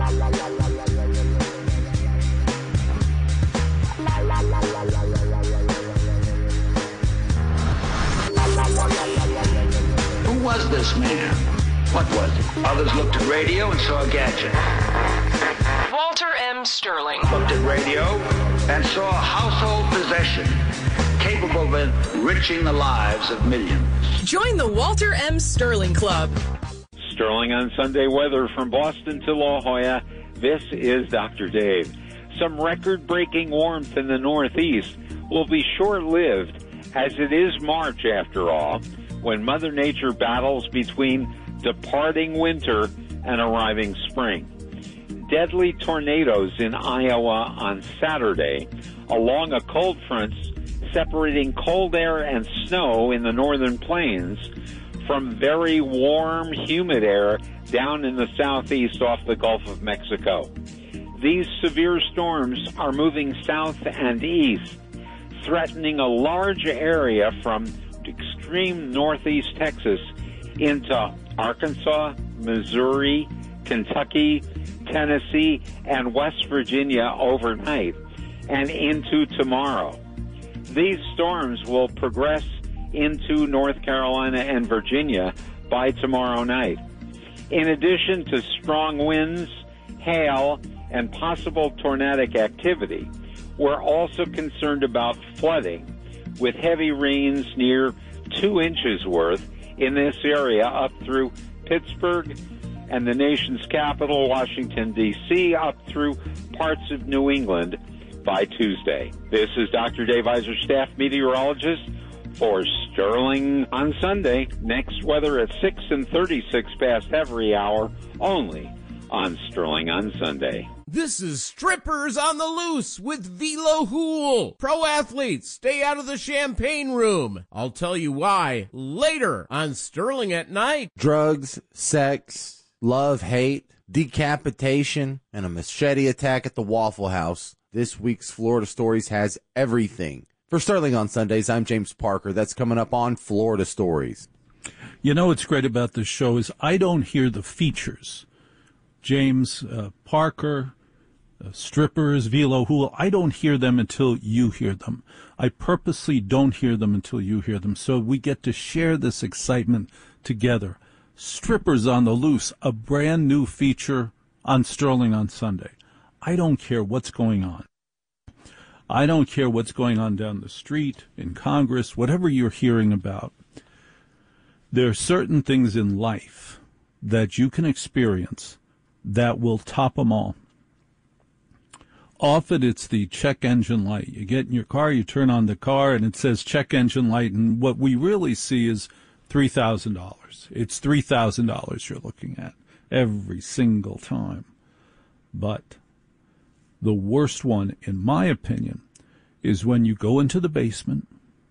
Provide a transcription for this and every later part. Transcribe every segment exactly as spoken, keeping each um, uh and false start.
Who was this man? What was it? Others looked at radio and saw a gadget. Walter M. Sterling. Looked at radio and saw a household possession capable of enriching the lives of millions. Join the Walter M. Sterling Club. Sterling on Sunday weather from Boston to La Jolla. This is Doctor Dave. Some record-breaking warmth in the Northeast will be short-lived, as it is March, after all, when Mother Nature battles between departing winter and arriving spring. Deadly tornadoes in Iowa on Saturday, along a cold front separating cold air and snow in the northern plains from very warm, humid air down in the southeast off the Gulf of Mexico. These severe storms are moving south and east, threatening a large area from extreme northeast Texas into Arkansas, Missouri, Kentucky, Tennessee, and West Virginia overnight and into tomorrow. These storms will progress into North Carolina and Virginia by tomorrow night. In addition to strong winds, hail, and possible tornadic activity, we're also concerned about flooding, with heavy rains near two inches worth in this area up through Pittsburgh and the nation's capital, Washington, D C, up through parts of New England by Tuesday. This is Doctor Dave Iser, staff meteorologist for Sterling on Sunday. Next weather at six and thirty-six past every hour, only on Sterling on Sunday. This is Strippers on the Loose with Velo Hool. Pro athletes, stay out of the champagne room. I'll tell you why later on Sterling at Night. Drugs, sex, love, hate, decapitation, and a machete attack at the Waffle House. This week's Florida Stories has everything. For Sterling on Sundays, I'm James Parker. That's coming up on Florida Stories. You know what's great about this show is I don't hear the features. James uh, Parker, uh, Strippers, Velo Hool, I don't hear them until you hear them. I purposely don't hear them until you hear them, so we get to share this excitement together. Strippers on the Loose, a brand new feature on Sterling on Sunday. I don't care what's going on. I don't care what's going on down the street, in Congress, whatever you're hearing about. There are certain things in life that you can experience that will top them all. Often it's the check engine light. You get in your car, you turn on the car, and it says check engine light, and what we really see is three thousand dollars. It's three thousand dollars you're looking at every single time. But the worst one, in my opinion, is when you go into the basement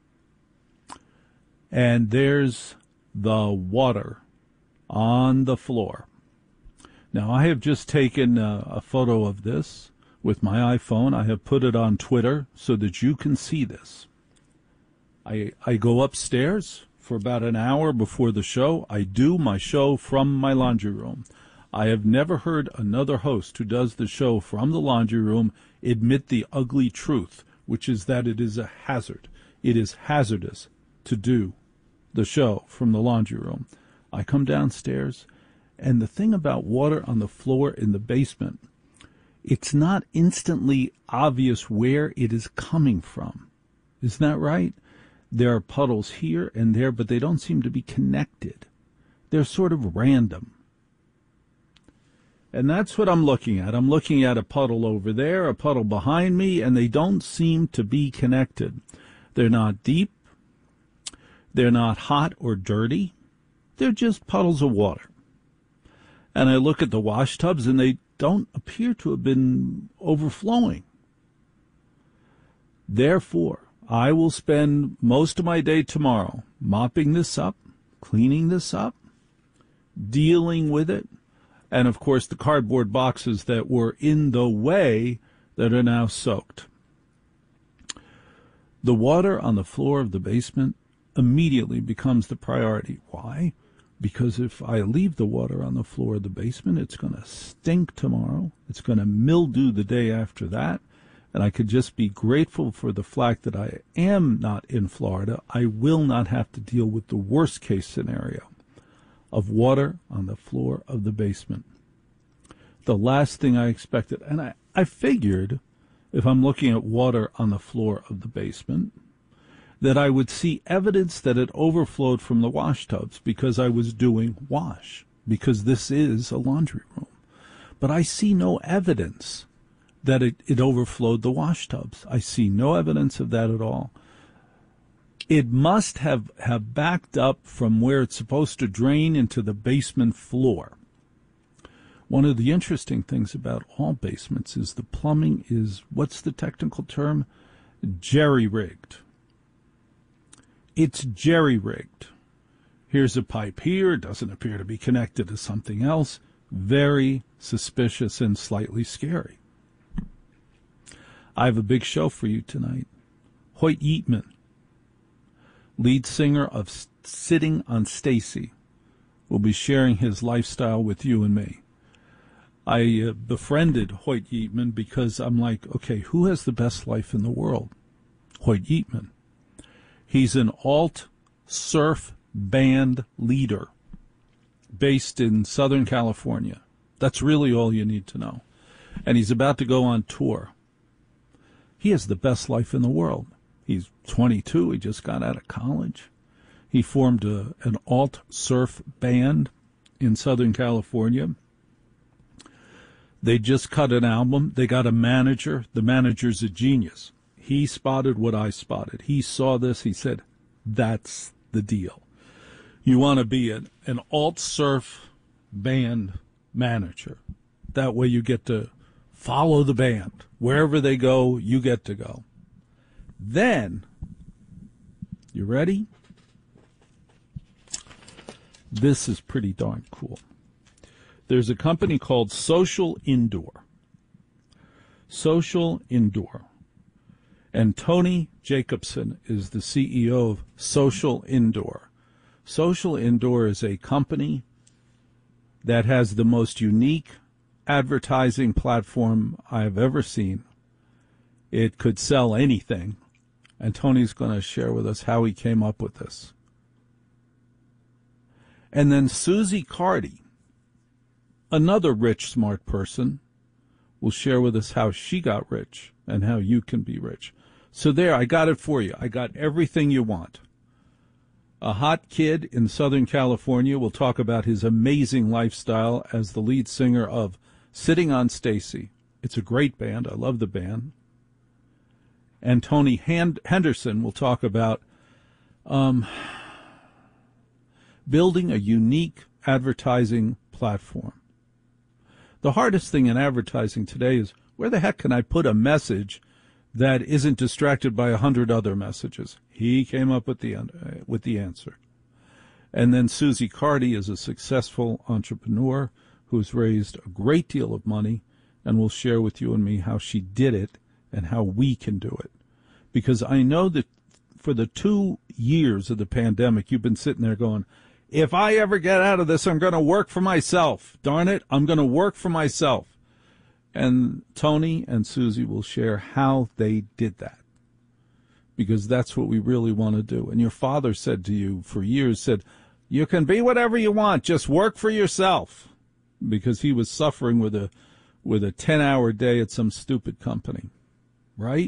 and there's the water on the floor. Now, I have just taken a, a photo of this with my iPhone. I have put it on Twitter so that you can see this. I I go upstairs for about an hour before the show. I do my show from my laundry room. I have never heard another host who does the show from the laundry room admit the ugly truth, which is that it is a hazard. It is hazardous to do the show from the laundry room. I come downstairs, and the thing about water on the floor in the basement, it's not instantly obvious where it is coming from. Isn't that right? There are puddles here and there, but they don't seem to be connected. They're sort of random. And that's what I'm looking at. I'm looking at a puddle over there, a puddle behind me, and they don't seem to be connected. They're not deep. They're not hot or dirty. They're just puddles of water. And I look at the wash tubs, and they don't appear to have been overflowing. Therefore, I will spend most of my day tomorrow mopping this up, cleaning this up, dealing with it, and, of course, the cardboard boxes that were in the way that are now soaked. The water on the floor of the basement immediately becomes the priority. Why? Because if I leave the water on the floor of the basement, it's going to stink tomorrow. It's going to mildew the day after that. And I could just be grateful for the fact that I am not in Florida. I will not have to deal with the worst case scenario of water on the floor of the basement. The last thing I expected, and I, I figured if I'm looking at water on the floor of the basement, that I would see evidence that it overflowed from the wash tubs because I was doing wash, because this is a laundry room. But I see no evidence that it, it overflowed the wash tubs. I see no evidence of that at all. It must have, have backed up from where it's supposed to drain into the basement floor. One of the interesting things about all basements is the plumbing is, what's the technical term? Jerry-rigged. It's jerry-rigged. Here's a pipe here. It doesn't appear to be connected to something else. Very suspicious and slightly scary. I have a big show for you tonight. Hoyt Yeatman, lead singer of Sitting on Stacy, will be sharing his lifestyle with you and me. I uh, befriended Hoyt Yeatman because I'm like, okay, who has the best life in the world? Hoyt Yeatman. He's an alt surf band leader based in Southern California. That's really all you need to know. And he's about to go on tour. He has the best life in the world. He's twenty-two. He just got out of college. He formed a, an alt surf band in Southern California. They just cut an album. They got a manager. The manager's a genius. He spotted what I spotted. He saw this. He said, that's the deal. You want to be an, an alt-surf band manager. That way you get to follow the band. Wherever they go, you get to go. Then, you ready? This is pretty darn cool. There's a company called Social Indoor. Social Indoor. And Tony Jacobson is the C E O of Social Indoor. Social Indoor is a company that has the most unique advertising platform I've ever seen. It could sell anything. And Tony's going to share with us how he came up with this. And then Susie Carty, another rich, smart person, will share with us how she got rich and how you can be rich. So there, I got it for you. I got everything you want. A hot kid in Southern California will talk about his amazing lifestyle as the lead singer of Sitting on Stacy. It's a great band. I love the band. And Tony Hand- Henderson will talk about um, building a unique advertising platform. The hardest thing in advertising today is, where the heck can I put a message that isn't distracted by a hundred other messages? He came up with the uh, with the answer. And then Susie Carty is a successful entrepreneur who's raised a great deal of money and will share with you and me how she did it and how we can do it. Because I know that for the two years of the pandemic, you've been sitting there going, if I ever get out of this, I'm going to work for myself. Darn it, I'm going to work for myself. And Tony and Susie will share how they did that, because that's what we really want to do. And your father said to you for years, said, you can be whatever you want, just work for yourself, because he was suffering with a with a ten-hour day at some stupid company, right?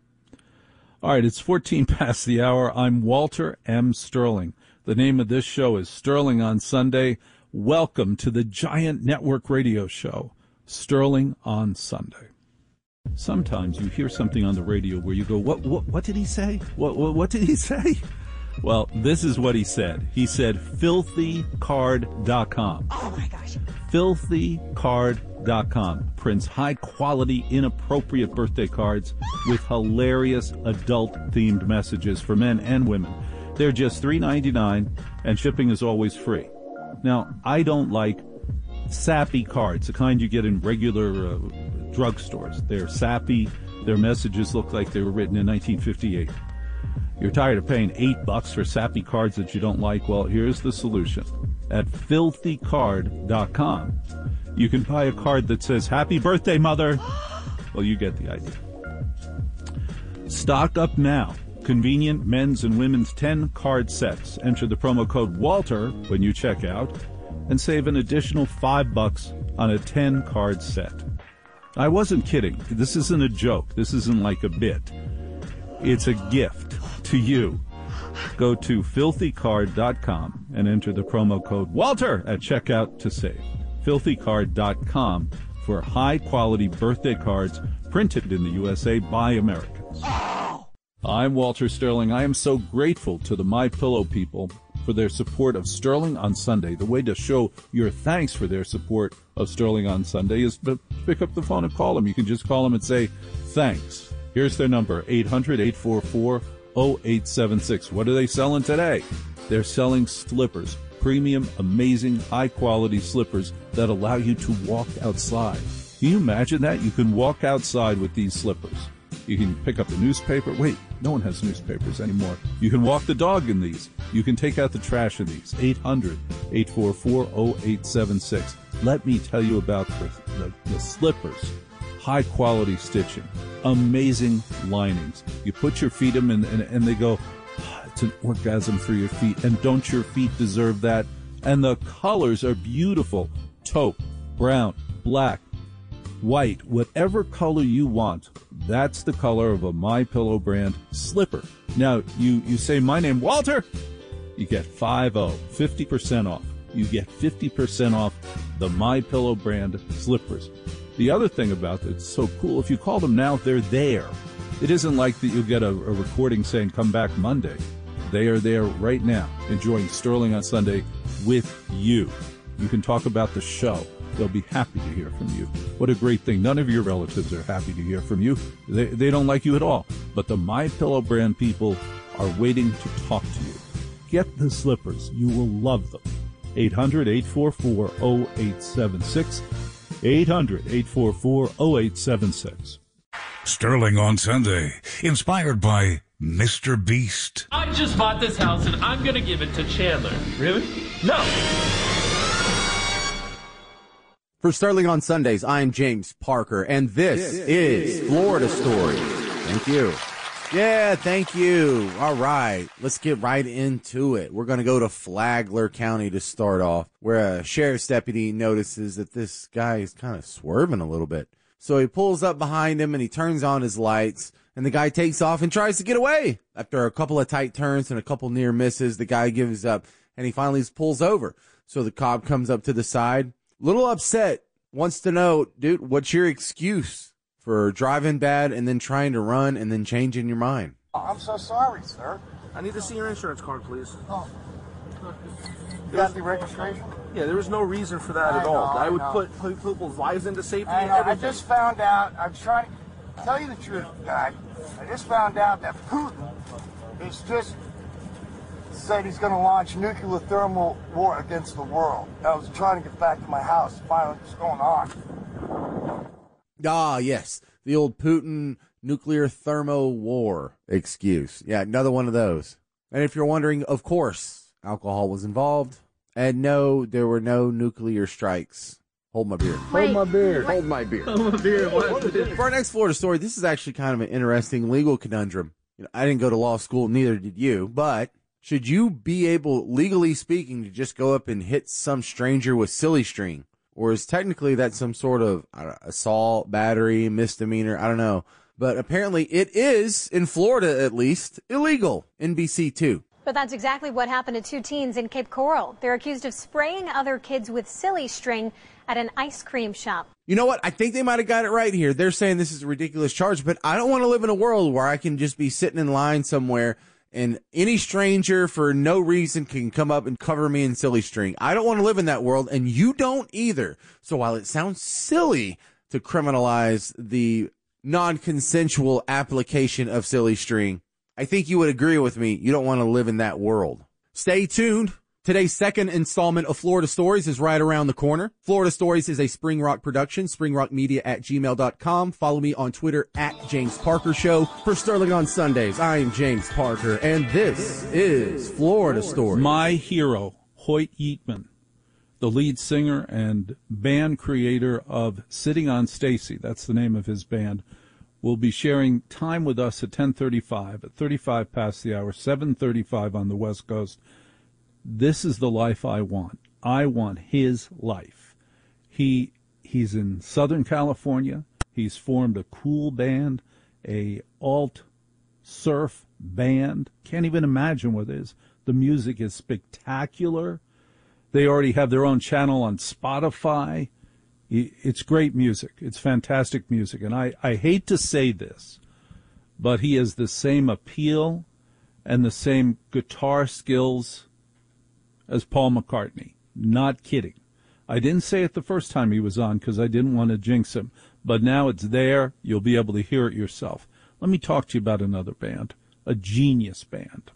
All right, it's fourteen past the hour. I'm Walter M. Sterling. The name of this show is Sterling on Sunday. Welcome to the Giant Network Radio Show, Sterling on Sunday. Sometimes you hear something on the radio where you go, what what, what did he say? What, what what did he say? Well, this is what he said. He said filthy card dot com. Oh, my gosh. filthy card dot com prints high-quality, inappropriate birthday cards with hilarious adult-themed messages for men and women. They're just three ninety-nine, and shipping is always free. Now, I don't like sappy cards, the kind you get in regular uh, drugstores. They're sappy. Their messages look like they were written in nineteen fifty-eight. You're tired of paying eight bucks for sappy cards that you don't like? Well, here's the solution. at filthy card dot com. You can buy a card that says, "Happy birthday, Mother." Well, you get the idea. Stock up now. Convenient men's and women's ten card sets. Enter the promo code Walter when you check out and save an additional five bucks on a ten card set. I wasn't kidding. This isn't a joke. This isn't like a bit. It's a gift to you. Go to filthy card dot com and enter the promo code Walter at checkout to save. filthy card dot com for high-quality birthday cards printed in the U S A by Americans. Oh! I'm Walter Sterling. I am so grateful to the MyPillow people for their support of Sterling on Sunday. The way to show your thanks for their support of Sterling on Sunday is to pick up the phone and call them. You can just call them and say, thanks. Here's their number, eight hundred, eight four four, oh eight seven six. What are they selling today? They're selling slippers. Premium, amazing, high-quality slippers that allow you to walk outside. Can you imagine that? You can walk outside with these slippers. You can pick up a newspaper. Wait, no one has newspapers anymore. You can walk the dog in these. You can take out the trash in these. eight hundred, eight four four, oh eight seven six. Let me tell you about the, the, the slippers. High-quality stitching. Amazing linings. You put your feet in them and, and, and they go, it's an orgasm for your feet. And don't your feet deserve that? And the colors are beautiful. Taupe, brown, black, white, whatever color you want. That's the color of a MyPillow brand slipper. Now, you, you say, my name, Walter. You get five oh, fifty percent off. You get fifty percent off the MyPillow brand slippers. The other thing about it, it's so cool. If you call them now, they're there. It isn't like that you'll get a, a recording saying, come back Monday. They are there right now, enjoying Sterling on Sunday with you. You can talk about the show. They'll be happy to hear from you. What a great thing. None of your relatives are happy to hear from you. They, they don't like you at all. But the MyPillow brand people are waiting to talk to you. Get the slippers. You will love them. eight hundred, eight four four, oh eight seven six. eight hundred, eight four four, oh eight seven six. Sterling on Sunday, inspired by Mister Beast. I just bought this house and I'm going to give it to Chandler. Really? No. For Sterling on Sundays, I'm James Parker, and this is Florida Stories. Thank you. Yeah, thank you. All right, let's get right into it. We're going to go to Flagler County to start off, where a sheriff's deputy notices that this guy is kind of swerving a little bit. So he pulls up behind him and he turns on his lights, and the guy takes off and tries to get away. After a couple of tight turns and a couple near misses, the guy gives up and he finally pulls over. So the cop comes up to the side, a little upset, wants to know, dude, what's your excuse for driving bad and then trying to run and then changing your mind? I'm so sorry, sir. I need to see your insurance card, please. Oh. You got the registration? Yeah, there was no reason for that I at know, all. I, I would know. put, put people's lives into safety I, and know, I everything. just found out, I'm trying to tell you the truth, guy. I just found out that Putin is just said he's going to launch nuclear thermal war against the world. I was trying to get back to my house to find out what's going on. Ah, yes, the old Putin nuclear thermo war excuse. Yeah, another one of those. And if you're wondering, of course, alcohol was involved. And no, there were no nuclear strikes. Hold my beer. Wait, Hold my beer. Hold my beer. Hold my beer. For our next Florida story, this is actually kind of an interesting legal conundrum. You know, I didn't go to law school, neither did you, but should you be able, legally speaking, to just go up and hit some stranger with silly string? Or is technically that some sort of I don't know, assault, battery, misdemeanor? I don't know. But apparently it is, in Florida at least, illegal. N B C two. But that's exactly what happened to two teens in Cape Coral. They're accused of spraying other kids with silly string at an ice cream shop. You know what? I think they might have got it right here. They're saying this is a ridiculous charge, but I don't want to live in a world where I can just be sitting in line somewhere and any stranger for no reason can come up and cover me in silly string. I don't want to live in that world, and you don't either. So while it sounds silly to criminalize the non-consensual application of silly string, I think you would agree with me. You don't want to live in that world. Stay tuned. Today's second installment of Florida Stories is right around the corner. Florida Stories is a Spring Rock production, springrockmedia at gmail dot com. Follow me on Twitter at James Parker Show. For Sterling on Sundays, I'm James Parker, and this is Florida Stories. My hero, Hoyt Yeatman, the lead singer and band creator of Sitting on Stacy, that's the name of his band, will be sharing time with us at ten thirty-five, at thirty-five past the hour, seven thirty-five on the West Coast. This is the life I want. I want his life. He he's in Southern California. He's formed a cool band, a alt surf band. Can't even imagine what it is. The music is spectacular. They already have their own channel on Spotify. It's great music. It's fantastic music. And I, I hate to say this, but he has the same appeal and the same guitar skills as Paul McCartney. Not kidding. I didn't say it the first time he was on because I didn't want to jinx him. But now it's there. You'll be able to hear it yourself. Let me talk to you about another band, a genius band.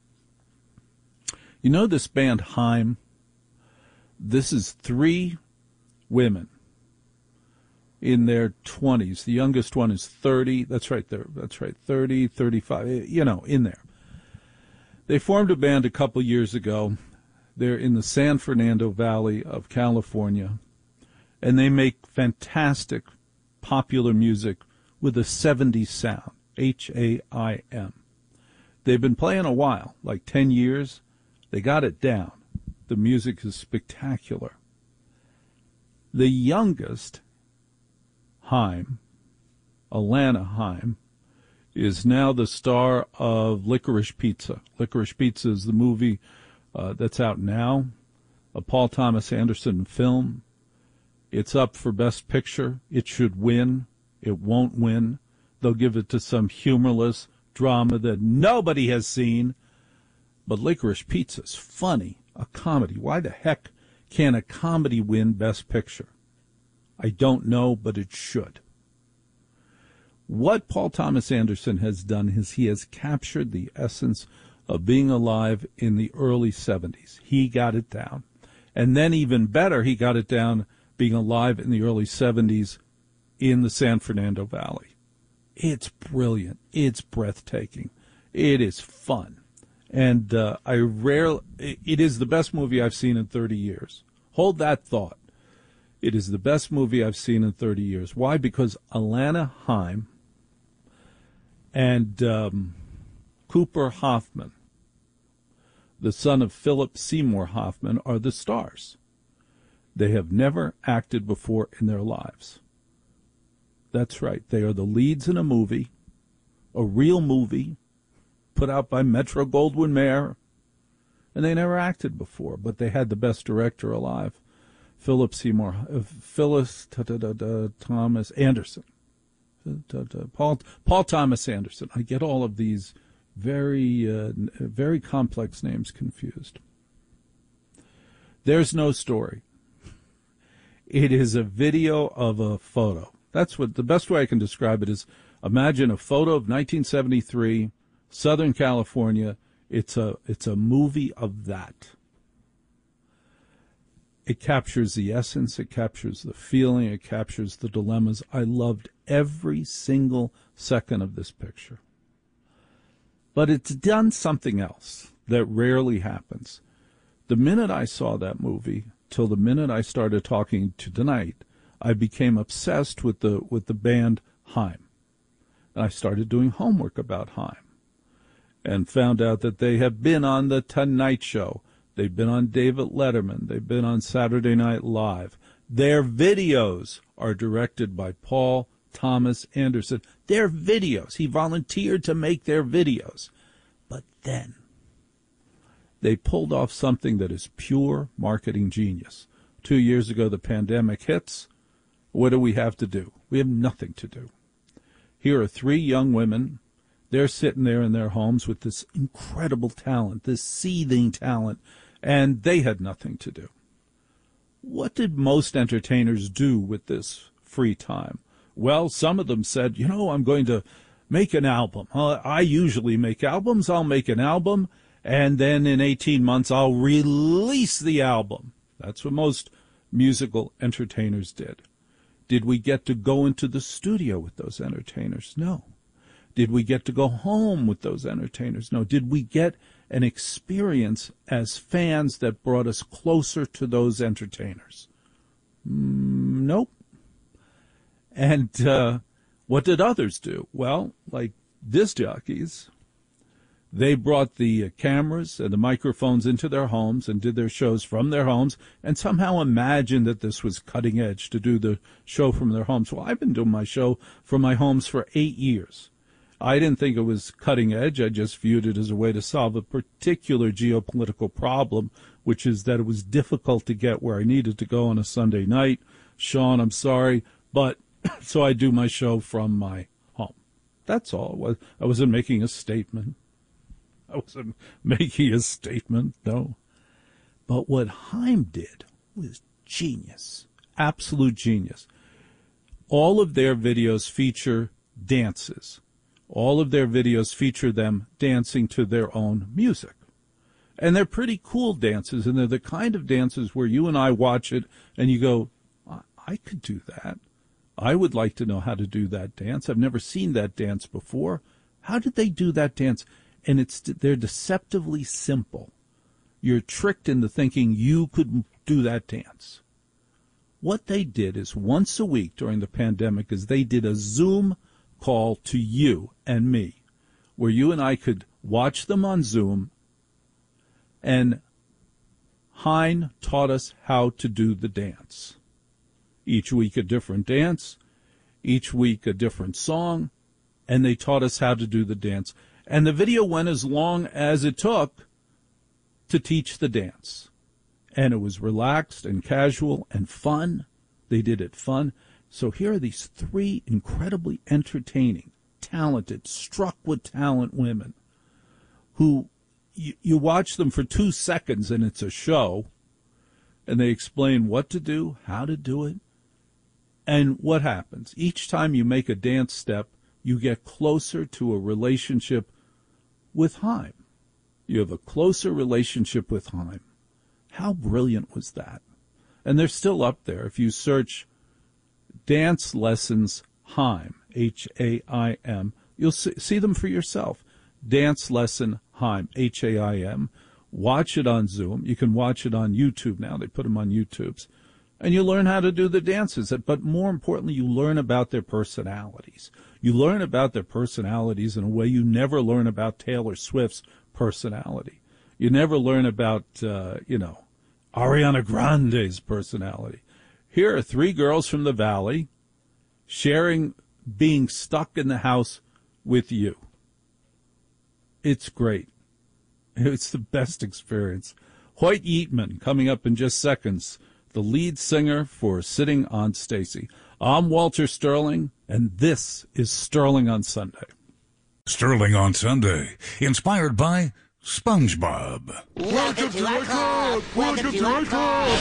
You know this band, Haim? This is three women in their twenties. The youngest one is thirty. That's right there. That's right. thirty, thirty-five, you know, in there. They formed a band a couple years ago. They're in the San Fernando Valley of California, and they make fantastic popular music with a seventies sound, H A I M. They've been playing a while, like ten years. They got it down. The music is spectacular. The youngest, Haim, Alana Haim, is now the star of Licorice Pizza. Licorice Pizza is the movie uh, that's out now, a Paul Thomas Anderson film. It's up for Best Picture. It should win. It won't win. They'll give it to some humorless drama that nobody has seen. But Licorice Pizza's funny, a comedy. Why the heck can a comedy win Best Picture? I don't know, but it should. What Paul Thomas Anderson has done is he has captured the essence of being alive in the early seventies. He got it down. And then even better, he got it down being alive in the early seventies in the San Fernando Valley. It's brilliant. It's breathtaking. It is fun. And uh, I rarely, it is the best movie I've seen in thirty years. Hold that thought. It is the best movie I've seen in thirty years. Why? Because Alana Haim and um, Cooper Hoffman, the son of Philip Seymour Hoffman, are the stars. They have never acted before in their lives. That's right. They are the leads in a movie, a real movie, put out by Metro-Goldwyn-Mayer, and they never acted before, but they had the best director alive, Philip Seymour, uh, Phyllis t- t- t- t- Thomas Anderson, t- t- t- Paul Paul Thomas Anderson. I get all of these very uh, very complex names confused. There's no story. It is a video of a photo. That's what the best way I can describe it is. Imagine a photo of nineteen seventy-three. Southern California, it's a it's a movie of that. It captures the essence, it captures the feeling, it captures the dilemmas. I loved every single second of this picture. But it's done something else that rarely happens. The minute I saw that movie, till the minute I started talking to tonight, I became obsessed with the with the band Haim. And I started doing homework about Haim. And found out that they have been on The Tonight Show. They've been on David Letterman. They've been on Saturday Night Live. Their videos are directed by Paul Thomas Anderson. Their videos. He volunteered to make their videos. But then they pulled off something that is pure marketing genius. Two years ago, the pandemic hits. What do we have to do? We have nothing to do. Here are three young women. They're sitting there in their homes with this incredible talent, this seething talent, and they had nothing to do. What did most entertainers do with this free time? Well, some of them said, you know, I'm going to make an album. Uh, I usually make albums. I'll make an album, and then in eighteen months I'll release the album. That's what most musical entertainers did. Did we get to go into the studio with those entertainers? No. Did we get to go home with those entertainers? No. Did we get an experience as fans that brought us closer to those entertainers? Mm, nope. And uh, what did others do? Well, like disc jockeys, they brought the uh, cameras and the microphones into their homes and did their shows from their homes and somehow imagined that this was cutting edge to do the show from their homes. Well, I've been doing my show from my homes for eight years. I didn't think it was cutting edge. I just viewed it as a way to solve a particular geopolitical problem, which is that it was difficult to get where I needed to go on a Sunday night. Sean, I'm sorry, but so I do my show from my home. That's all. I wasn't making a statement. I wasn't making a statement, no. But what Haim did was genius, absolute genius. All of their videos feature dances. All of their videos feature them dancing to their own music. And they're pretty cool dances, and they're the kind of dances where you and I watch it and you go, I, I could do that. I would like to know how to do that dance. I've never seen that dance before. How did they do that dance? And it's they're deceptively simple. You're tricked into thinking you could do that dance. What they did is once a week during the pandemic is they did a Zoom call to you and me, where you and I could watch them on Zoom, and Hein taught us how to do the dance. Each week a different dance, each week a different song, and they taught us how to do the dance. And the video went as long as it took to teach the dance. And it was relaxed and casual and fun. They did it fun. So here are these three incredibly entertaining, talented, struck with talent women who you, you watch them for two seconds and it's a show, and they explain what to do, how to do it, and what happens. Each time you make a dance step, you get closer to a relationship with Haim. You have a closer relationship with Haim. How brilliant was that? And they're still up there. If you search Dance Lessons Haim, H A I M, you'll see, see them for yourself. Dance Lesson Haim, H A I M. Watch it on Zoom. You can watch it on YouTube now. They put them on YouTubes. And you learn how to do the dances. But more importantly, you learn about their personalities. You learn about their personalities in a way you never learn about Taylor Swift's personality. You never learn about, uh, you know, Ariana Grande's personality. Here are three girls from the Valley sharing being stuck in the house with you. It's great. It's the best experience. Hoyt Yeatman coming up in just seconds, the lead singer for Sitting on Stacy. I'm Walter Sterling, and this is Sterling on Sunday. Sterling on Sunday, inspired by SpongeBob. Welcome to our club! Welcome to our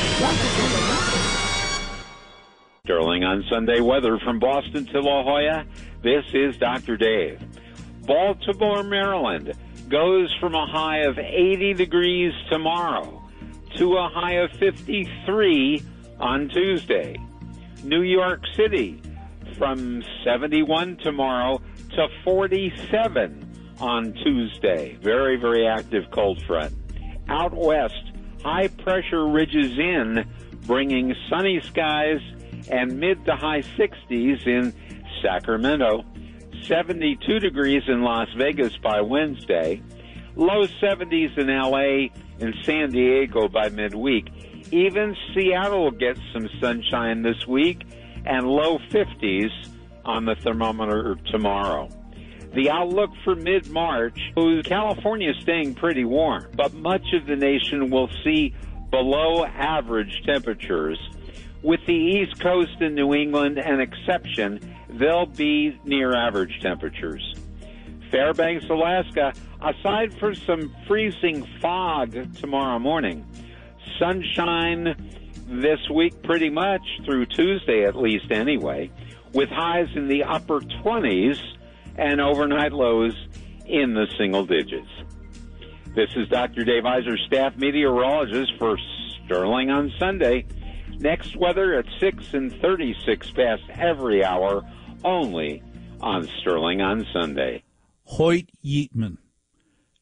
club! Sterling on Sunday weather from Boston to La Jolla. This is Doctor Dave. Baltimore, Maryland goes from a high of eighty degrees tomorrow to a high of fifty-three on Tuesday. New York City from seventy-one tomorrow to forty-seven on Tuesday. Very, very active cold front. Out west, high pressure ridges in, bringing sunny skies and mid to high sixties in Sacramento. seventy-two degrees in Las Vegas by Wednesday. Low seventies in L A and San Diego by midweek. Even Seattle will get some sunshine this week, and low fifties on the thermometer tomorrow. The outlook for mid-March, California is staying pretty warm, but much of the nation will see below average temperatures. With the East Coast and New England an exception, they'll be near average temperatures. Fairbanks, Alaska, aside for some freezing fog tomorrow morning, sunshine this week pretty much through Tuesday at least anyway, with highs in the upper twenties and overnight lows in the single digits. This is Doctor Dave Iser, staff meteorologist for Sterling on Sunday. Next weather at six and thirty-six past every hour, only on Sterling on Sunday. Hoyt Yeatman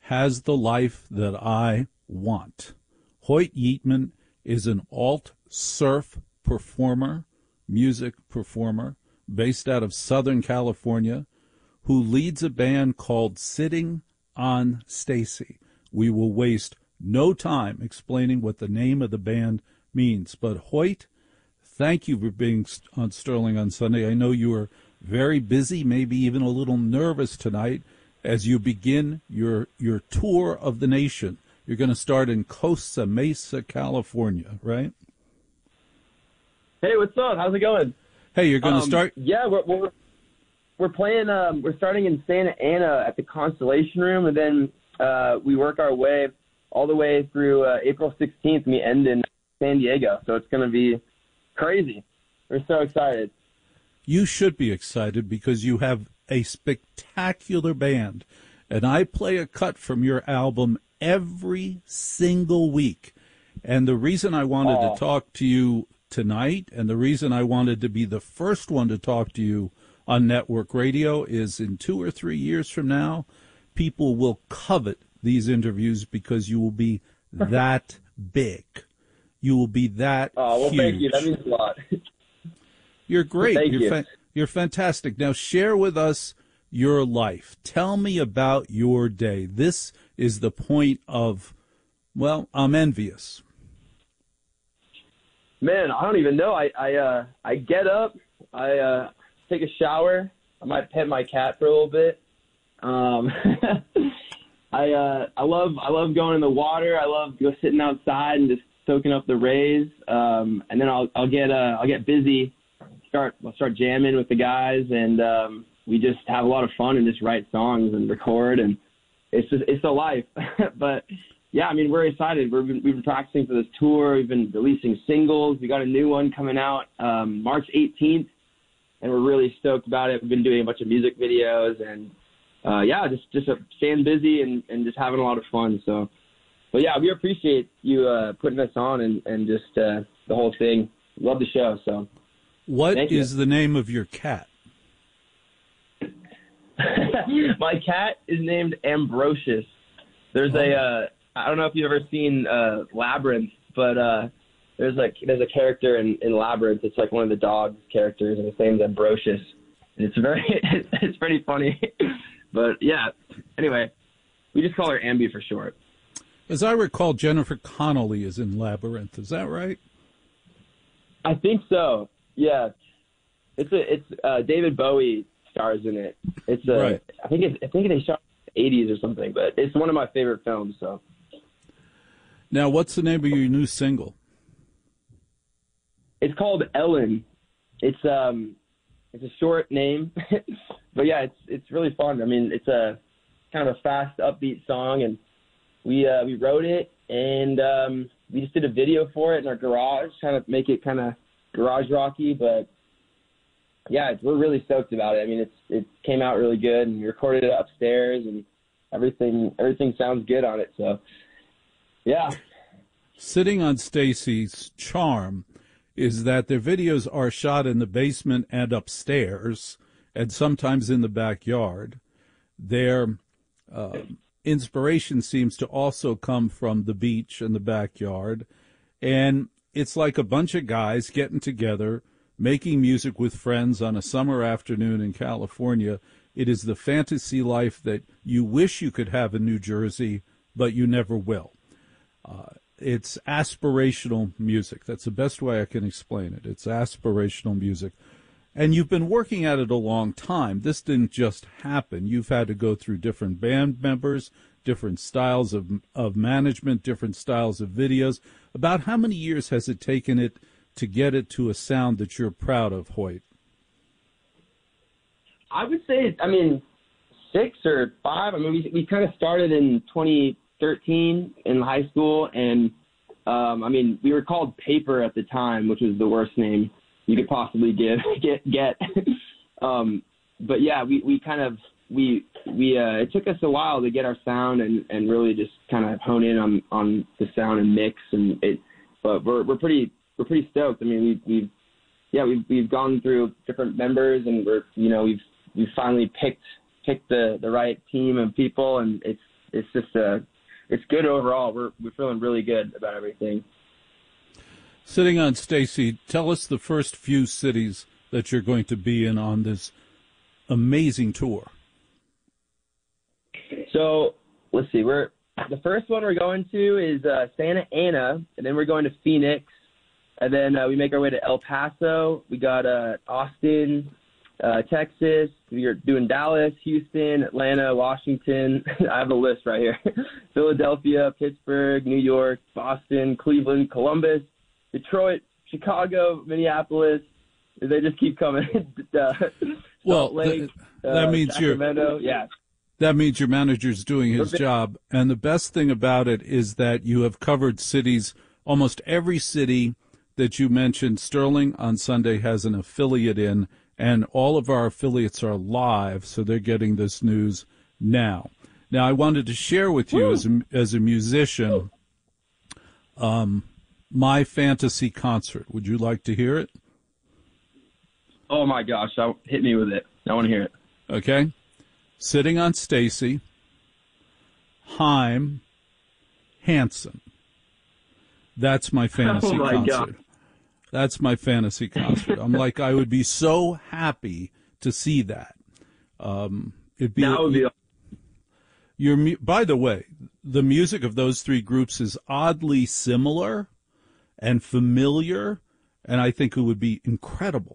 has the life that I want. Hoyt Yeatman is an alt-surf performer, music performer, based out of Southern California, who leads a band called Sitting on Stacy. We will waste no time explaining what the name of the band means. But Hoyt, thank you for being on Sterling on Sunday. I know you are very busy, maybe even a little nervous tonight as you begin your your tour of the nation. You're going to start in Costa Mesa, California, right? Hey, what's up? How's it going? Hey, you're going to um, start? Yeah, we're we're, we're playing. Um, we're starting in Santa Ana at the Constellation Room, and then uh, we work our way all the way through uh, April sixteenth, and we end in San Diego. So it's going to be crazy. We're so excited. You should be excited because you have a spectacular band, and I play a cut from your album every single week. And the reason I wanted Aww. to talk to you tonight, and the reason I wanted to be the first one to talk to you on network radio, is in two or three years from now, people will covet these interviews because you will be that big. You will be that Oh, well, huge. thank you. That means a lot. You're great. Thank you're you. Fa- you're fantastic. Now share with us your life. Tell me about your day. This is the point of, well, I'm envious. Man, I don't even know. I I uh I get up, I uh take a shower, I might pet my cat for a little bit. Um I uh I love I love going in the water. I love go sitting outside and just soaking up the rays. Um and then I'll I'll get uh I'll get busy, start I'll start jamming with the guys, and um we just have a lot of fun and just write songs and record, and it's just it's a life. But yeah, I mean, we're excited. We've been, we've been practicing for this tour. We've been releasing singles. We got a new one coming out um, March eighteenth, and we're really stoked about it. We've been doing a bunch of music videos, and uh, yeah, just just uh, staying busy and, and just having a lot of fun. So, but yeah, we appreciate you uh, putting us on and, and just uh, the whole thing. Love the show. So, What Thank you. is the name of your cat? My cat is named Ambrosius. There's a, uh, I don't know if you've ever seen uh, Labyrinth, but uh, there's like there's a character in, in Labyrinth. It's like one of the dog's characters, and his name's Ambrosius. And it's very, it's pretty funny. But yeah, anyway, we just call her Ambi for short. As I recall, Jennifer Connelly is in Labyrinth. Is that right? I think so. Yeah, it's a it's uh, David Bowie stars in it. It's a Right. I think it's I think they shot in the eighties or something, but it's one of my favorite films. So. Now, what's the name of your new single? It's called Ellen. It's um, it's a short name, but yeah, it's it's really fun. I mean, it's a kind of a fast, upbeat song, and we uh, we wrote it, and um, we just did a video for it in our garage, trying to make it kind of garage rocky. But yeah, it's, we're really stoked about it. I mean, it's it came out really good, and we recorded it upstairs, and everything everything sounds good on it. So yeah. Sitting on Stacy's charm is that their videos are shot in the basement and upstairs, and sometimes in the backyard. Their uh, inspiration seems to also come from the beach and the backyard, and it's like a bunch of guys getting together, making music with friends on a summer afternoon in California. It is the fantasy life that you wish you could have in New Jersey, but you never will. Uh, it's aspirational music. That's the best way I can explain it. It's aspirational music. And you've been working at it a long time. This didn't just happen. You've had to go through different band members, different styles of of management, different styles of videos. About how many years has it taken it to get it to a sound that you're proud of, Hoyt? I would say, I mean, six or five. I mean, we we kind of started in twenty thirteen in high school, and um, I mean, we were called Paper at the time, which was the worst name you could possibly give get get. um, but yeah, we, we kind of we we uh, it took us a while to get our sound and, and really just kind of hone in on, on the sound and mix, and it. But we're we're pretty we're pretty stoked. I mean, we we've yeah we've we've gone through different members, and we're you know we've we've finally picked picked the, the right team of people, and it's it's just uh, it's good overall. We're we're feeling really good about everything. Sitting on Stacy, tell us the first few cities that you're going to be in on this amazing tour. So let's see, we're the first one we're going to is uh, Santa Ana, and then we're going to Phoenix, and then uh, we make our way to El Paso. We got uh, Austin, uh, Texas. We're doing Dallas, Houston, Atlanta, Washington. I have a list right here. Philadelphia, Pittsburgh, New York, Boston, Cleveland, Columbus, Detroit, Chicago, Minneapolis. They just keep coming. uh, well, Lake, that, that uh, means Sacramento. you're. Yeah. That means your manager's doing his job. And the best thing about it is that you have covered cities, almost every city that you mentioned. Sterling on Sunday has an affiliate in, and all of our affiliates are live, so they're getting this news now. Now, I wanted to share with you as a, as a musician um, my fantasy concert. Would you like to hear it? Oh, my gosh. Hit me with it. I want to hear it. Okay. Sitting on Stacy, Haim, Hansen. That's my fantasy oh my concert. God. That's my fantasy concert. I'm like, I would be so happy to see that. Um, it'd be, that would be. Your, by the way, the music of those three groups is oddly similar and familiar, and I think it would be incredible.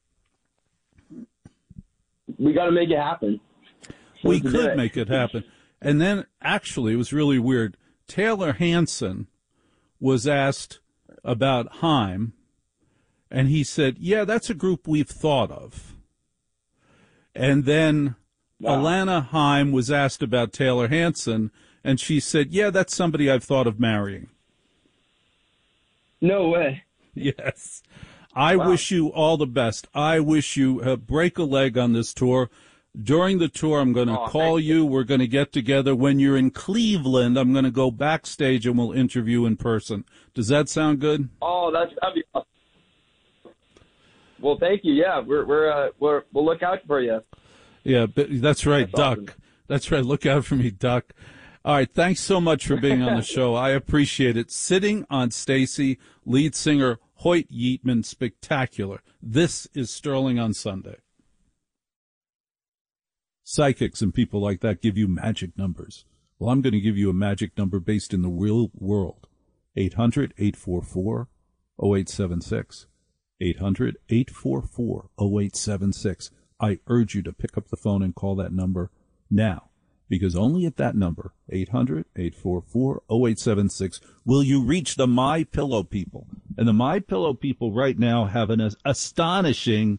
We got to make it happen. We could make it happen. And then, actually, it was really weird. Taylor Hanson was asked about Haim, and he said, yeah, that's a group we've thought of. And then wow. Alana Haim was asked about Taylor Hanson, and she said, yeah, that's somebody I've thought of marrying. No way. Yes. I wow. wish you all the best. I wish you uh, break a leg on this tour. During the tour, I'm going to oh, call you. you. We're going to get together. When you're in Cleveland, I'm going to go backstage and we'll interview in person. Does that sound good? Oh, that's that'd be awesome. Well, thank you. Yeah, we're we're uh, we're we'll look out for you. Yeah, but that's right, that's Duck. Awesome. That's right. Look out for me, Duck. All right. Thanks so much for being on the show. I appreciate it. Sitting on Stacy, lead singer Hoyt Yeatman, spectacular. This is Sterling on Sunday. Psychics and people like that give you magic numbers. Well, I'm going to give you a magic number based in the real world. eight hundred, eight four four, oh eight seven six. eight hundred, eight four four, oh eight seven six. I urge you to pick up the phone and call that number now, because only at that number, eight hundred, eight four four, oh eight seven six, will you reach the MyPillow people. And the MyPillow people right now have an astonishing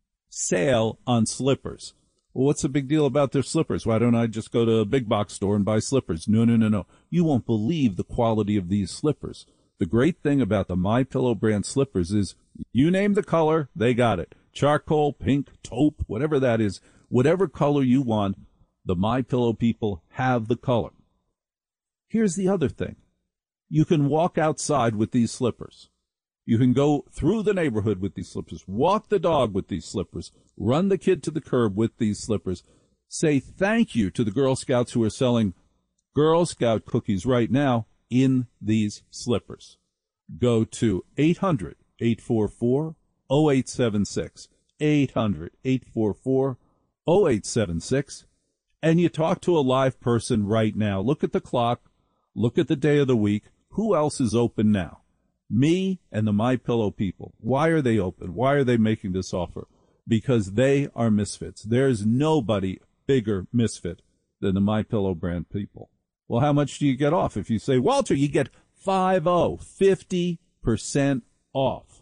sale on slippers. Well, what's the big deal about their slippers? Why don't I just go to a big box store and buy slippers? No, no, no, no. You won't believe the quality of these slippers. The great thing about the MyPillow brand slippers is you name the color, they got it. Charcoal, pink, taupe, whatever that is, whatever color you want, the MyPillow people have the color. Here's the other thing. You can walk outside with these slippers. You can go through the neighborhood with these slippers, walk the dog with these slippers, run the kid to the curb with these slippers. Say thank you to the Girl Scouts who are selling Girl Scout cookies right now in these slippers. Go to eight hundred, eight four four, oh eight seven six, eight hundred, eight four four, oh eight seven six, and you talk to a live person right now. Look at the clock. Look at the day of the week. Who else is open now? Me and the MyPillow people. Why are they open? Why are they making this offer? Because they are misfits. There's nobody bigger misfit than the MyPillow brand people. Well, how much do you get off? If you say, Walter, you get five oh, fifty percent off.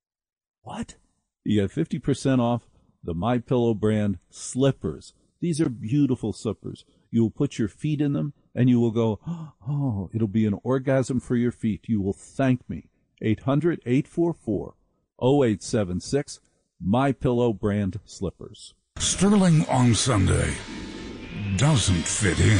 What? You get fifty percent off the MyPillow brand slippers. These are beautiful slippers. You will put your feet in them and you will go, oh, it'll be an orgasm for your feet. You will thank me. eight hundred, eight four four, oh eight seven six, MyPillow brand slippers. Sterling on Sunday doesn't fit in.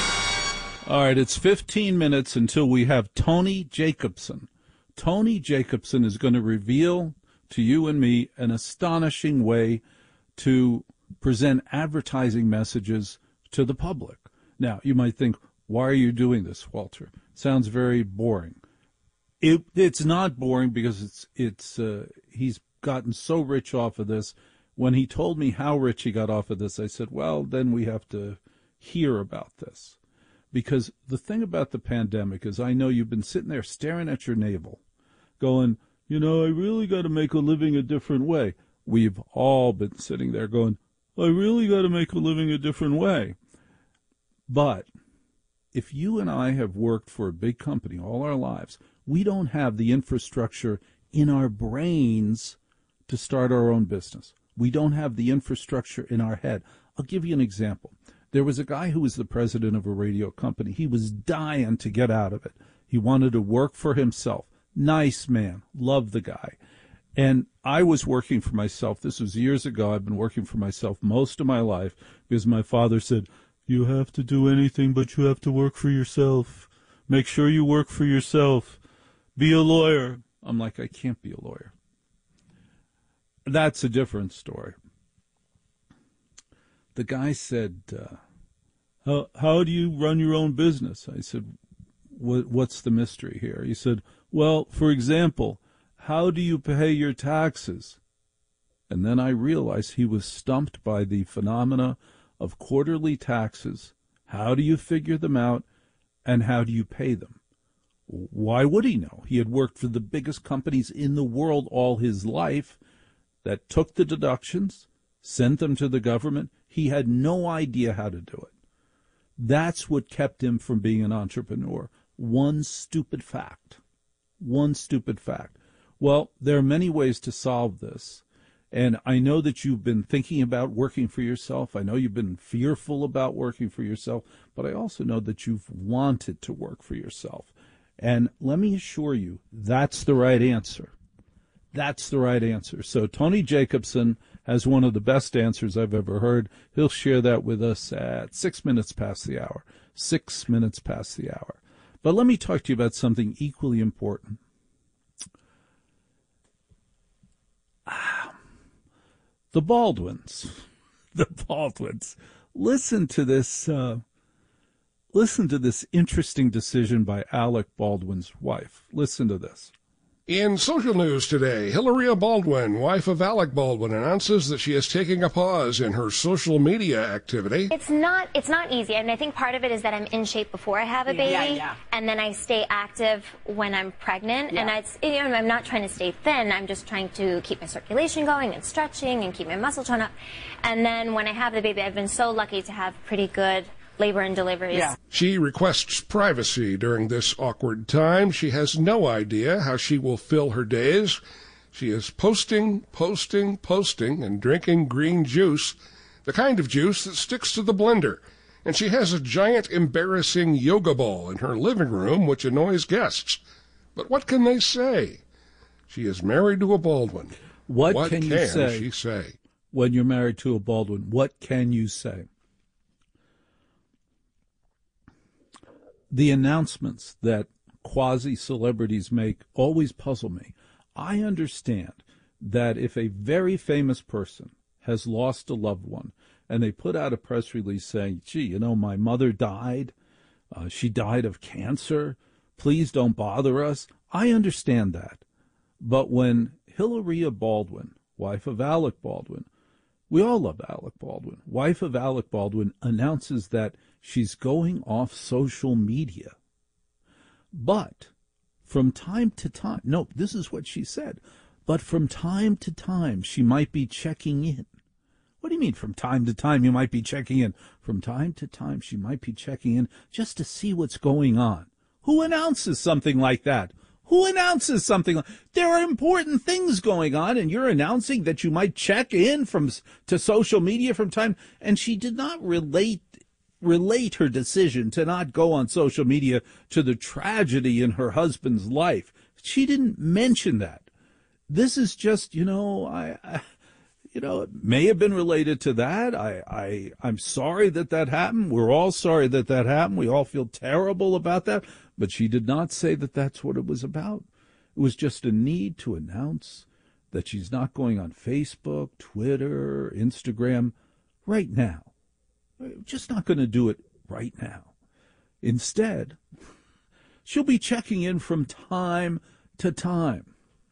All right, it's fifteen minutes until we have Tony Jacobson. Tony Jacobson is going to reveal to you and me an astonishing way to present advertising messages to the public. Now, you might think, Why are you doing this, Walter? Sounds very boring. It, it's not boring because it's it's uh, he's gotten so rich off of this. When he told me how rich he got off of this, I said, well, then we have to hear about this. Because the thing about the pandemic is I know you've been sitting there staring at your navel going, you know, I really got to make a living a different way. We've all been sitting there going, I really got to make a living a different way. But if you and I have worked for a big company all our lives, we don't have the infrastructure in our brains to start our own business. We don't have the infrastructure in our head. I'll give you an example. There was a guy who was the president of a radio company. He was dying to get out of it. He wanted to work for himself. Nice man. Loved the guy. And I was working for myself. This was years ago. I've been working for myself most of my life because my father said, you have to do anything, but you have to work for yourself. Make sure you work for yourself. Be a lawyer. I'm like, I can't be a lawyer. That's a different story. The guy said, uh, how, how do you run your own business? I said, what, what's the mystery here? He said, well, for example, how do you pay your taxes? And then I realized he was stumped by the phenomena of quarterly taxes. How do you figure them out, and how do you pay them? Why would he know? He had worked for the biggest companies in the world all his life that took the deductions, sent them to the government. He had no idea how to do it. That's what kept him from being an entrepreneur. One stupid fact. One stupid fact. Well, there are many ways to solve this. And I know that you've been thinking about working for yourself. I know you've been fearful about working for yourself. But I also know that you've wanted to work for yourself. And let me assure you, that's the right answer. That's the right answer. So Tony Jacobson has one of the best answers I've ever heard. He'll share that with us at six minutes past the hour. Six minutes past the hour. But let me talk to you about something equally important. Ah, the Baldwins. The Baldwins. Listen to this. Uh, listen to this interesting decision by Alec Baldwin's wife. Listen to this. In social news today, Hilaria Baldwin, wife of Alec Baldwin, announces that she is taking a pause in her social media activity. It's not it's not easy, and I think part of it is that I'm in shape before I have a baby, yeah, yeah. and then I stay active when I'm pregnant, Yeah. and it's, you know, I'm not trying to stay thin, I'm just trying to keep my circulation going and stretching and keep my muscle tone up. And then when I have the baby, I've been so lucky to have pretty good labor and deliveries. Yeah. She requests privacy during this awkward time. She has no idea how she will fill her days. She is posting, posting, posting, and drinking green juice, the kind of juice that sticks to the blender. And she has a giant, embarrassing yoga ball in her living room, which annoys guests. But what can they say? She is married to a Baldwin. What, what can, can you say she say? When you're married to a Baldwin? What can you say? The announcements that quasi-celebrities make always puzzle me. I understand that if a very famous person has lost a loved one and they put out a press release saying, gee, you know, my mother died, uh, she died of cancer, please don't bother us, I understand that. But when Hilaria Baldwin, wife of Alec Baldwin, we all love Alec Baldwin, wife of Alec Baldwin, announces that she's going off social media. But from time to time, no, this is what she said, but from time to time she might be checking in. What do you mean from time to time you might be checking in? From time to time she might be checking in just to see what's going on. Who announces something like that? Who announces something like there are important things going on, and you're announcing that you might check in from to social media from time? And she did not relate relate her decision to not go on social media to the tragedy in her husband's life. She didn't mention that. This is just, you know, I, I you know, it may have been related to that. I, I, I'm sorry that that happened. We're all sorry that that happened. We all feel terrible about that. But she did not say that that's what it was about. It was just a need to announce that she's not going on Facebook, Twitter, Instagram right now. Just not going to do it right now. Instead, she'll be checking in from time to time.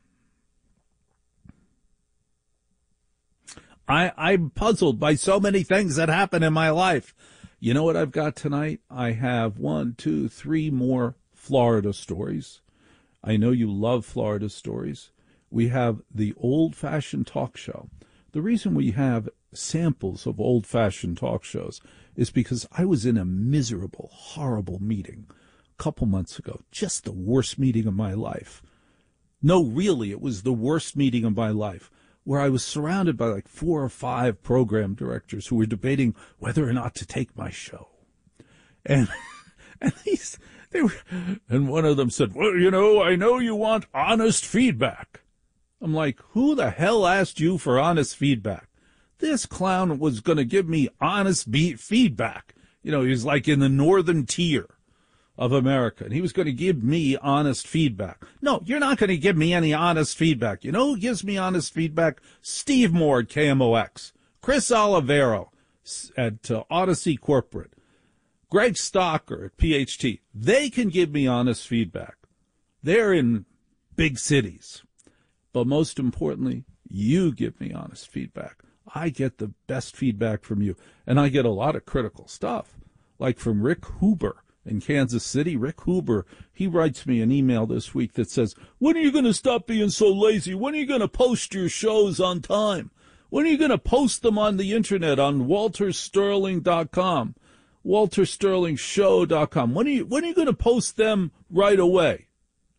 I, I'm puzzled by so many things that happen in my life. You know what I've got tonight? I have one, two, three more Florida stories. I know you love Florida stories. We have the old-fashioned talk show. The reason we have samples of old-fashioned talk shows is because I was in a miserable, horrible meeting a couple months ago. Just the worst meeting of my life. No, really, it was the worst meeting of my life, where I was surrounded by like four or five program directors who were debating whether or not to take my show. And and these they were and one of them said, "Well, you know, I know you want honest feedback." I'm like, "Who the hell asked you for honest feedback?" This clown was going to give me honest be- feedback. You know, he was like in the northern tier of America, and he was going to give me honest feedback. No, you're not going to give me any honest feedback. You know who gives me honest feedback? Steve Moore at K M O X, Chris Olivero at uh, Odyssey Corporate, Greg Stocker at P H T. They can give me honest feedback. They're in big cities. But most importantly, you give me honest feedback. I get the best feedback from you, and I get a lot of critical stuff, like from Rick Huber in Kansas City. Rick Huber, he writes me an email this week that says, "When are you going to stop being so lazy? When are you going to post your shows on time? When are you going to post them on the internet on walter sterling dot com, walter sterling show dot com? When are you, when are you going to post them right away?"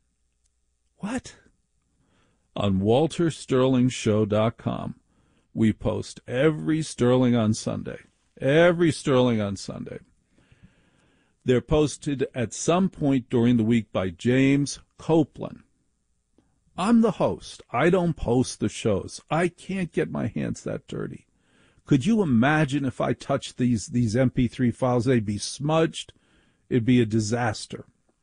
What? On walter sterling show dot com, we post every Sterling on Sunday. Every Sterling on Sunday. They're posted at some point during the week by James Copeland. I'm the host. I don't post the shows. I can't get my hands that dirty. Could you imagine if I touched these, these M P three files? They'd be smudged. It'd be a disaster.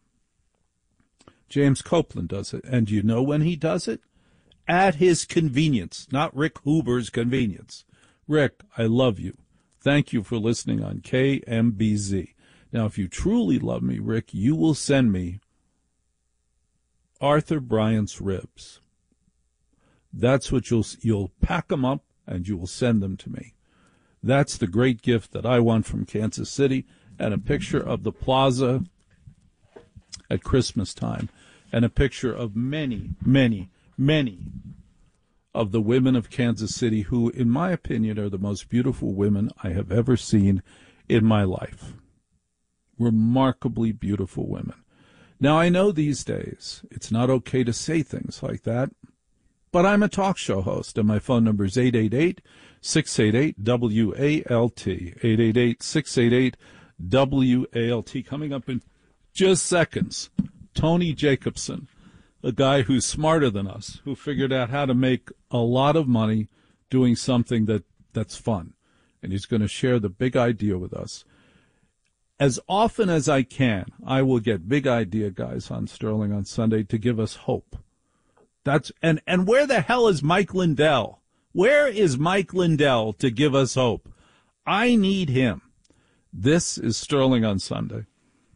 James Copeland does it. And you know when he does it? At his convenience, not Rick Huber's convenience. Rick, I love you. Thank you for listening on K M B Z. Now, if you truly love me, Rick, you will send me Arthur Bryant's ribs. That's what you'll you'll pack them up and you will send them to me. That's the great gift that I want from Kansas City, and a picture of the plaza at Christmas time, and a picture of many, many, many of the women of Kansas City who, in my opinion, are the most beautiful women I have ever seen in my life. Remarkably beautiful women. Now, I know these days it's not okay to say things like that, but I'm a talk show host, and my phone number is eight eight eight, six eight eight, W A L T, eight eight eight, six eight eight, W A L T. Coming up in just seconds, Tony Jacobson, a guy who's smarter than us, who figured out how to make a lot of money doing something that, that's fun. And he's going to share the big idea with us. As often as I can, I will get big idea guys on Sterling on Sunday to give us hope. That's and, and where the hell is Mike Lindell? Where is Mike Lindell to give us hope? I need him. This is Sterling on Sunday.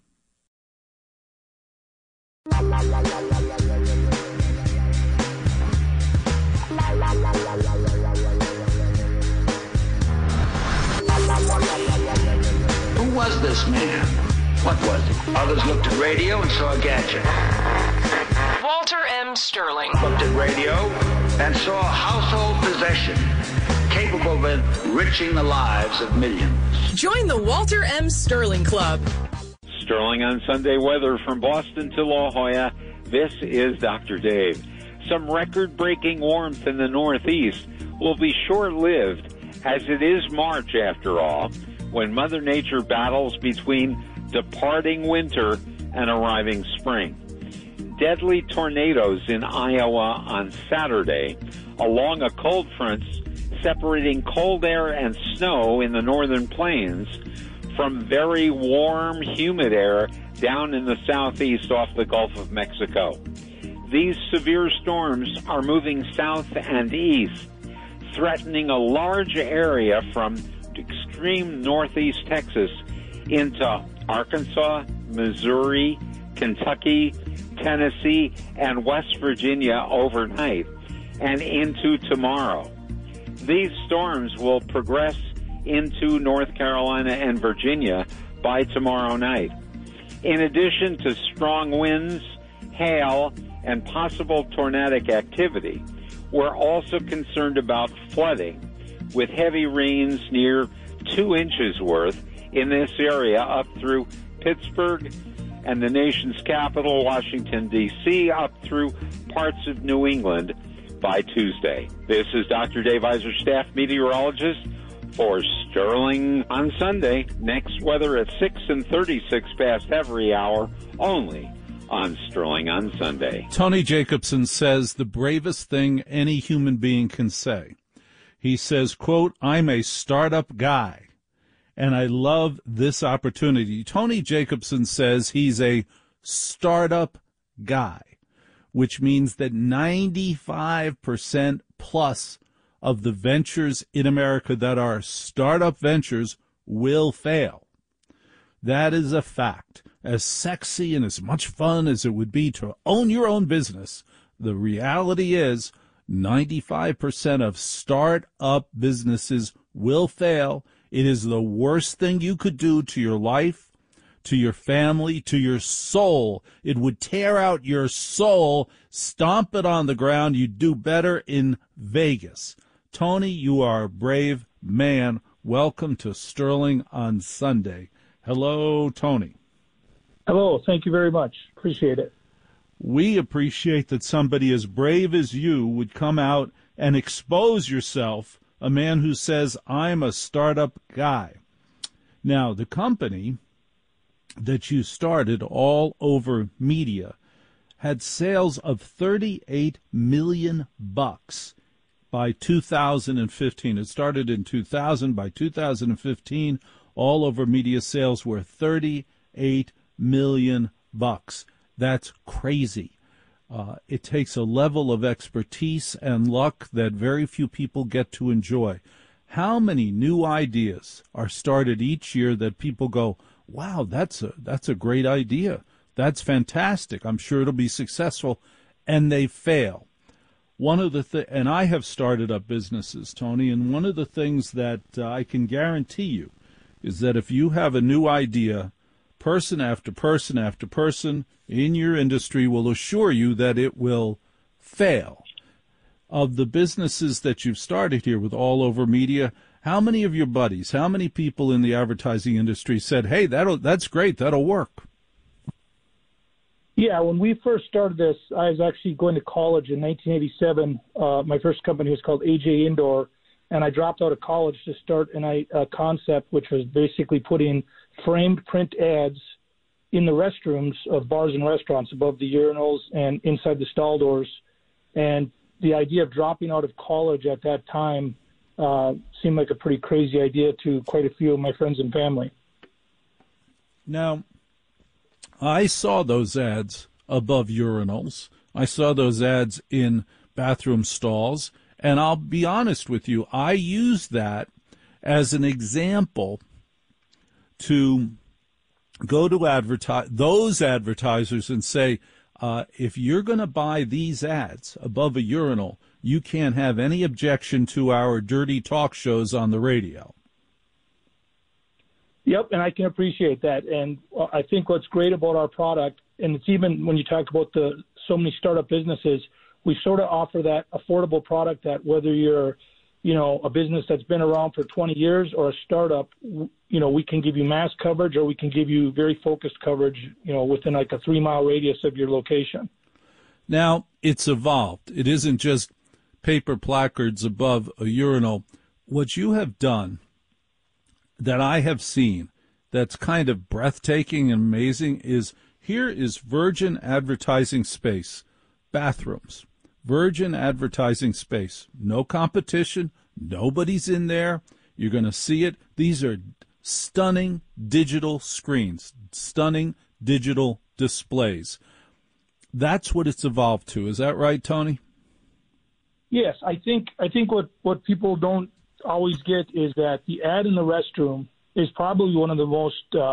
Who was this man? What was he? Others looked at radio and saw a gadget. Walter M. Sterling. Looked at radio and saw a household possession capable of enriching the lives of millions. Join the Walter M. Sterling Club. Sterling on Sunday weather from Boston to La Jolla. This is Doctor Dave. Some record-breaking warmth in the Northeast will be short-lived, as it is March, after all, when Mother Nature battles between departing winter and arriving spring. Deadly tornadoes in Iowa on Saturday, along a cold front separating cold air and snow in the northern plains from very warm, humid air down in the southeast off the Gulf of Mexico. These severe storms are moving south and east, threatening a large area from extreme northeast Texas into Arkansas, Missouri, Kentucky, Tennessee, and West Virginia overnight and into tomorrow. These storms will progress into North Carolina and Virginia by tomorrow night. In addition to strong winds, hail, and possible tornadic activity, we're also concerned about flooding, with heavy rains near two inches worth in this area up through Pittsburgh and the nation's capital, Washington, D C, up through parts of New England by Tuesday. This is Doctor Dave Iser, staff meteorologist for Sterling on Sunday. Next weather at six and thirty-six past every hour, only on Sterling on Sunday. Tony Jacobson says the bravest thing any human being can say. He says, quote, I'm a startup guy, and I love this opportunity. Tony Jacobson says he's a startup guy, which means that ninety-five percent plus of the ventures in America that are startup ventures will fail. That is a fact. As sexy and as much fun as it would be to own your own business, the reality is ninety-five percent of start-up businesses will fail. It is the worst thing you could do to your life, to your family, to your soul. It would tear out your soul, stomp it on the ground. You'd do better in Vegas. Tony, you are a brave man. Welcome to Sterling on Sunday. Hello, Tony. Hello. Thank you very much. Appreciate it. We appreciate that somebody as brave as you would come out and expose yourself, a man who says, I'm a startup guy. Now, the company that you started, All Over Media, had sales of thirty-eight million bucks by two thousand fifteen. It started in two thousand. By two thousand fifteen, All Over Media sales were thirty-eight million bucks. That's crazy. Uh, it takes a level of expertise and luck that very few people get to enjoy. How many new ideas are started each year that people go, wow, that's a, that's a great idea. That's fantastic. I'm sure it'll be successful. And they fail. One of the th- and I have started up businesses, Tony, and one of the things that uh, I can guarantee you is that if you have a new idea, person after person after person in your industry will assure you that it will fail. Of the businesses that you've started here with All Over Media, how many of your buddies, how many people in the advertising industry said, hey, that'll that's great, that'll work? Yeah, when we first started this, I was actually going to college in nineteen eighty-seven. Uh, my first company was called A J Indoor, and I dropped out of college to start an uh, concept which was basically putting framed print ads in the restrooms of bars and restaurants, above the urinals and inside the stall doors. And the idea of dropping out of college at that time uh, seemed like a pretty crazy idea to quite a few of my friends and family. Now, I saw those ads above urinals. I saw those ads in bathroom stalls. And I'll be honest with you, I used that as an example to go to advertise those advertisers and say, uh, if you're going to buy these ads above a urinal, you can't have any objection to our dirty talk shows on the radio. Yep, and I can appreciate that. And I think what's great about our product, and it's even when you talk about the so many startup businesses, we sort of offer that affordable product that whether you're, you know, a business that's been around for twenty years or a startup, you know, we can give you mass coverage or we can give you very focused coverage, you know, within like a three mile radius of your location. Now, it's evolved. It isn't just paper placards above a urinal. What you have done that I have seen that's kind of breathtaking and amazing is here is Virgin Advertising Space, bathrooms. Virgin Advertising Space. No competition. Nobody's in there. You're going to see it. These are stunning digital screens, stunning digital displays. That's what it's evolved to. Is that right, Tony? Yes, I think I think what, what people don't always get is that the ad in the restroom is probably one of the most uh,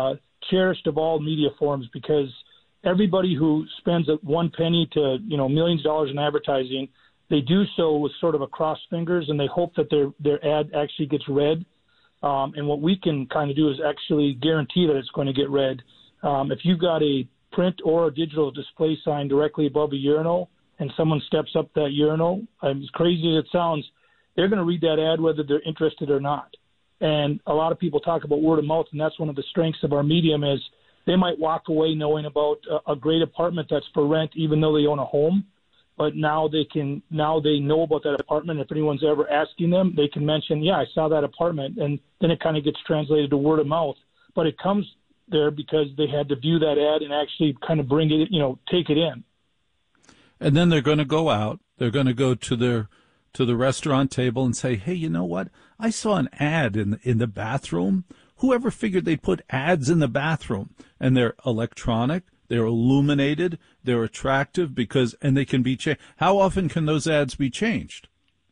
cherished of all media forms because everybody who spends one penny to, you know, millions of dollars in advertising, they do so with sort of a cross fingers, and they hope that their their ad actually gets read. Um, and what we can kind of do is actually guarantee that it's going to get read. Um, if you've got a print or a digital display sign directly above a urinal and someone steps up that urinal, um, as crazy as it sounds, they're going to read that ad whether they're interested or not. And a lot of people talk about word of mouth, and that's one of the strengths of our medium is they might walk away knowing about a, a great apartment that's for rent even though they own a home. But now they can now they know about that apartment. If anyone's ever asking them, they can mention, yeah, I saw that apartment, and then it kind of gets translated to word of mouth. But it comes there because they had to view that ad and actually kind of bring it, you know, take it in. And then they're going to go out. They're going to go to their to the restaurant table and say, hey, you know what? I saw an ad in in the bathroom. Whoever figured they'd put ads in the bathroom? And they're electronic. They're illuminated, they're attractive because, and they can be changed. How often can those ads be changed?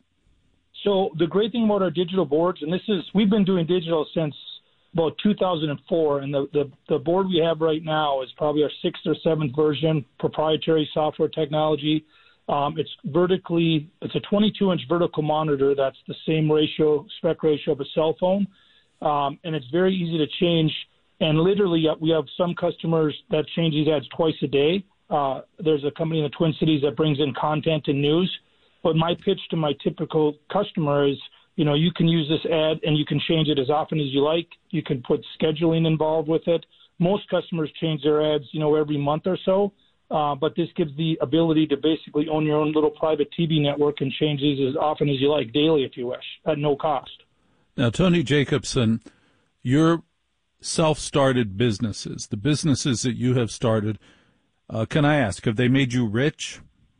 So the great thing about our digital boards, and this is, we've been doing digital since about two thousand four, and the, the, the board we have right now is probably our sixth or seventh version, proprietary software technology. Um, it's vertically, it's a twenty-two inch vertical monitor that's the same ratio, spec ratio of a cell phone, um, and it's very easy to change. And literally, we have some customers that change these ads twice a day. Uh, there's a company in the Twin Cities that brings in content and news. But my pitch to my typical customer is, you know, you can use this ad and you can change it as often as you like. You can put scheduling involved with it. Most customers change their ads, you know, every month or so. Uh, but this gives the ability to basically own your own little private T V network and change these as often as you like, daily if you wish, at no cost. Now, Tony Jacobson, you're self-started businesses, the businesses that you have started, uh, can I ask, have they made you rich?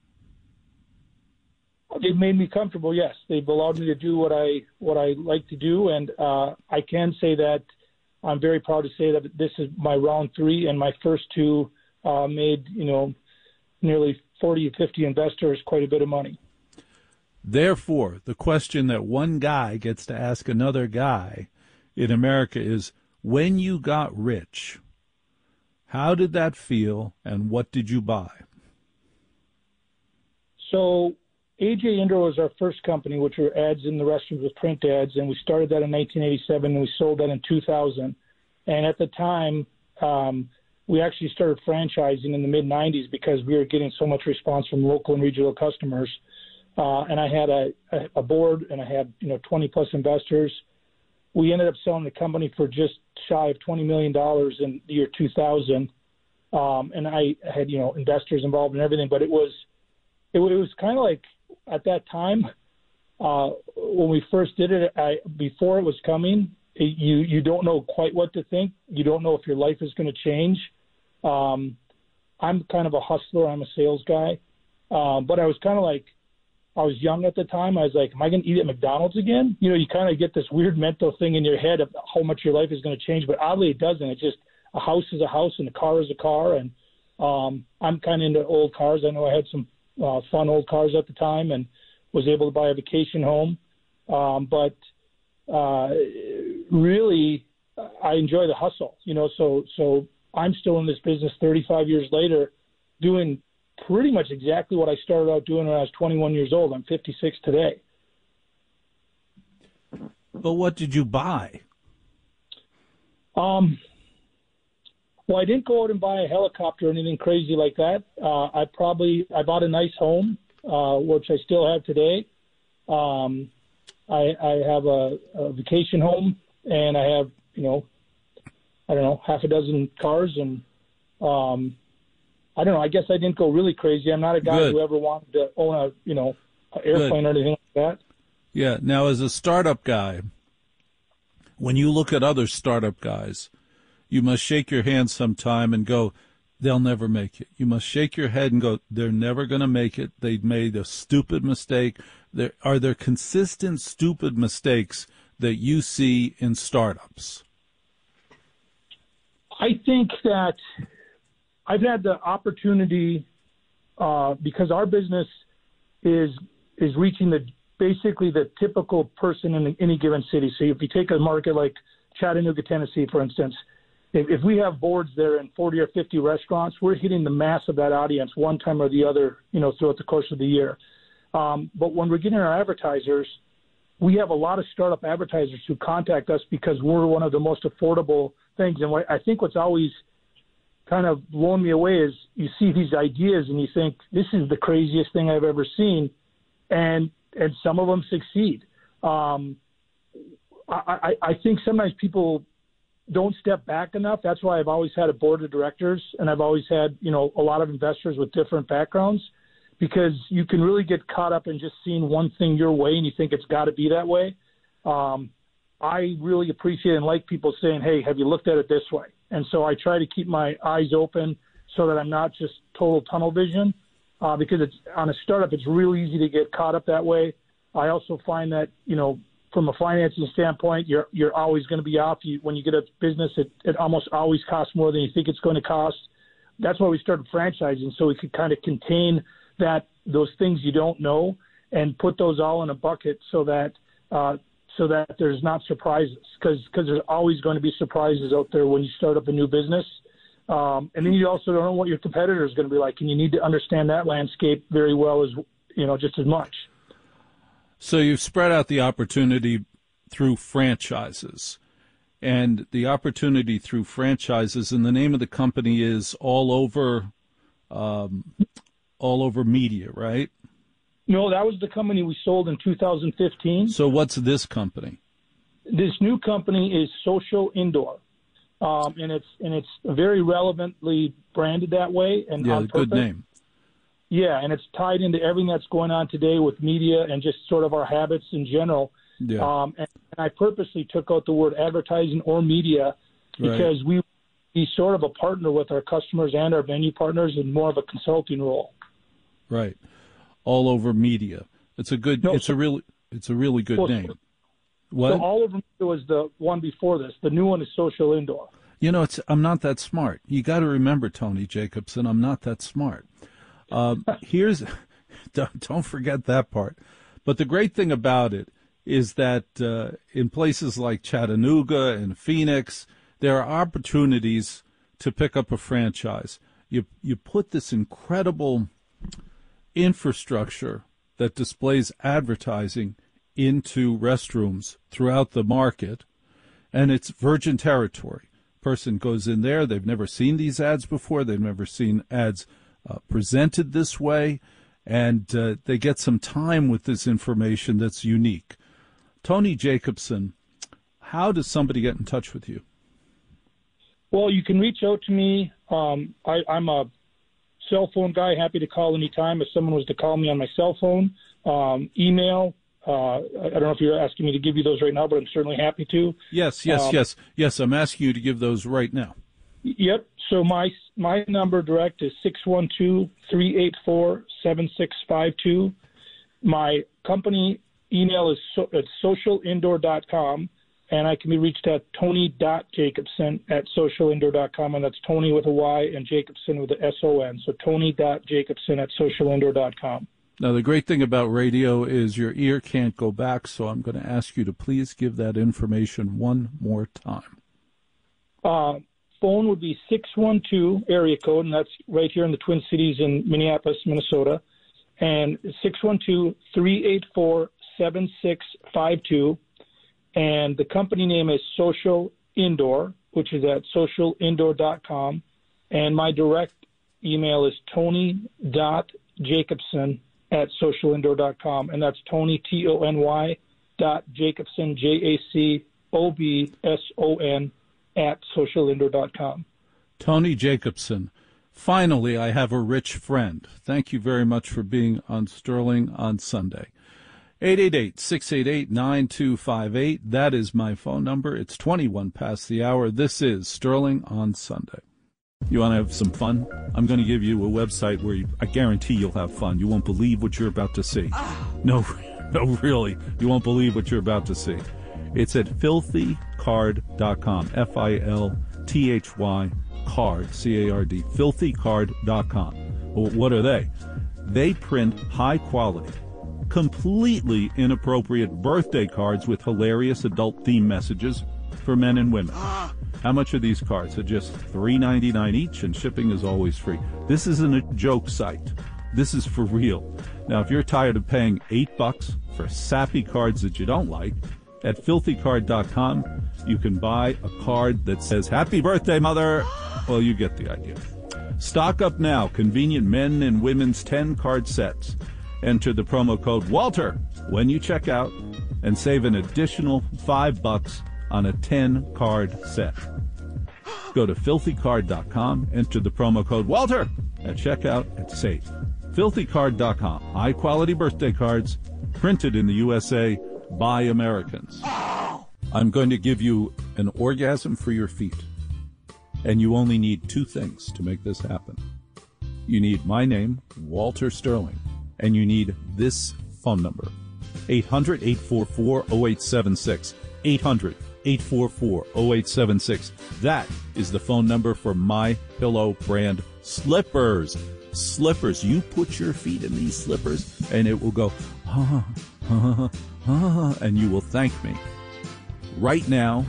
They've made me comfortable, yes. They've allowed me to do what I what I like to do, and uh, I can say that I'm very proud to say that this is my round three, and my first two uh, made, you know, nearly forty or fifty investors quite a bit of money. Therefore, the question that one guy gets to ask another guy in America is, when you got rich, how did that feel, and what did you buy? So A J Indoor was our first company, which were ads in the restrooms with print ads, and we started that in nineteen eighty-seven, and we sold that in two thousand. And at the time, um, we actually started franchising in the mid nineties because we were getting so much response from local and regional customers. Uh, and I had a, a, a board, and I had, you know, twenty plus investors. We ended up selling the company for just shy of twenty million dollars in the year two thousand. Um, and I had, you know, investors involved in everything, but it was, it, it was kind of like at that time, uh, when we first did it, I, before it was coming, it, you, you don't know quite what to think. You don't know if your life is going to change. Um, I'm kind of a hustler. I'm a sales guy. Um, but I was kind of like, I was young at the time. I was like, am I going to eat at McDonald's again? You know, you kind of get this weird mental thing in your head of how much your life is going to change. But oddly, it doesn't. It's just a house is a house and a car is a car. And um, I'm kind of into old cars. I know I had some uh, fun old cars at the time and was able to buy a vacation home. Um, but uh, really, I enjoy the hustle, you know, so so I'm still in this business thirty-five years later doing pretty much exactly what I started out doing when I was twenty-one years old. I'm fifty-six today. But what did you buy? Um, well, I didn't go out and buy a helicopter or anything crazy like that. Uh, I probably, I bought a nice home, uh, which I still have today. Um, I, I have a, a vacation home, and I have, you know, I don't know, half a dozen cars, and um, I don't know. I guess I didn't go really crazy. I'm not a guy Good. who ever wanted to own a, you know, an airplane Good. or anything like that. Yeah. Now, as a startup guy, when you look at other startup guys, you must shake your hand sometime and go, they'll never make it. You must shake your head and go, they're never going to make it. They made a stupid mistake. There, are there consistent stupid mistakes that you see in startups? I think that I've had the opportunity uh, because our business is is reaching the basically the typical person in any given city. So if you take a market like Chattanooga, Tennessee, for instance, if, if we have boards there in forty or fifty restaurants, we're hitting the mass of that audience one time or the other, you know, throughout the course of the year. Um, but when we're getting our advertisers, we have a lot of startup advertisers who contact us because we're one of the most affordable things. And what I think what's always kind of blown me away is you see these ideas and you think, this is the craziest thing I've ever seen. And, and some of them succeed. Um, I, I, I think sometimes people don't step back enough. That's why I've always had a board of directors, and I've always had, you know, a lot of investors with different backgrounds, because you can really get caught up in just seeing one thing your way and you think it's got to be that way. Um, I really appreciate and like people saying, hey, have you looked at it this way? And so I try to keep my eyes open so that I'm not just total tunnel vision, uh, because it's on a startup, it's real easy to get caught up that way. I also find that, you know, from a financing standpoint, you're you're always going to be off. You, when you get a business, it, it almost always costs more than you think it's going to cost. That's why we started franchising, so we could kind of contain that those things you don't know and put those all in a bucket so that uh, so that there's not surprises, because because there's always going to be surprises out there when you start up a new business. Um, and then you also don't know what your competitor is going to be like, and you need to understand that landscape very well, as you know, just as much. So you've spread out the opportunity through franchises, and the opportunity through franchises, and the name of the company is All Over, um, All Over Media, right? No, that was the company we sold in two thousand fifteen. So what's this company? This new company is Social Indoor, um, and it's and it's very relevantly branded that way. And yeah, on good purpose. name. Yeah, and it's tied into everything that's going on today with media and just sort of our habits in general. Yeah. Um, and, and I purposely took out the word advertising or media because Right. we be sort of a partner with our customers and our venue partners in more of a consulting role. Right. All Over Media. It's a good. No, it's so- a really. It's a really good Well, name. What? So All Over Media was the one before this. The new one is Social Indoor. You know, it's. I'm not that smart. You got to remember, Tony Jacobson. I'm not that smart. Uh, here's. Don't, don't forget that part. But the great thing about it is that uh, in places like Chattanooga and Phoenix, there are opportunities to pick up a franchise. You you put this incredible infrastructure that displays advertising into restrooms throughout the market, and it's virgin territory. Person goes in there, they've never seen these ads before, they've never seen ads uh, presented this way, and uh, they get some time with this information that's unique. Tony Jacobson, how does somebody get in touch with you? Well, you can reach out to me. Um, I, I'm a cell phone guy, happy to call anytime if someone was to call me on my cell phone. Um, email, uh, I don't know if you're asking me to give you those right now, but I'm certainly happy to. Yes, yes, Um, yes, yes. I'm asking you to give those right now. Yep. So my my number direct is six one two, three eight four, seven six five two. My company email is so, it's social indoor dot com, and I can be reached at tony dot jacobson at social indoor dot com, and that's Tony with a Y and Jacobson with a S O N. So tony dot jacobson at social indoor dot com. Now, the great thing about radio is your ear can't go back, so I'm going to ask you to please give that information one more time. Uh, phone would be six one two area code, and that's right here in the Twin Cities in Minneapolis, Minnesota, and six one two, three eight four, seven six five two. And the company name is Social Indoor, which is at social indoor dot com. And my direct email is tony dot jacobson at social indoor dot com. And that's Tony, T O N Y, dot Jacobson, J A C O B S O N, at social indoor dot com. Tony Jacobson. Finally, I have a rich friend. Thank you very much for being on Sterling on Sunday. eight eight eight, six eight eight, nine two five eight. That is my phone number. It's twenty-one past the hour. This is Sterling on Sunday. You want to have some fun? I'm going to give you a website where you, I guarantee you'll have fun. You won't believe what you're about to see. No, no, really. You won't believe what you're about to see. It's at filthy card dot com. F I L T H Y card, C A R D, filthy card dot com. Well, what are they? They print high quality, completely inappropriate birthday cards with hilarious adult theme messages for men and women. How much are these cards? They're just three ninety-nine each, and shipping is always free. This isn't a joke site. This is for real. Now, if you're tired of paying eight bucks for sappy cards that you don't like, at filthy card dot com, you can buy a card that says, "Happy birthday, mother." Well, you get the idea. Stock up now. Convenient men and women's ten-card sets. Enter the promo code Walter when you check out and save an additional five bucks on a ten-card set. Go to filthy card dot com, enter the promo code Walter at checkout and save. filthy card dot com. High-quality birthday cards printed in the U S A by Americans. I'm going to give you an orgasm for your feet. And you only need two things to make this happen. You need my name, Walter Sterling, and you need this phone number, eight hundred, eight four four, oh eight seven six, eight hundred, eight four four, oh eight seven six. That is the phone number for My Pillow brand slippers. Slippers. You put your feet in these slippers, and it will go, ah, ah, ah, and you will thank me. Right now,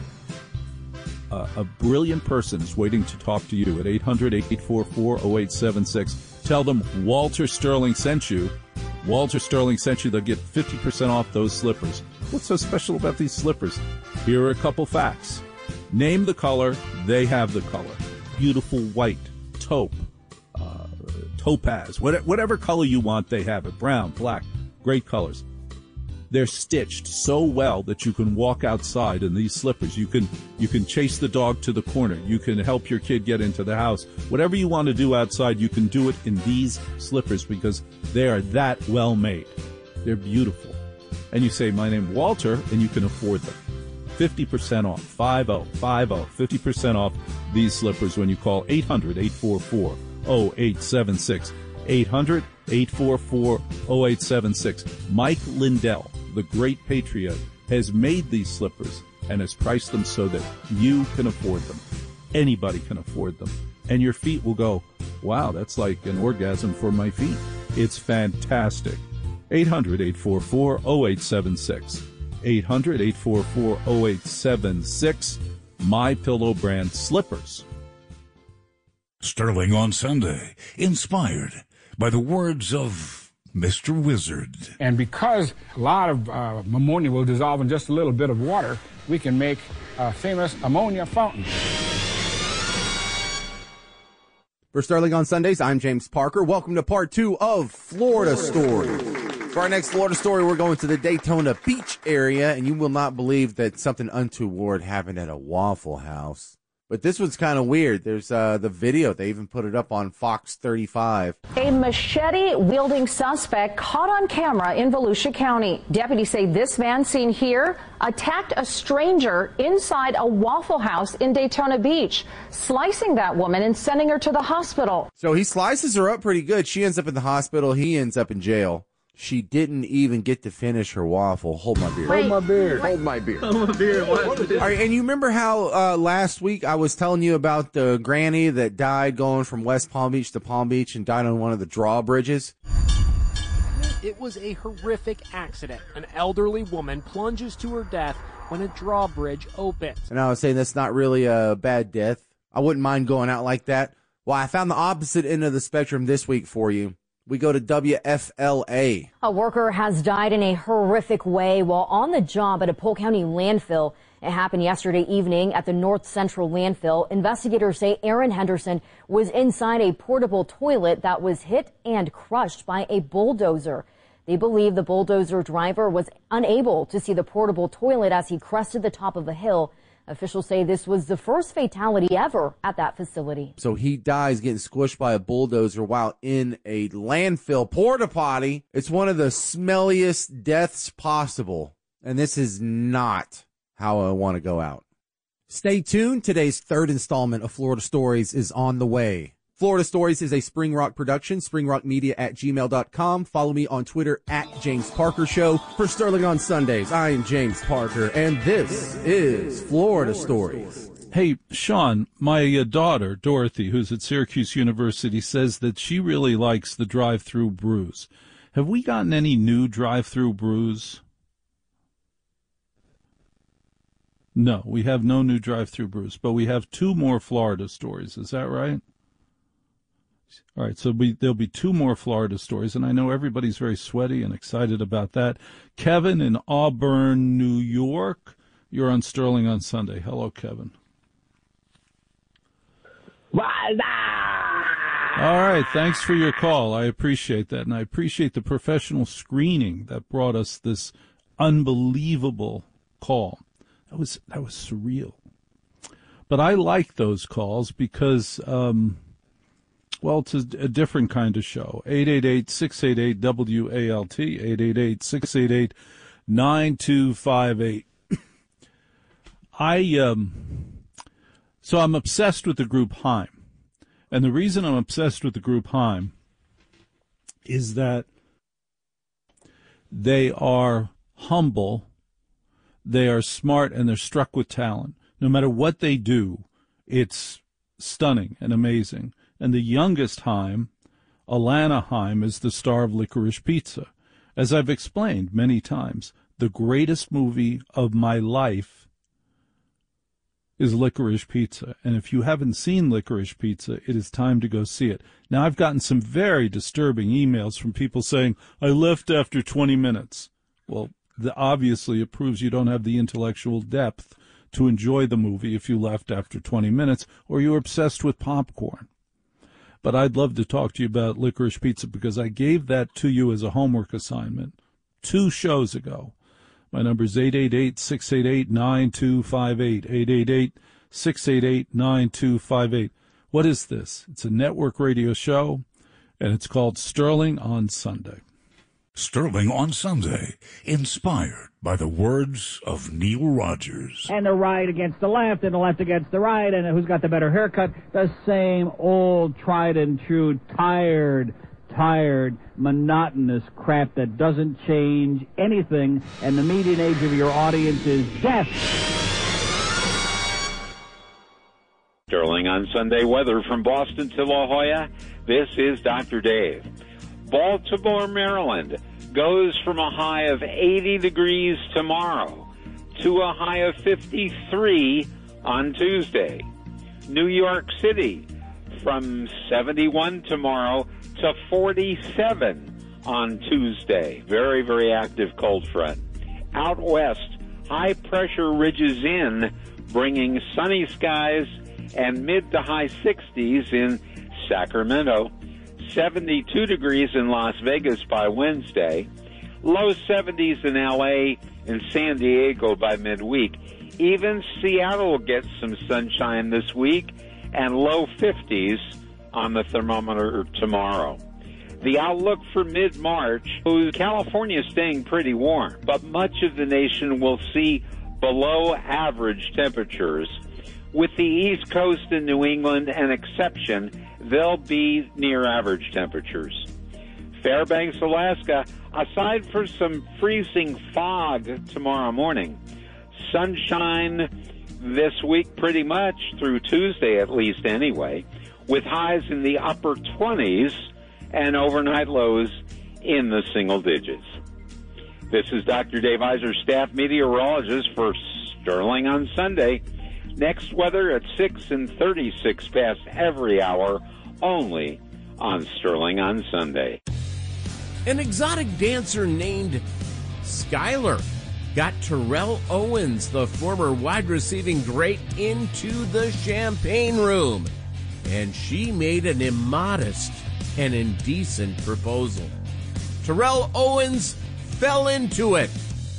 Uh, a brilliant person is waiting to talk to you at eight hundred, eight four four, oh eight seven six. Tell them Walter Sterling sent you. Walter Sterling sent you. They'll get fifty percent off those slippers. What's so special about these slippers? Here are a couple facts. Name the color. They have the color. Beautiful white, taupe, uh, topaz, whatever color you want, they have it. Brown, black, great colors. They're stitched so well that you can walk outside in these slippers. You can you can chase the dog to the corner. You can help your kid get into the house. Whatever you want to do outside, you can do it in these slippers because they are that well made. They're beautiful. And you say, my name is Walter, and you can afford them. fifty percent off. five oh, five oh, fifty percent off these slippers when you call eight hundred, eight four four, oh eight seven six. eight hundred, eight four four, oh eight seven six. Mike Lindell, the great patriot, has made these slippers and has priced them so that you can afford them. Anybody can afford them. And your feet will go, wow, that's like an orgasm for my feet. It's fantastic. eight hundred, eight four four, oh eight seven six. eight hundred, eight four four, oh eight seven six. My Pillow brand slippers. Sterling on Sunday, inspired by the words of Mister Wizard. And because a lot of uh, ammonia will dissolve in just a little bit of water, we can make a famous ammonia fountain. For Sterling on Sundays, I'm James Parker. Welcome to part two of Florida Story. For our next Florida story, we're going to the Daytona Beach area, and you will not believe that something untoward happened at a Waffle House. But this one's kind of weird. There's uh, the video. They even put it up on Fox thirty-five. A machete-wielding suspect caught on camera in Volusia County. Deputies say this man seen here attacked a stranger inside a Waffle House in Daytona Beach, slicing that woman and sending her to the hospital. So he slices her up pretty good. She ends up in the hospital. He ends up in jail. She didn't even get to finish her waffle. Hold my beer. Hold my beer. Hold my beer. Hold my beer. What? All right, and you remember how uh, last week I was telling you about the granny that died going from West Palm Beach to Palm Beach and died on one of the drawbridges? It was a horrific accident. An elderly woman plunges to her death when a drawbridge opens. And I was saying that's not really a bad death. I wouldn't mind going out like that. Well, I found the opposite end of the spectrum this week for you. We go to W F L A. A worker has died in a horrific way while on the job at a Polk County landfill. It happened yesterday evening at the North Central landfill. Investigators say Aaron Henderson was inside a portable toilet that was hit and crushed by a bulldozer. They believe the bulldozer driver was unable to see the portable toilet as he crested the top of the hill. Officials say this was the first fatality ever at that facility. So he dies getting squished by a bulldozer while in a landfill porta potty. It's one of the smelliest deaths possible. And this is not how I want to go out. Stay tuned. Today's third installment of Florida Stories is on the way. Florida Stories is a Spring Rock production, springrockmedia at gmail dot com. Follow me on Twitter at James Parker Show. For Sterling on Sundays, I am James Parker, and this is Florida Stories. Hey, Sean, my uh, daughter, Dorothy, who's at Syracuse University, says that she really likes the drive-through brews. Have we gotten any new drive-through brews? No, we have no new drive-through brews, but we have two more Florida stories. Is that right? All right, so we, there'll be two more Florida stories, and I know everybody's very sweaty and excited about that. Kevin in Auburn, New York, you're on Sterling on Sunday. Hello, Kevin. All right, thanks for your call. I appreciate that, and I appreciate the professional screening that brought us this unbelievable call. That was that was surreal. But I like those calls because, um, well, it's a, a different kind of show. eight eight eight, six eight eight, W A L T, eight eight eight, six eight eight, nine two five eight. I, um, so I'm obsessed with the group Heim. And the reason I'm obsessed with the group Heim is that they are humble, they are smart, and they're struck with talent. No matter what they do, it's stunning and amazing. And the youngest Heim, Alana Heim, is the star of Licorice Pizza. As I've explained many times, the greatest movie of my life is Licorice Pizza. And if you haven't seen Licorice Pizza, it is time to go see it. Now, I've gotten some very disturbing emails from people saying, I left after twenty minutes. Well, the, obviously it proves you don't have the intellectual depth to enjoy the movie if you left after twenty minutes, or you're obsessed with popcorn. But I'd love to talk to you about Licorice Pizza because I gave that to you as a homework assignment two shows ago. My number is eight eight eight, six eight eight, nine two five eight, eight eight eight, six eight eight, nine two five eight. What is this? It's a network radio show, and it's called Sterling on Sunday. Sterling on Sunday, inspired by the words of Neil Rogers. And the right against the left, and the left against the right, and who's got the better haircut. The same old, tried and true, tired, tired, monotonous crap that doesn't change anything, and the median age of your audience is death. Sterling on Sunday weather from Boston to La Jolla. This is Doctor Dave. Baltimore, Maryland goes from a high of eighty degrees tomorrow to a high of fifty-three on Tuesday. New York City from seventy-one tomorrow to forty-seven on Tuesday. Very, very active cold front. Out west, high pressure ridges in, bringing sunny skies and mid to high sixties in Sacramento. seventy-two degrees in Las Vegas by Wednesday. Low seventies in L A and San Diego by midweek. Even Seattle will get some sunshine this week and low fifties on the thermometer tomorrow. The outlook for mid-March, California is staying pretty warm, but much of the nation will see below average temperatures. With the East Coast and New England an exception, they'll be near average temperatures. Fairbanks, Alaska, aside for some freezing fog tomorrow morning, sunshine this week pretty much through Tuesday at least anyway, with highs in the upper twenties and overnight lows in the single digits. This is Doctor Dave Iser, staff meteorologist for Sterling on Sunday. Next weather at six and thirty-six past every hour, only on Sterling on Sunday. An exotic dancer named Skylar got Terrell Owens, the former wide receiving great, into the champagne room. And she made an immodest and indecent proposal. Terrell Owens fell into it.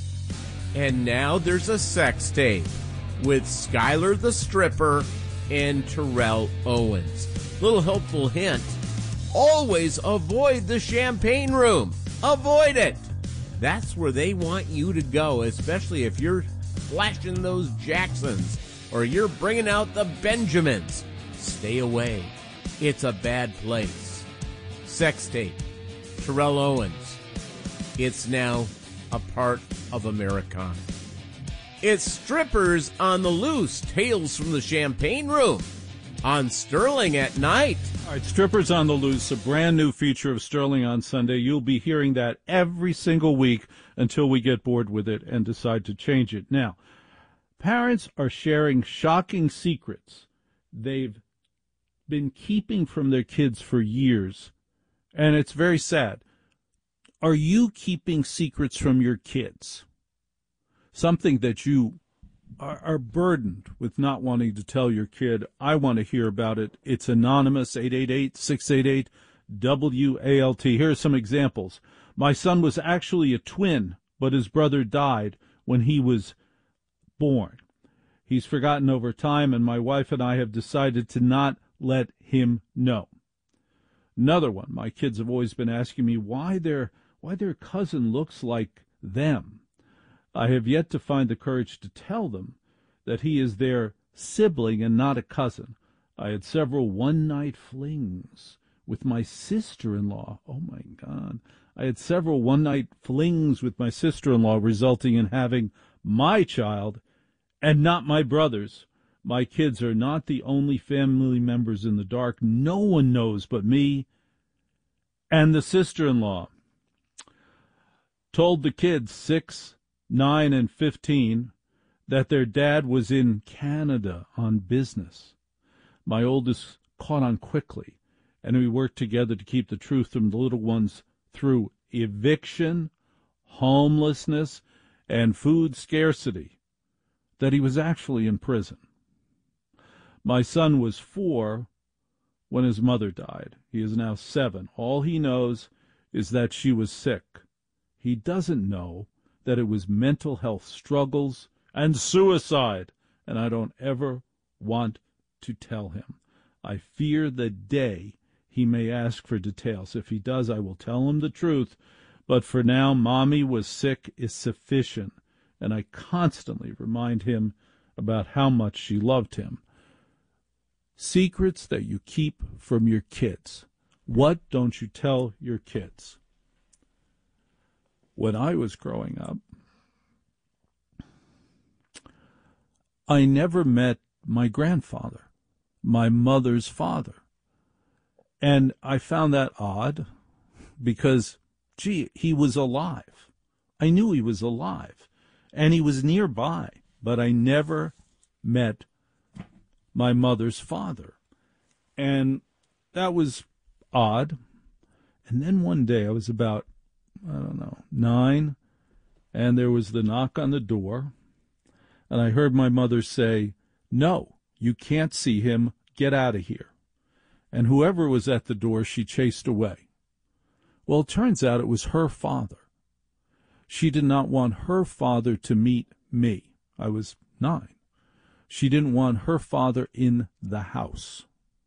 And now there's a sex tape with Skylar the stripper and Terrell Owens. Little helpful hint, always avoid the champagne room. Avoid it. That's where they want you to go, especially if you're flashing those Jacksons or you're bringing out the Benjamins. Stay away. It's a bad place. Sex tape. Terrell Owens. It's now a part of Americana. It's strippers on the loose, tales from the champagne room on Sterling at night. All right, Strippers on the Loose, a brand new feature of Sterling on Sunday. You'll be hearing that every single week until we get bored with it and decide to change it. Now, Parents are sharing shocking secrets they've been keeping from their kids for years, and it's very sad. Are you keeping secrets from your kids? Something that you are, are burdened with not wanting to tell your kid. I want to hear about it. It's anonymous, eight eight eight, six eight eight, W A L T. Here are some examples. My son was actually a twin, but his brother died when he was born. He's forgotten over time, and my wife and I have decided to not let him know. Another one, my kids have always been asking me why their why their cousin looks like them. I have yet to find the courage to tell them that he is their sibling and not a cousin. I had several one-night flings with my sister-in-law. Oh, my God. I had several one-night flings with my sister-in-law, resulting in having my child and not my brother's. My kids are not the only family members in the dark. No one knows but me and the sister-in-law. Told the kids, six, nine, and fifteen, that their dad was in Canada on business. My oldest caught on quickly, and we worked together to keep the truth from the little ones through eviction, homelessness, and food scarcity, that he was actually in prison. My son was four when his mother died. He is now seven. All he knows is that she was sick. He doesn't know that it was mental health struggles and suicide, and I don't ever want to tell him. I fear the day he may ask for details. If he does, I will tell him the truth. But for now, Mommy was sick is sufficient, and I constantly remind him about how much she loved him. Secrets that you keep from your kids. What don't you tell your kids? When I was growing up, I never met my grandfather, my mother's father. And I found that odd because, gee, he was alive. I knew he was alive, and he was nearby, but I never met my mother's father. And that was odd. And then one day I was about, I don't know, nine, and there was the knock on the door, and I heard my mother say, "No, you can't see him. Get out of here." And whoever was at the door, she chased away. Well, it turns out it was her father. She did not want her father to meet me. I was nine. She didn't want her father in the house.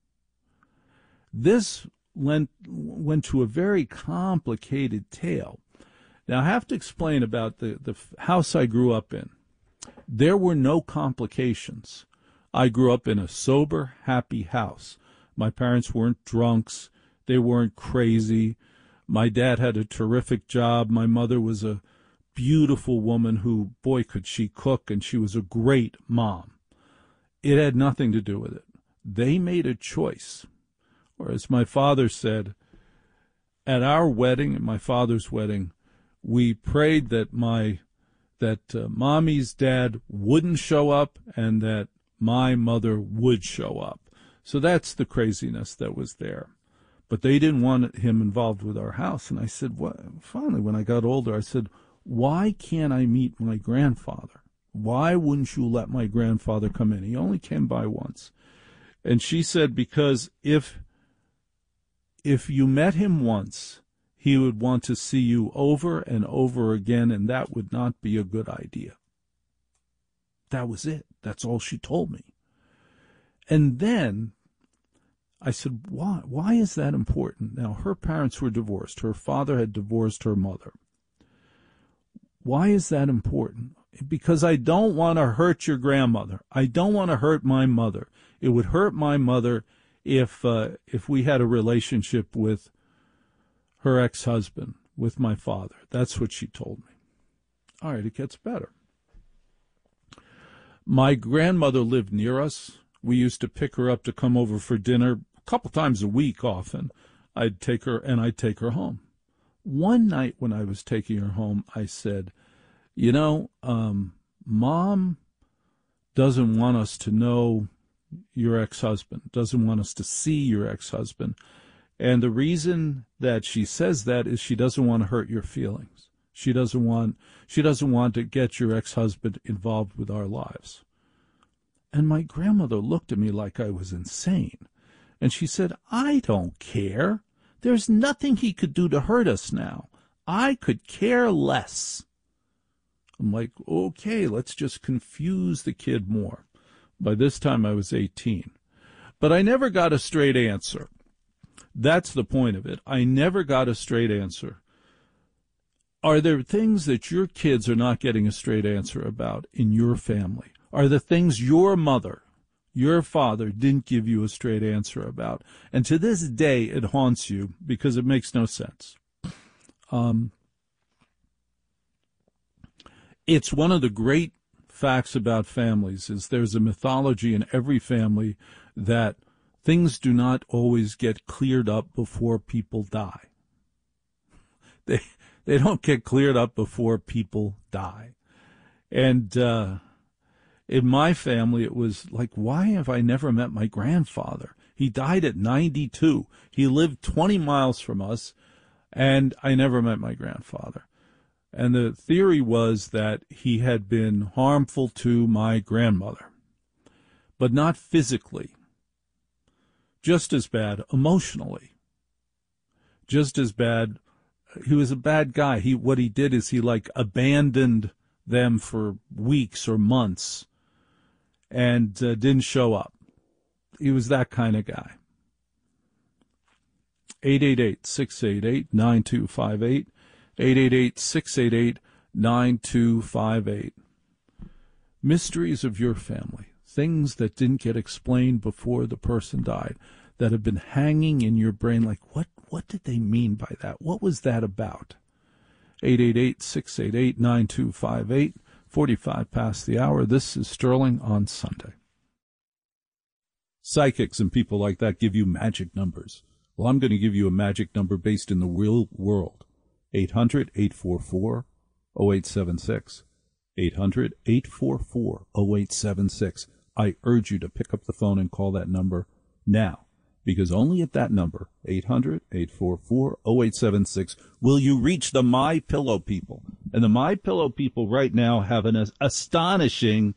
This went, went to a very complicated tale. Now, I have to explain about the, the house I grew up in. There were no complications. I grew up in a sober, happy house. My parents weren't drunks. They weren't crazy. My dad had a terrific job. My mother was a beautiful woman who, boy, could she cook, and she was a great mom. It had nothing to do with it. They made a choice. Or as my father said, at our wedding, at my father's wedding, we prayed that my that uh, Mommy's dad wouldn't show up and that my mother would show up. So that's the craziness that was there. But they didn't want him involved with our house. And I said, what? Finally, when I got older, I said, why can't I meet my grandfather? Why wouldn't you let my grandfather come in? He only came by once. And she said, because if if you met him once, he would want to see you over and over again, and that would not be a good idea. That was it. That's all she told me. And then I said, why? Why is that important? Now, her parents were divorced. Her father had divorced her mother. Why is that important? Because I don't want to hurt your grandmother. I don't want to hurt my mother. It would hurt my mother if uh, if we had a relationship with her ex-husband, with my father. That's what she told me. All right, it gets better. My grandmother lived near us. We used to pick her up to come over for dinner a couple times a week often. I'd take her, and I'd take her home. One night when I was taking her home, I said, you know, um, Mom doesn't want us to know your ex-husband, doesn't want us to see your ex-husband. And the reason that she says that is she doesn't want to hurt your feelings. She doesn't want she doesn't want to get your ex-husband involved with our lives. And my grandmother looked at me like I was insane. And she said, I don't care. There's nothing he could do to hurt us now. I could care less. I'm like, okay, let's just confuse the kid more. By this time I was eighteen. But I never got a straight answer. That's the point of it. I never got a straight answer. Are there things that your kids are not getting a straight answer about in your family? Are the things your mother, your father didn't give you a straight answer about? And to this day, it haunts you because it makes no sense. Um, it's one of the great facts about families is there's a mythology in every family that things do not always get cleared up before people die. They they don't get cleared up before people die. And uh, in my family, it was like, why have I never met my grandfather? He died at ninety-two. He lived twenty miles from us, and I never met my grandfather. And the theory was that he had been harmful to my grandmother, but not physically. Just as bad emotionally. Just as bad. He was a bad guy. He what he did is he like abandoned them for weeks or months and uh, didn't show up. He was that kind of guy. eight eight eight, six eight eight, nine two five eight. eight eight eight, six eight eight, nine two five eight. Mysteries of your family. Things that didn't get explained before the person died, that have been hanging in your brain like, what what did they mean by that? What was that about? eight eight eight, six eight eight, nine two five eight, forty-five past the hour. This is Sterling on Sunday. Psychics and people like that give you magic numbers. Well, I'm going to give you a magic number based in the real world. eight hundred, eight four four, oh eight seven six. eight hundred, eight four four, oh eight seven six. I urge you to pick up the phone and call that number now, because only at that number, eight hundred, eight four four, oh eight seven six, will you reach the MyPillow people. And the MyPillow people right now have an astonishing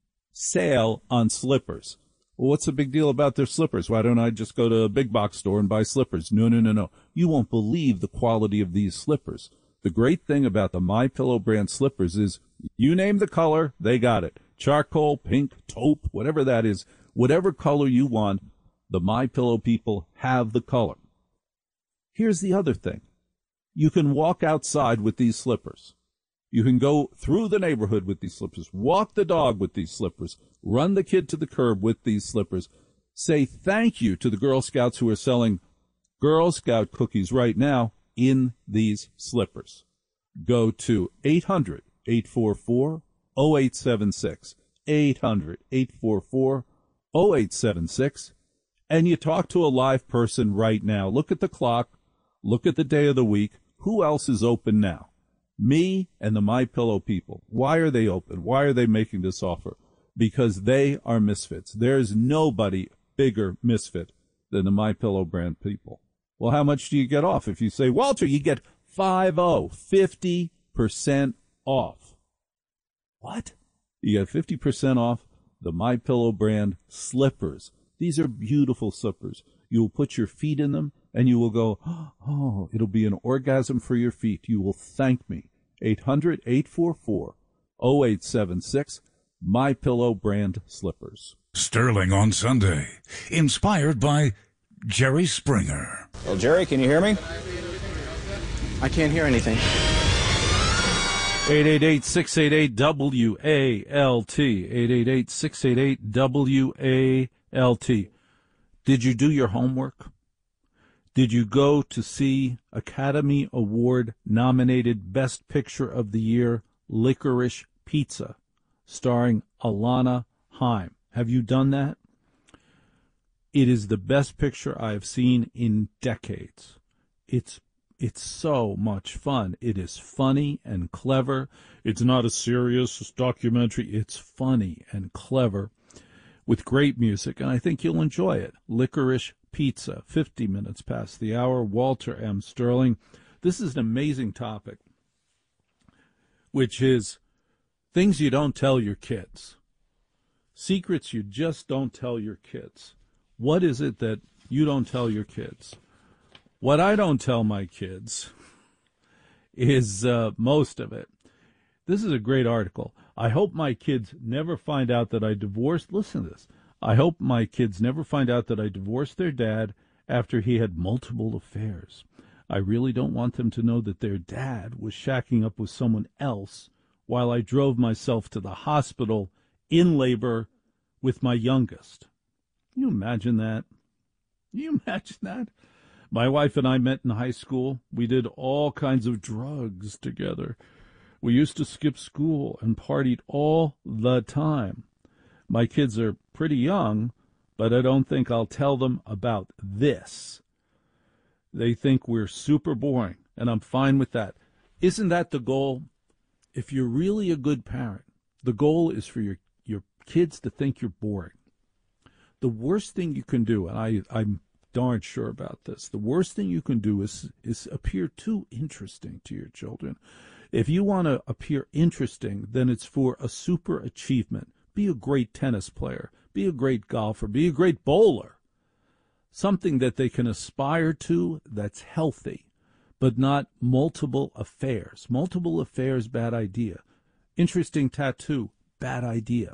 sale on slippers. Well, what's the big deal about their slippers? Why don't I just go to a big box store and buy slippers? No, no, no, no. You won't believe the quality of these slippers. The great thing about the MyPillow brand slippers is you name the color, they got it. Charcoal, pink, taupe, whatever that is, whatever color you want, the MyPillow people have the color. Here's the other thing. You can walk outside with these slippers. You can go through the neighborhood with these slippers, walk the dog with these slippers, run the kid to the curb with these slippers. Say thank you to the Girl Scouts who are selling Girl Scout cookies right now in these slippers. Go to eight hundred, eight four four, oh eight seven six, eight hundred, eight four four, oh eight seven six, and you talk to a live person right now. Look at the clock. Look at the day of the week. Who else is open now? Me and the MyPillow people. Why are they open? Why are they making this offer? Because they are misfits. There's nobody bigger misfit than the MyPillow brand people. Well, how much do you get off? If you say, Walter, you get five oh, fifty percent off. What? You get fifty percent off the MyPillow brand slippers. These are beautiful slippers. You will put your feet in them, and you will go, oh, it'll be an orgasm for your feet. You will thank me. eight hundred, eight four four, oh eight seven six, MyPillow brand slippers. Sterling on Sunday, inspired by Jerry Springer. Well, Jerry, can you hear me? I can't hear anything. eight eight eight, six eight eight, W A L T. eight eight eight, six eight eight, W A L T. Did you do your homework? Did you go to see Academy Award nominated Best Picture of the Year, Licorice Pizza, starring Alana Haim? Have you done that? It is the best picture I have seen in decades. It's It's so much fun. It is funny and clever. It's not a serious documentary. It's funny and clever with great music, and I think you'll enjoy it. Licorice Pizza, fifty minutes past the hour. Walter M. Sterling. This is an amazing topic, which is things you don't tell your kids. Secrets you just don't tell your kids. What is it that you don't tell your kids? What I don't tell my kids is uh, most of it. This is a great article. I hope my kids never find out that I divorced. Listen to this. I hope my kids never find out that I divorced their dad after he had multiple affairs. I really don't want them to know that their dad was shacking up with someone else while I drove myself to the hospital in labor with my youngest. Can you imagine that? Can you imagine that? My wife and I met in high school. We did all kinds of drugs together. We used to skip school and partied all the time. My kids are pretty young, but I don't think I'll tell them about this. They think we're super boring, and I'm fine with that. Isn't that the goal? If you're really a good parent, the goal is for your, your kids to think you're boring. The worst thing you can do, and I, I'm darn sure about this, the worst thing you can do is, is appear too interesting to your children. If you want to appear interesting, then it's for a super achievement. Be a great tennis player. Be a great golfer. Be a great bowler. Something that they can aspire to that's healthy, but not multiple affairs. Multiple affairs, bad idea. Interesting tattoo, bad idea.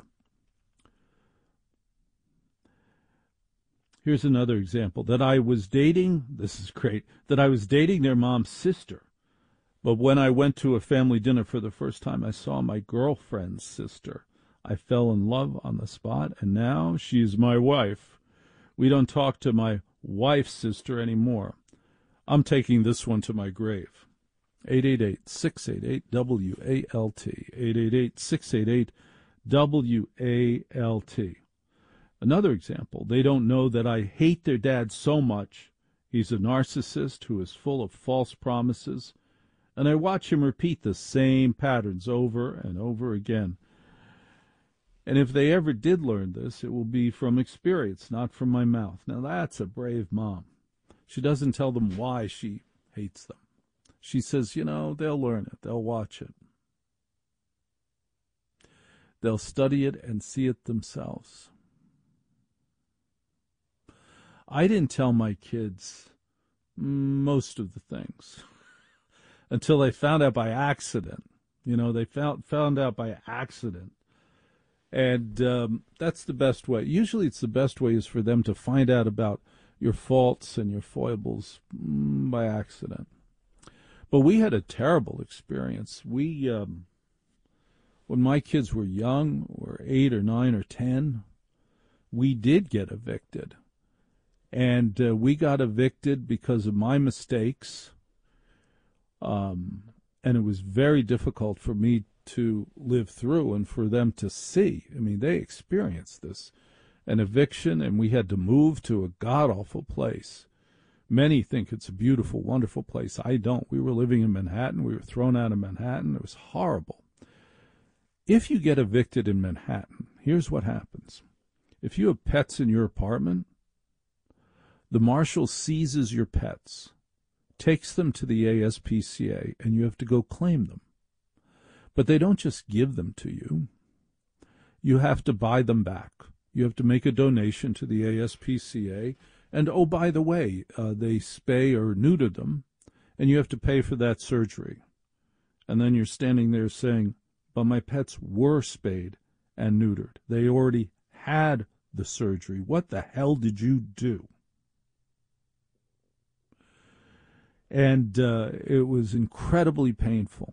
Here's another example. That I was dating, this is great, that I was dating their mom's sister. But when I went to a family dinner for the first time, I saw my girlfriend's sister. I fell in love on the spot, and now she's my wife. We don't talk to my wife's sister anymore. I'm taking this one to my grave. eight eight eight, six eight eight, W A L T. eight eight eight, six eight eight, W A L T. Another example. They don't know that I hate their dad so much. He's a narcissist who is full of false promises, and I watch him repeat the same patterns over and over again. And if they ever did learn this, it will be from experience, not from my mouth. Now, that's a brave mom. She doesn't tell them why she hates them. She says, you know, they'll learn it. They'll watch it. They'll study it and see it themselves. I didn't tell my kids most of the things until they found out by accident. You know, they found found out by accident. And um, that's the best way. Usually it's the best way is for them to find out about your faults and your foibles mm, by accident. But we had a terrible experience. We, um, when my kids were young, or eight or nine or ten, we did get evicted. And uh, we got evicted because of my mistakes. Um, and it was very difficult for me to live through and for them to see. I mean, they experienced this, an eviction, and we had to move to a god-awful place. Many think it's a beautiful, wonderful place. I don't. We were living in Manhattan. We were thrown out of Manhattan. It was horrible. If you get evicted in Manhattan, here's what happens. If you have pets in your apartment, the marshal seizes your pets, takes them to the A S P C A, and you have to go claim them. But they don't just give them to you. You have to buy them back. You have to make a donation to the A S P C A. And, oh, by the way, uh, they spay or neuter them, and you have to pay for that surgery. And then you're standing there saying, but my pets were spayed and neutered. They already had the surgery. What the hell did you do? And uh, it was incredibly painful.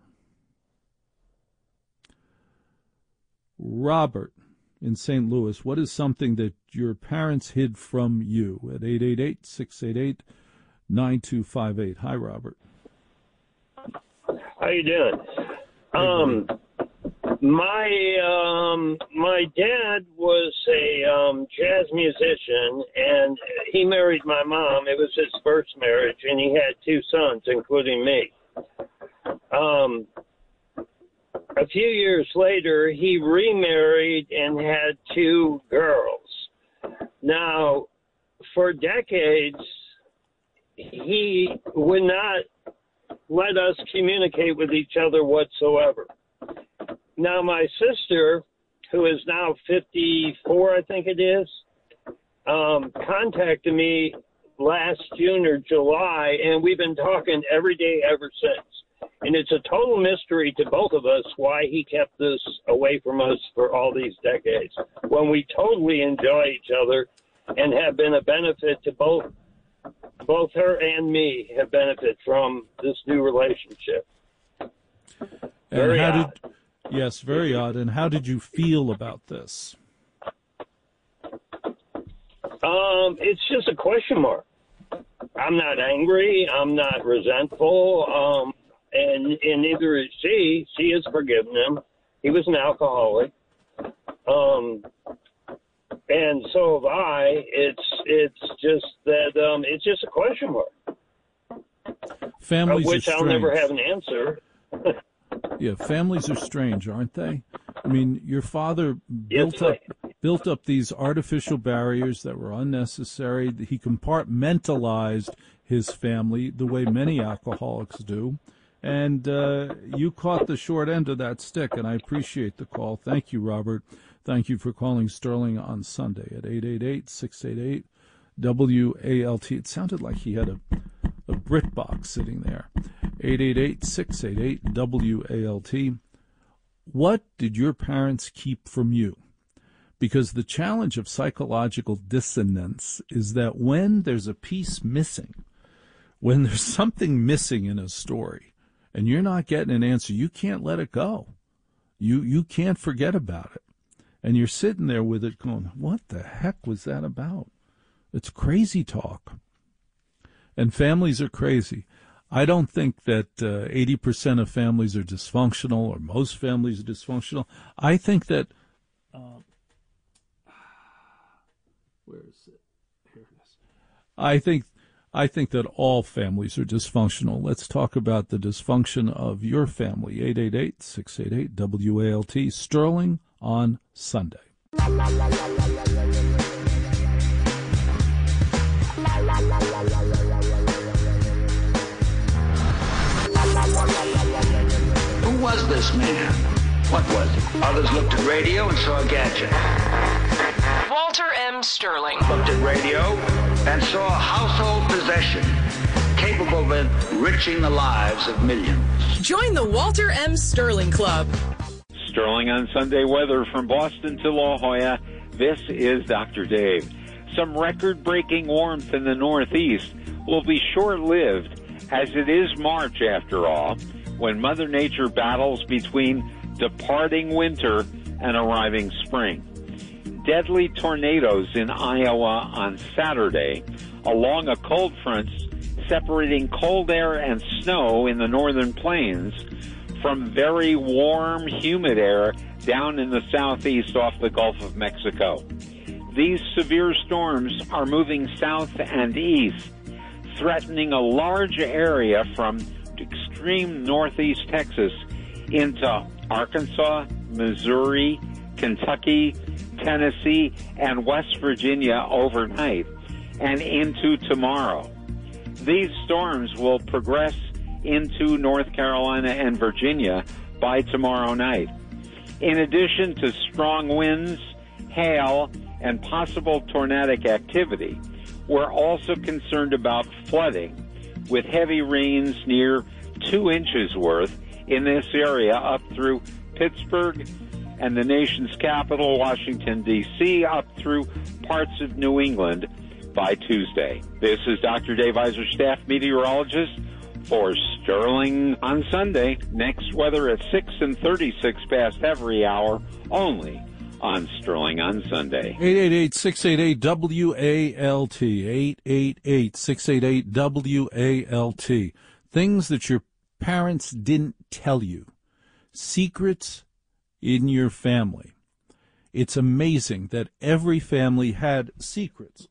Robert in Saint Louis, what is something that your parents hid from you? At eight eight eight, six eight eight, nine two five eight. Hi, Robert. How you doing? Um, My um, my dad was a um, jazz musician, and he married my mom. It was his first marriage, and he had two sons, including me. Um, a few years later, he remarried and had two girls. Now, for decades, he would not let us communicate with each other whatsoever. Now, my sister, who is now fifty-four, I think it is, um, contacted me last June or July, and we've been talking every day ever since. And it's a total mystery to both of us why he kept this away from us for all these decades, when we totally enjoy each other and have been a benefit to both both her and me have benefited from this new relationship. Very and how odd. did, yes, very odd. And how did you feel about this? Um, it's just a question mark. I'm not angry. I'm not resentful. Um, and, and neither is she. She has forgiven him. He was an alcoholic. Um, and so have I. It's it's just that um, it's just a question mark. Families of which are I'll never strange. have an answer. Yeah, families are strange, aren't they? I mean, your father built up built up these artificial barriers that were unnecessary. He compartmentalized his family the way many alcoholics do. And uh, you caught the short end of that stick, and I appreciate the call. Thank you, Robert. Thank you for calling Sterling on Sunday at eight eight eight, six eight eight, W A L T. It sounded like he had a, a Brit box sitting there. eight eight eight, six eight eight, W A L T. What did your parents keep from you? Because the challenge of psychological dissonance is that when there's a piece missing, when there's something missing in a story, and you're not getting an answer, you can't let it go. You you can't forget about it. And you're sitting there with it going, what the heck was that about? It's crazy talk. And families are crazy. I don't think that uh, eighty percent of families are dysfunctional or most families are dysfunctional. I think that, uh, where is it? Here it is. I think, I think that all families are dysfunctional. Let's talk about the dysfunction of your family. eight eight eight, six eight eight, W A L T. Sterling on Sunday. Who was this man? What was he? Others looked at radio and saw a gadget. Walter M. Sterling. Looked at radio and saw a household possession capable of enriching the lives of millions. Join the Walter M. Sterling Club. Sterling on Sunday weather from Boston to La Jolla. This is Doctor Dave. Some record-breaking warmth in the Northeast will be short-lived, as it is March, after all, when Mother Nature battles between departing winter and arriving spring. Deadly tornadoes in Iowa on Saturday, along a cold front separating cold air and snow in the northern plains from very warm, humid air down in the southeast off the Gulf of Mexico. These severe storms are moving south and east, threatening a large area from extreme northeast Texas into Arkansas, Missouri, Kentucky, Tennessee, and West Virginia overnight and into tomorrow. These storms will progress into North Carolina and Virginia by tomorrow night. In addition to strong winds, hail, and possible tornadic activity, we're also concerned about flooding, with heavy rains near two inches worth in this area up through Pittsburgh and the nation's capital, Washington, D C, up through parts of New England by Tuesday. This is Doctor Dave Iser, staff meteorologist for Sterling on Sunday. Next weather at six and thirty-six past every hour, only on Sterling on Sunday. eight eight eight, six eight eight, W A L T. eight eight eight, six eight eight, W A L T. Things that your parents didn't tell you. Secrets in your family. It's amazing that every family had secrets.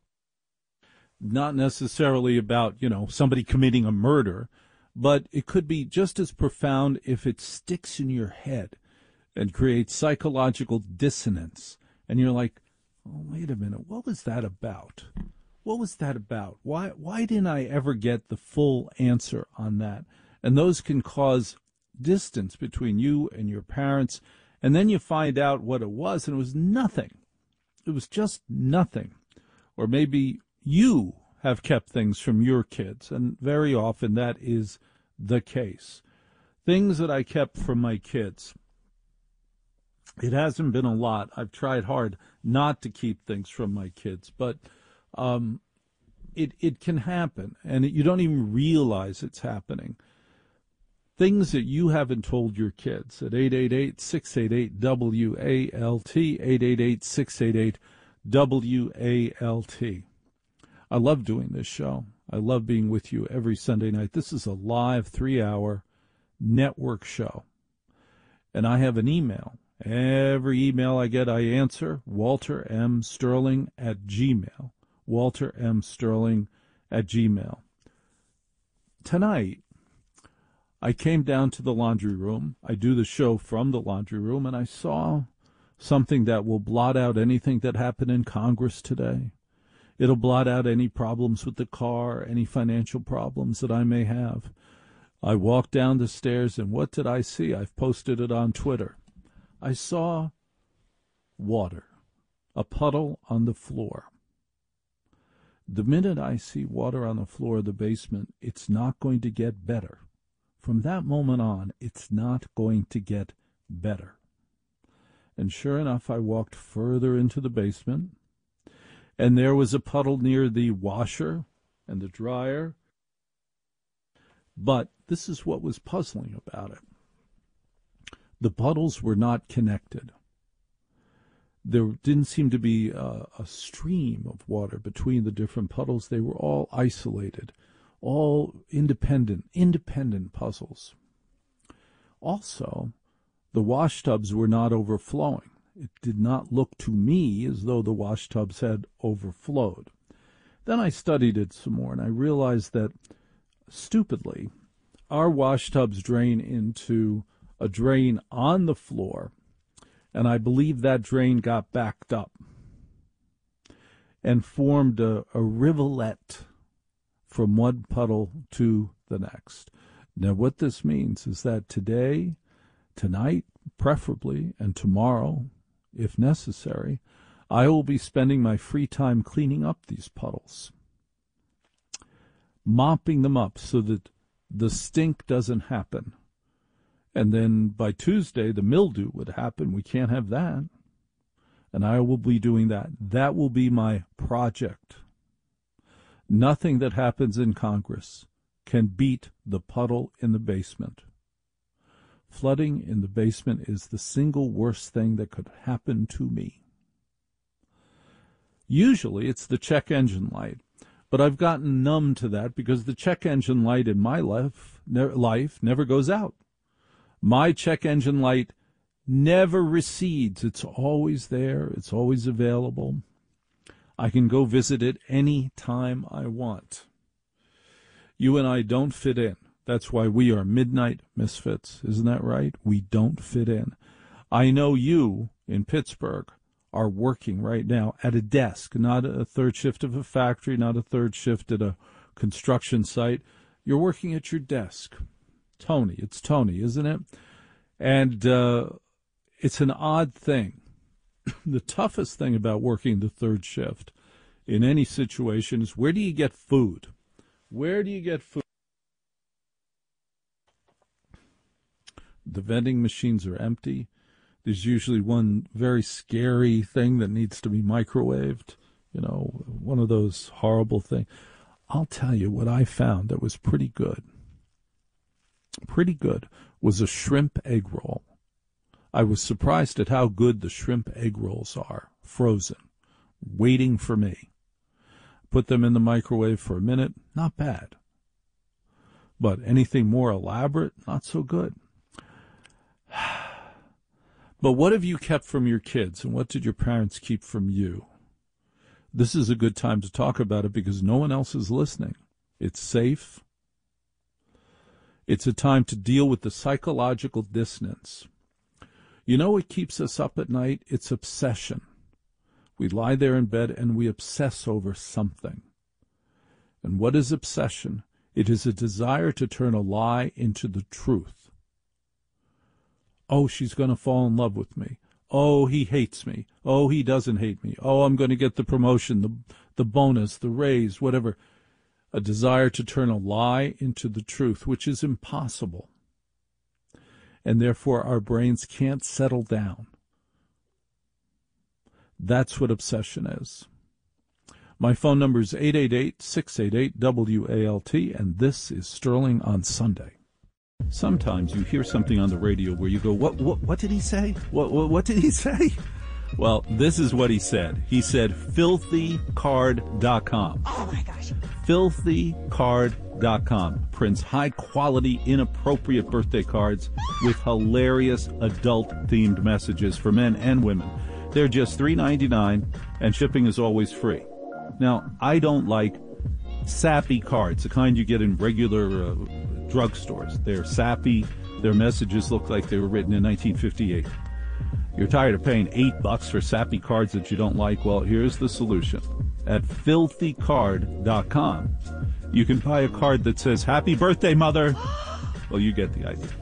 Not necessarily about, you know, somebody committing a murder, but it could be just as profound if it sticks in your head and creates psychological dissonance. And you're like, oh, wait a minute, what was that about? What was that about? Why, why didn't I ever get the full answer on that? And those can cause distance between you and your parents. And then you find out what it was, and it was nothing. It was just nothing. Or maybe you have kept things from your kids, and very often that is the case. Things that I kept from my kids. It hasn't been a lot. I've tried hard not to keep things from my kids, but um, it it can happen, and it, you don't even realize it's happening. Things that you haven't told your kids at eight eight eight, six eight eight, W A L T, eight eight eight, six eight eight, W A L T. I love doing this show. I love being with you every Sunday night. This is a live three-hour network show. And I have an email. Every email I get, I answer. Walter M. Sterling at Gmail. Walter M. Sterling at Gmail. Tonight, I came down to the laundry room. I do the show from the laundry room, and I saw something that will blot out anything that happened in Congress today. It'll blot out any problems with the car, any financial problems that I may have. I walked down the stairs, and what did I see? I've posted it on Twitter. I saw water, a puddle on the floor. The minute I see water on the floor of the basement, it's not going to get better. From that moment on, it's not going to get better. And sure enough, I walked further into the basement, and there was a puddle near the washer and the dryer. But this is what was puzzling about it. The puddles were not connected. There didn't seem to be a, a stream of water between the different puddles. They were all isolated, all independent, independent puzzles. Also, the wash tubs were not overflowing. It did not look to me as though the wash tubs had overflowed. Then I studied it some more, and I realized that, stupidly, our wash tubs drain into a drain on the floor, and I believe that drain got backed up and formed a, a rivulet from one puddle to the next. Now, what this means is that today, tonight, preferably, and tomorrow, if necessary, I will be spending my free time cleaning up these puddles, mopping them up so that the stink doesn't happen. And then by Tuesday, the mildew would happen. We can't have that. And I will be doing that. That will be my project. Nothing that happens in Congress can beat the puddle in the basement. Flooding in the basement is the single worst thing that could happen to me. Usually it's the check engine light, but I've gotten numb to that because the check engine light in my life, ne- life never goes out. My check engine light never recedes. It's always there. It's always available. I can go visit it any time I want. You and I don't fit in. That's why we are midnight misfits. Isn't that right? We don't fit in. I know you in Pittsburgh are working right now at a desk, not a third shift of a factory, not a third shift at a construction site. You're working at your desk. Tony, it's Tony, isn't it? And uh, it's an odd thing. The toughest thing about working the third shift in any situation is, where do you get food? Where do you get food? The vending machines are empty. There's usually one very scary thing that needs to be microwaved, you know, one of those horrible things. I'll tell you what I found that was pretty good. Pretty good was a shrimp egg roll. I was surprised at how good the shrimp egg rolls are, frozen, waiting for me. Put them in the microwave for a minute, not bad. But anything more elaborate, not so good. But what have you kept from your kids, and what did your parents keep from you? This is a good time to talk about it because no one else is listening. It's safe. It's a time to deal with the psychological dissonance. You know what keeps us up at night? It's obsession. We lie there in bed and we obsess over something. And what is obsession? It is a desire to turn a lie into the truth. Oh, she's going to fall in love with me. Oh, he hates me. Oh, he doesn't hate me. Oh, I'm going to get the promotion, the, the bonus, the raise, whatever. A desire to turn a lie into the truth, which is impossible. And therefore, our brains can't settle down. That's what obsession is. My phone number is eight eight eight, six eight eight, W A L T, and this is Sterling on Sunday. Sometimes you hear something on the radio where you go, what what, what did he say? What, what what did he say? Well, this is what he said. He said filthy card dot com. Oh, my gosh. filthy card dot com prints high-quality, inappropriate birthday cards with hilarious adult-themed messages for men and women. They're just three ninety-nine, and shipping is always free. Now, I don't like sappy cards, the kind you get in regular uh, drugstores. They're sappy. Their messages look like they were written in nineteen fifty-eight. You're tired of paying eight bucks for sappy cards that you don't like? Well, here's the solution. At filthy card dot com, you can buy a card that says, Happy Birthday, Mother. Well, you get the idea.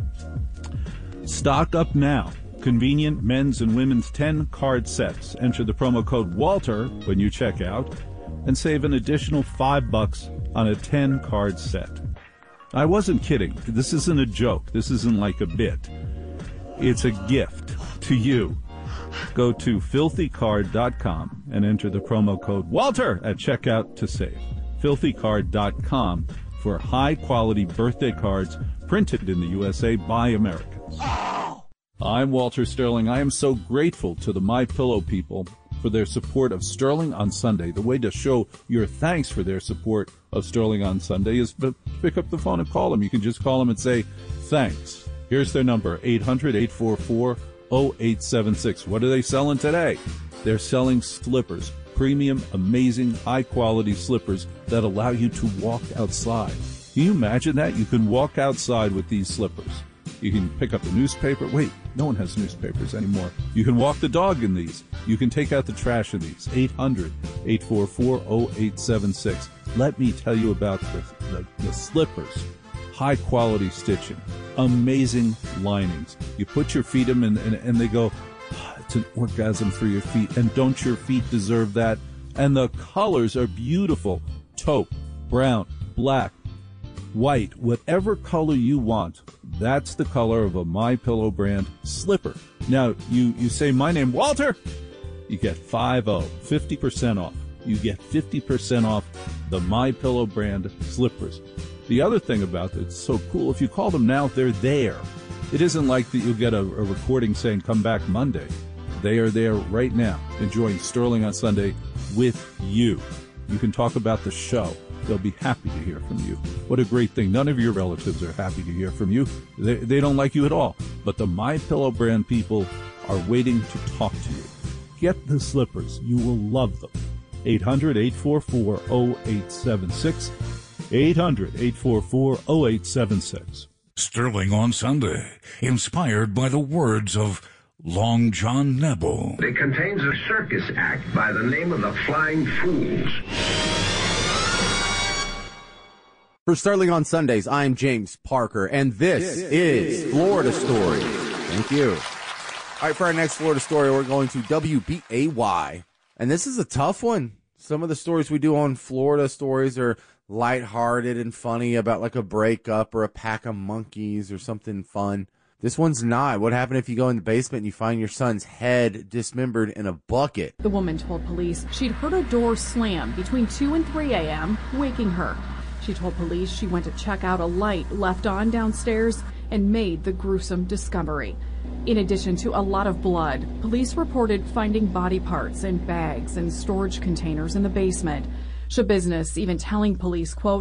Stock up now. Convenient men's and women's ten card sets. Enter the promo code Walter when you check out and save an additional five bucks on a ten card set. I wasn't kidding. This isn't a joke. This isn't like a bit. It's a gift to you. Go to filthy card dot com and enter the promo code Walter at checkout to save. filthy card dot com for high-quality birthday cards printed in the U S A by Americans. I'm Walter Sterling. I am so grateful to the MyPillow people for their support of Sterling on Sunday. The way to show your thanks for their support of Sterling on Sunday is to pick up the phone and call them. You can just call them and say, thanks. Here's their number, eight hundred, eight four four, oh eight seven six. What are they selling today? They're selling slippers, premium, amazing, high-quality slippers that allow you to walk outside. Can you imagine that? You can walk outside with these slippers. You can pick up a newspaper. Wait, no one has newspapers anymore. You can walk the dog in these. You can take out the trash in these. eight hundred, eight four four, oh eight seven six. Let me tell you about the, the, the slippers. High-quality stitching. Amazing linings. You put your feet in and, and, and they go, oh, it's an orgasm for your feet. And don't your feet deserve that? And the colors are beautiful. Taupe, brown, black, white, whatever color you want. That's the color of a MyPillow brand slipper. Now, you, you say, my name, Walter? You get five oh, fifty percent off. You get fifty percent off the MyPillow brand slippers. The other thing about it, it's so cool, if you call them now, they're there. It isn't like that you'll get a, a recording saying, come back Monday. They are there right now, enjoying Sterling on Sunday with you. You can talk about the show. They'll be happy to hear from you. What a great thing. None of your relatives are happy to hear from you. They, they don't like you at all. But the MyPillow brand people are waiting to talk to you. Get the slippers. You will love them. eight hundred, eight four four, oh eight seven six. eight hundred, eight four four, oh eight seven six. Sterling on Sunday, inspired by the words of Long John Nebel. It contains a circus act by the name of the Flying Fools. For Sterling on Sundays, I'm James Parker, and this, this is Florida Story. Thank you. All right, for our next Florida story, we're going to W B A Y. And this is a tough one. Some of the stories we do on Florida Stories are lighthearted and funny about like a breakup or a pack of monkeys or something fun. This one's not. What happened if you go in the basement and you find your son's head dismembered in a bucket? The woman told police she'd heard a door slam between two and three a.m., waking her. She told police she went to check out a light left on downstairs and made the gruesome discovery. In addition to a lot of blood, police reported finding body parts in bags and storage containers in the basement. Shabusiness even telling police, quote,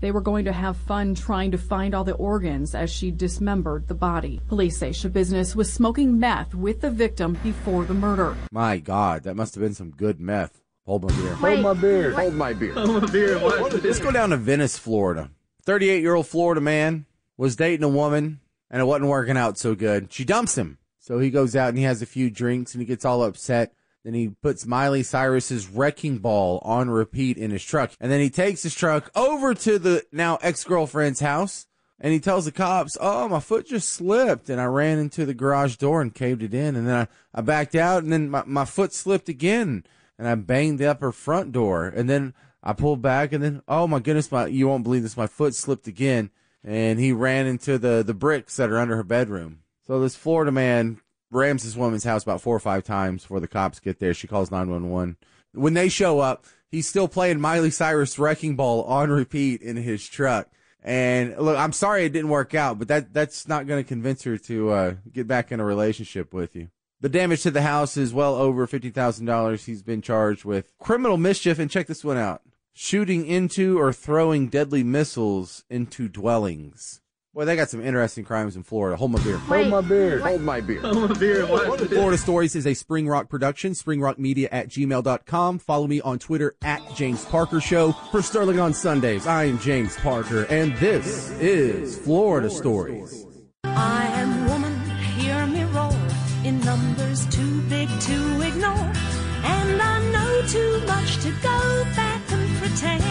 They were going to have fun trying to find all the organs as she dismembered the body. Police say Schabusiness was smoking meth with the victim before the murder. My God, that must have been some good meth. Hold my beer. Hold my beer. Hold my beer. Hold my beer. Let's go down to Venice, Florida. thirty-eight-year-old Florida man was dating a woman, and it wasn't working out so good. She dumps him. So he goes out and he has a few drinks, and he gets all upset. Then he puts Miley Cyrus's Wrecking Ball on repeat in his truck. And then he takes his truck over to the now ex-girlfriend's house, and he tells the cops, oh, my foot just slipped, and I ran into the garage door and caved it in. And then I, I backed out, and then my, my foot slipped again, and I banged the upper front door. And then I pulled back, and then, oh, my goodness, my you won't believe this, my foot slipped again. And he ran into the, the bricks that are under her bedroom. So this Florida man rams this woman's house about four or five times before the cops get there. She calls nine one one. When they show up, he's still playing Miley Cyrus Wrecking Ball on repeat in his truck. And look, I'm sorry it didn't work out, but that that's not going to convince her to uh, get back in a relationship with you. The damage to the house is well over fifty thousand dollars. He's been charged with criminal mischief, and check this one out. Shooting into or throwing deadly missiles into dwellings. Boy, they got some interesting crimes in Florida. Hold my beer. Hold my beer. Hold my beer. Hold my beer. Florida Stories is a Spring Rock production. spring rock media at gmail dot com. Follow me on Twitter at James Parker Show. For Sterling on Sundays, I am James Parker, and this is Florida Stories. I am woman, hear me roar, in numbers too big to ignore, and I know too much to go back and pretend.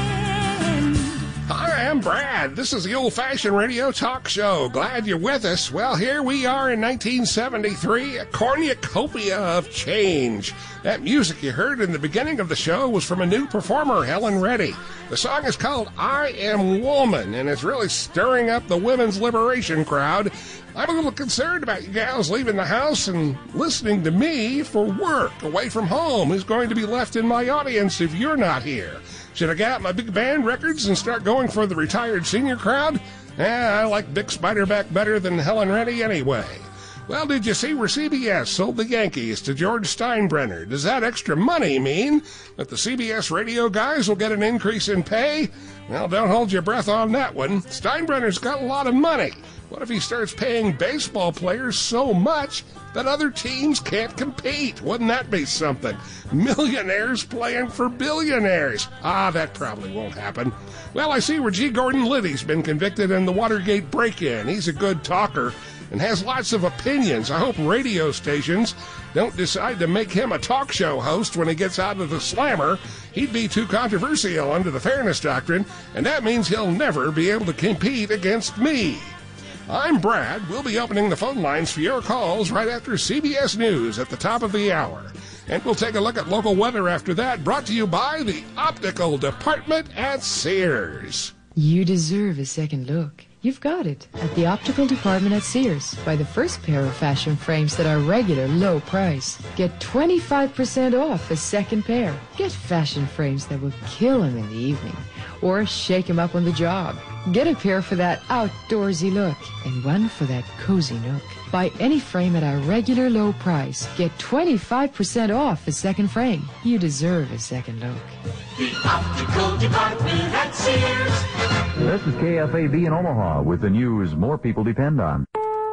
Hi, I'm Brad. This is the old-fashioned radio talk show. Glad you're with us. Well, here we are in nineteen seventy-three, a cornucopia of change. That music you heard in the beginning of the show was from a new performer, Helen Reddy. The song is called I Am Woman, and it's really stirring up the women's liberation crowd. I'm a little concerned about you gals leaving the house and listening to me for work away from home. Who's going to be left in my audience if you're not here? Should I get out my big band records and start going for the retired senior crowd? Eh, I like Dick Spiderback better than Helen Reddy anyway. Well, did you see where C B S sold the Yankees to George Steinbrenner? Does that extra money mean that the C B S radio guys will get an increase in pay? Well, don't hold your breath on that one. Steinbrenner's got a lot of money. What if he starts paying baseball players so much that other teams can't compete? Wouldn't that be something? Millionaires playing for billionaires. Ah, that probably won't happen. Well, I see where G. Gordon Liddy's been convicted in the Watergate break-in. He's a good talker and has lots of opinions. I hope radio stations don't decide to make him a talk show host when he gets out of the slammer. He'd be too controversial under the fairness doctrine, and that means he'll never be able to compete against me. I'm Brad. We'll be opening the phone lines for your calls right after C B S News at the top of the hour. And we'll take a look at local weather after that, brought to you by the Optical Department at Sears. You deserve a second look. You've got it at the Optical Department at Sears. Buy the first pair of fashion frames that are regular low price. Get twenty-five percent off a second pair. Get fashion frames that will kill them in the evening or shake them up on the job. Get a pair for that outdoorsy look and one for that cozy nook. Buy any frame at our regular low price. Get twenty-five percent off a second frame. You deserve a second look. The Optical Department at Sears. This is K F A B in Omaha with the news more people depend on.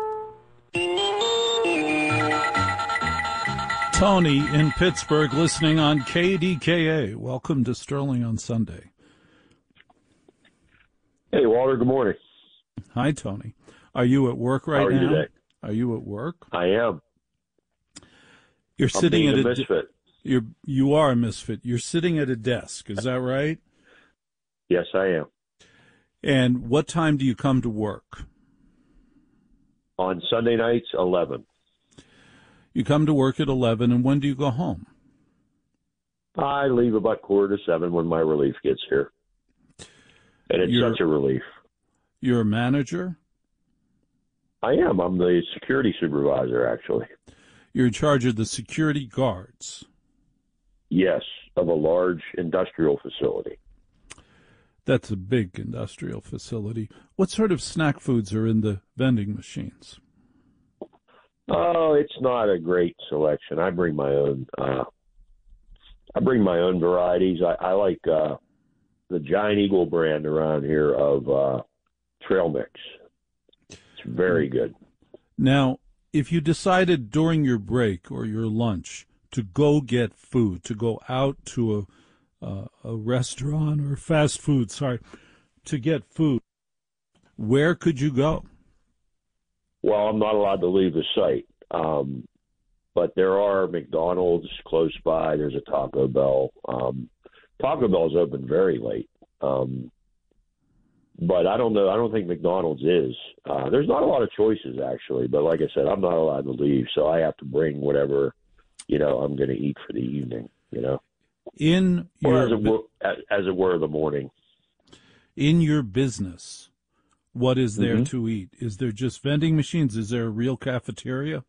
Tony in Pittsburgh listening on K D K A. Welcome to Sterling on Sunday. Hey, Walter, good morning. Hi, Tony. Are you at work right now? How are you now? today? Are you at work? I am. You're I'm sitting being at a a misfit. You're you are a misfit. You're sitting at a desk. Is that right? Yes, I am. And what time do you come to work? On Sunday nights, eleven. You come to work at eleven, and when do you go home? I leave about quarter to seven when my relief gets here. And it's You're- such a relief. You're a manager? I am. I'm the security supervisor, actually. You're in charge of the security guards. Yes, of a large industrial facility. That's a big industrial facility. What sort of snack foods are in the vending machines? Oh, it's not a great selection. I bring my own. Uh, I bring my own varieties. I, I like uh, the Giant Eagle brand around here of uh, trail mix. It's very good. Now, if you decided during your break or your lunch to go get food, to go out to a uh, a restaurant or fast food, sorry, to get food, where could you go? Well, I'm not allowed to leave the site, um, but there are McDonald's close by. There's a Taco Bell. Um, Taco Bell's open very late, um, but I don't know. I don't think McDonald's is. Uh, there's not a lot of choices, actually, but like I said, I'm not allowed to leave, so I have to bring whatever, you know, I'm going to eat for the evening, you know. In or your as it, were, as, as it were, the morning. In your business, what is there Mm-hmm. to eat? Is there just vending machines? Is there a real cafeteria?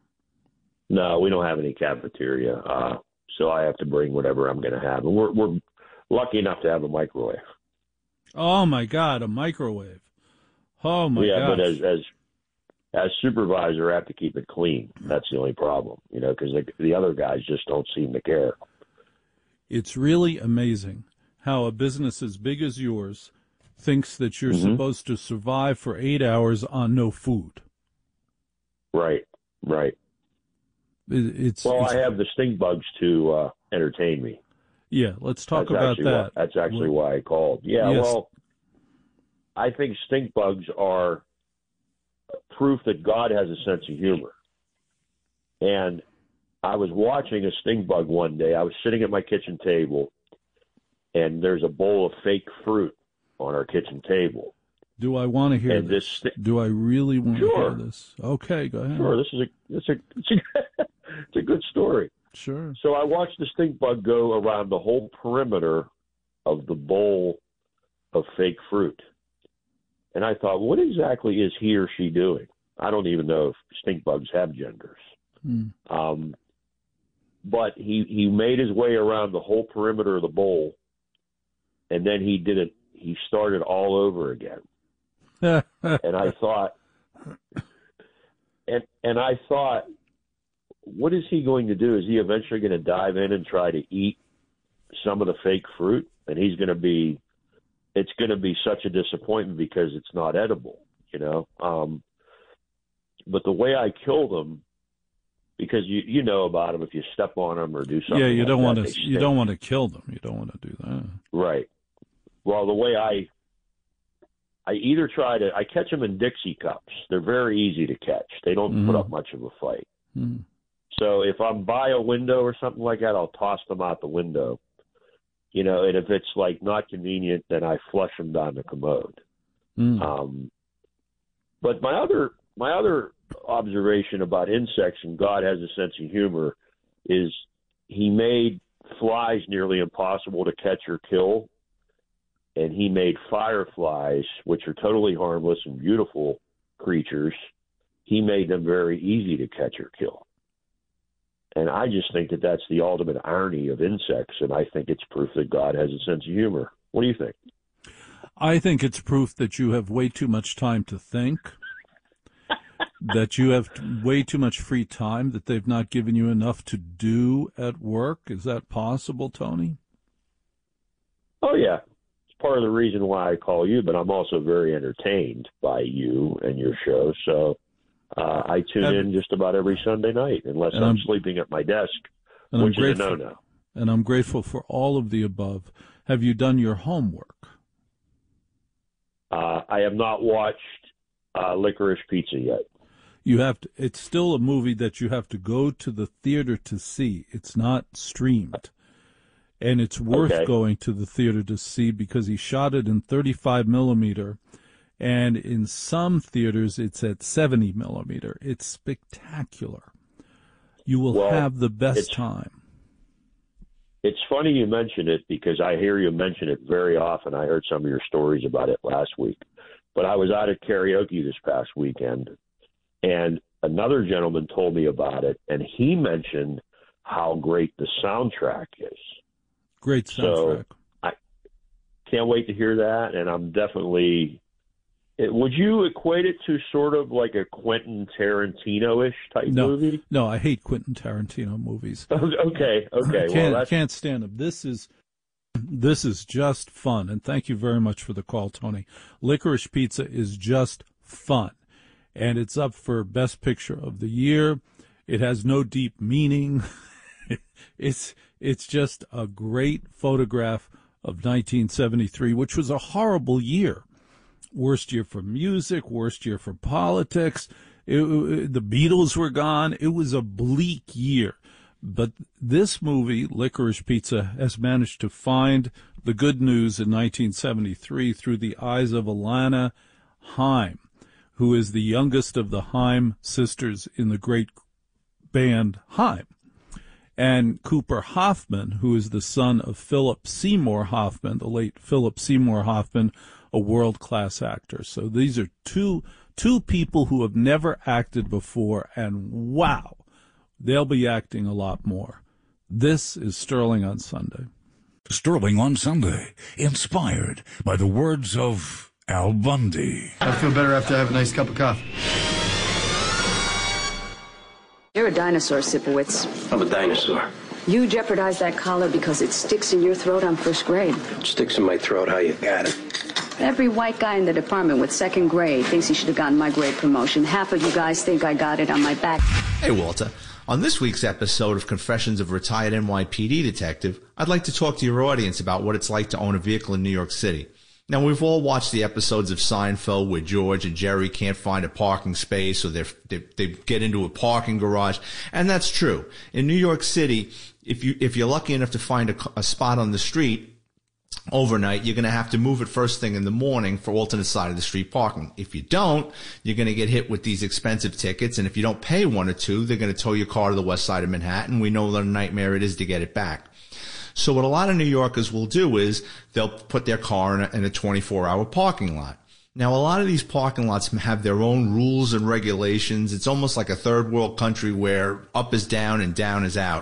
No, we don't have any cafeteria, uh, so I have to bring whatever I'm going to have. And we're, we're lucky enough to have a microwave. Oh, my God, a microwave. Oh, my yeah, gosh. but as, as as supervisor, I have to keep it clean. That's the only problem, you know, because the, the other guys just don't seem to care. It's really amazing how a business as big as yours thinks that you're Mm-hmm. supposed to survive for eight hours on no food. Right, right. It, it's well, it's, I have the stink bugs to uh, entertain me. Yeah, let's talk that's about actually that. Why, that's actually why I called. Yeah, Yes. well, I think stink bugs are proof that God has a sense of humor. And I was watching a stink bug one day. I was sitting at my kitchen table, and there's a bowl of fake fruit on our kitchen table. Do I want to hear and this? this? Do I really want Sure. to hear this? Okay, go ahead. Sure, this is a it's a it's a, it's a good story. Sure. So I watched the stink bug go around the whole perimeter of the bowl of fake fruit, and I thought, what exactly is he or she doing? I don't even know if stink bugs have genders. Hmm. Um, but he he made his way around the whole perimeter of the bowl, and then he did it. He started all over again. and I thought, and and I thought, what is he going to do? Is he eventually going to dive in and try to eat some of the fake fruit? And he's going to be, it's going to be such a disappointment because it's not edible, you know. Um, but the way I killed him, because you you know about them, if you step on them or do something, Yeah, you like don't that, want they to. You stink. don't want to kill them. You don't want to do that. Right. Well, the way I I either try to I catch them in Dixie cups. They're very easy to catch. They don't Mhm. put up much of a fight. Mm. So if I'm by a window or something like that, I'll toss them out the window. You know, and if it's like not convenient, then I flush them down the commode. Mm. Um, but my other my other observation about insects, and God has a sense of humor, is He made flies nearly impossible to catch or kill, and He made fireflies, which are totally harmless and beautiful creatures. He made them very easy to catch or kill. And I just think that that's the ultimate irony of insects, and I think it's proof that God has a sense of humor. What do you think? I think it's proof that you have way too much time to think, that you have t- way too much free time, that they've not given you enough to do at work. Is that possible, Tony? Oh, yeah. It's part of the reason why I call you, but I'm also very entertained by you and your show. So uh, I tune And- in just about every Sunday night, unless And I'm, I'm- sleeping at my desk, And I'm which is a grateful. no-no. And I'm grateful for all of the above. Have you done your homework? Uh, I have not watched uh, Licorice Pizza yet. You have to, it's still a movie that you have to go to the theater to see. It's not streamed. And it's worth Okay. going to the theater to see because he shot it in thirty-five millimeter, and in some theaters it's at seventy millimeter. It's spectacular. You will Well, have the best it's- time. It's funny you mention it because I hear you mention it very often. I heard some of your stories about it last week. But I was out at karaoke this past weekend, and another gentleman told me about it, and he mentioned how great the soundtrack is. Great soundtrack. So I can't wait to hear that, and I'm definitely it, would you equate it to sort of like a Quentin Tarantino-ish type No, movie? no, I hate Quentin Tarantino movies. Okay, okay. Can't, Well, that's can't stand him. This is This is just fun, and thank you very much for the call, Tony. Licorice Pizza is just fun, and it's up for Best Picture of the Year. It has no deep meaning. it's it's just a great photograph of nineteen seventy-three, which was a horrible year. Worst year for music, worst year for politics. It, it, the Beatles were gone. It was a bleak year. But this movie, Licorice Pizza, has managed to find the good news in nineteen seventy-three through the eyes of Alana Haim, who is the youngest of the Haim sisters in the great band Haim, and Cooper Hoffman, who is the son of Philip Seymour Hoffman, the late Philip Seymour Hoffman, a world-class actor. So these are two two people who have never acted before, and wow, they'll be acting a lot more. This is Sterling on Sunday. Sterling on Sunday, inspired by the words of Al Bundy. I feel better after I have a nice cup of coffee. You're a dinosaur, Sipowicz. I'm a dinosaur. You jeopardized that collar because it sticks in your throat on first grade. It sticks in my throat, how you got it? Every white guy in the department with second grade thinks he should have gotten my grade promotion. Half of you guys think I got it on my back. Hey, Walter. On this week's episode of Confessions of a Retired N Y P D Detective, I'd like to talk to your audience about what it's like to own a vehicle in New York City. Now, we've all watched the episodes of Seinfeld where George and Jerry can't find a parking space, or they they get into a parking garage, and that's true. In New York City, if you if you're lucky enough to find a, a spot on the street overnight, you're going to have to move it first thing in the morning for alternate side of the street parking. If you don't, you're going to get hit with these expensive tickets, and if you don't pay one or two, they're going to tow your car to the west side of Manhattan. We know what a nightmare it is to get it back. So what a lot of New Yorkers will do is they'll put their car in a, in a twenty-four hour parking lot. Now, a lot of these parking lots have their own rules and regulations. It's almost like a third world country where up is down and down is out.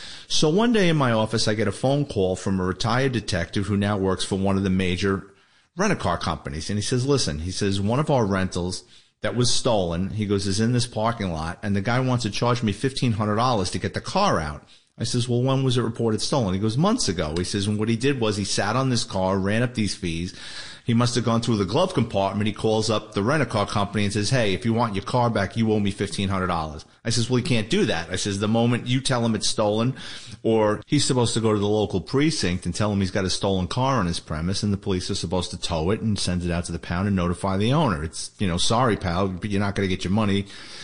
So one day in my office, I get a phone call from a retired detective who now works for one of the major rent-a-car companies. And he says, listen, he says, one of our rentals that was stolen, he goes, is in this parking lot, and the guy wants to charge me fifteen hundred dollars to get the car out. I says, well, when was it reported stolen? He goes, months ago. He says, and what he did was he sat on this car, ran up these fees. He must have gone through the glove compartment. He calls up the rent-a-car company and says, hey, if you want your car back, you owe me fifteen hundred dollars. I says, well, he can't do that. I says, the moment you tell him it's stolen, or he's supposed to go to the local precinct and tell him he's got a stolen car on his premise, and the police are supposed to tow it and send it out to the pound and notify the owner. It's, you know, sorry, pal, but you're not going to get your money.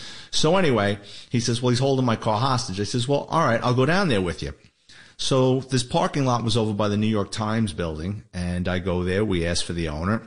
So anyway, he says, well, he's holding my car hostage. I says, well, all right, I'll go down there with you. So this parking lot was over by the New York Times building, and I go there. We ask for the owner,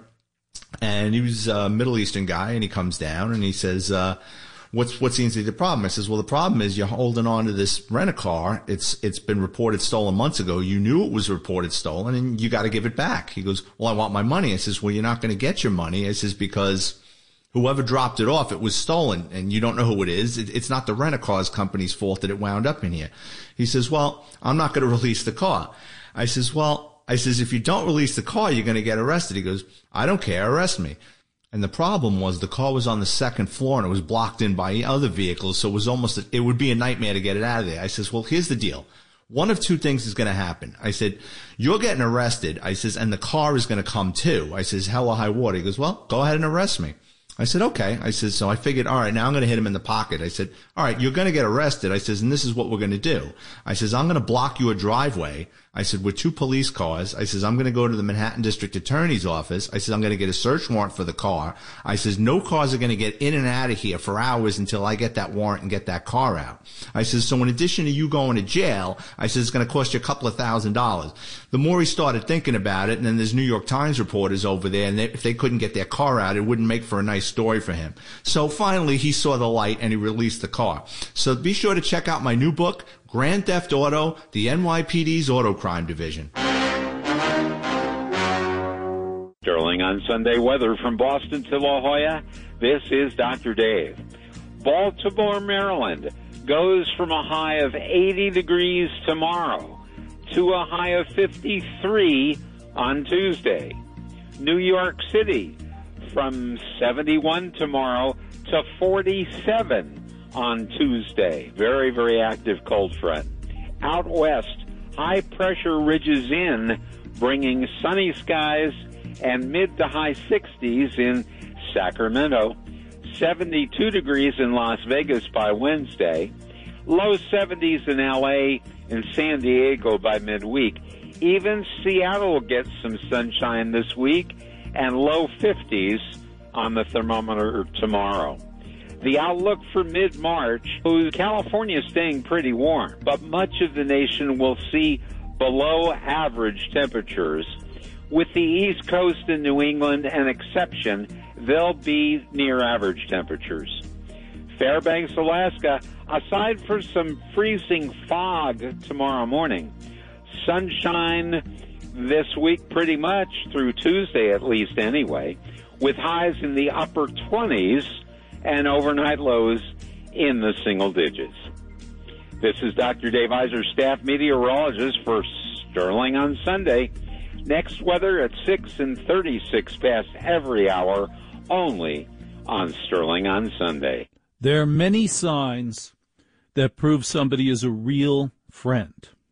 and he was a Middle Eastern guy, and he comes down, and he says, uh, what's what seems to be the problem? I says, well, the problem is you're holding on to this rent-a-car. It's It's been reported stolen months ago. You knew it was reported stolen, and you got to give it back. He goes, well, I want my money. I says, well, you're not going to get your money. I says, because whoever dropped it off, it was stolen, and you don't know who it is. It, it's not the rent-a-cars company's fault that it wound up in here. He says, well, I'm not going to release the car. I says, well, I says, if you don't release the car, you're going to get arrested. He goes, I don't care. Arrest me. And the problem was the car was on the second floor, and it was blocked in by other vehicles, so it was almost, a, it would be a nightmare to get it out of there. I says, well, here's the deal. One of two things is going to happen. I said, you're getting arrested. I says, and the car is going to come too. I says, hell or high water. He goes, well, go ahead and arrest me. I said, okay. I said, so I figured, all right, now I'm going to hit him in the pocket. I said, all right, you're going to get arrested. I says, and this is what we're going to do. I says, I'm going to block your driveway. I said, with two police cars. I says, I'm going to go to the Manhattan District Attorney's office. I said, I'm going to get a search warrant for the car. I says, no cars are going to get in and out of here for hours until I get that warrant and get that car out. I says, so in addition to you going to jail, I says, it's going to cost you a couple of thousand dollars. The more he started thinking about it, and then there's New York Times reporters over there, and they, if they couldn't get their car out, it wouldn't make for a nice story for him. So finally, he saw the light, and he released the car. So be sure to check out my new book, Grand Theft Auto, the N Y P D's Auto Crime Division. Sterling on Sunday weather from Boston to La Jolla. This is Doctor Dave. Baltimore, Maryland goes from a high of eighty degrees tomorrow to a high of fifty-three on Tuesday. New York City from seventy-one tomorrow to forty-seven on Tuesday. Very, very active cold front. Out west, high pressure ridges in, bringing sunny skies and mid to high sixties in Sacramento, seventy-two degrees in Las Vegas by Wednesday, low seventies in L A and San Diego by midweek. Even Seattle will get some sunshine this week and low fifties on the thermometer tomorrow. The outlook for mid-March, California is staying pretty warm, but much of the nation will see below average temperatures. With the East Coast and New England an exception, they'll be near average temperatures. Fairbanks, Alaska, aside for some freezing fog tomorrow morning, sunshine this week pretty much through Tuesday at least anyway, with highs in the upper twenties and overnight lows in the single digits. This is Doctor Dave Iser, staff meteorologist for Sterling on Sunday. Next weather at six and thirty-six past every hour, only on Sterling on Sunday. There are many signs that prove somebody is a real friend.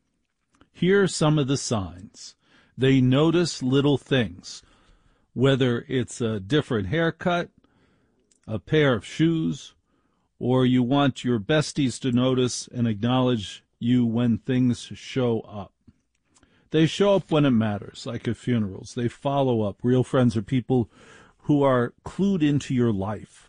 Here are some of the signs. They notice little things, whether it's a different haircut, a pair of shoes, or you want your besties to notice and acknowledge you when things show up. They show up when it matters, like at funerals. They follow up. Real friends are people who are clued into your life.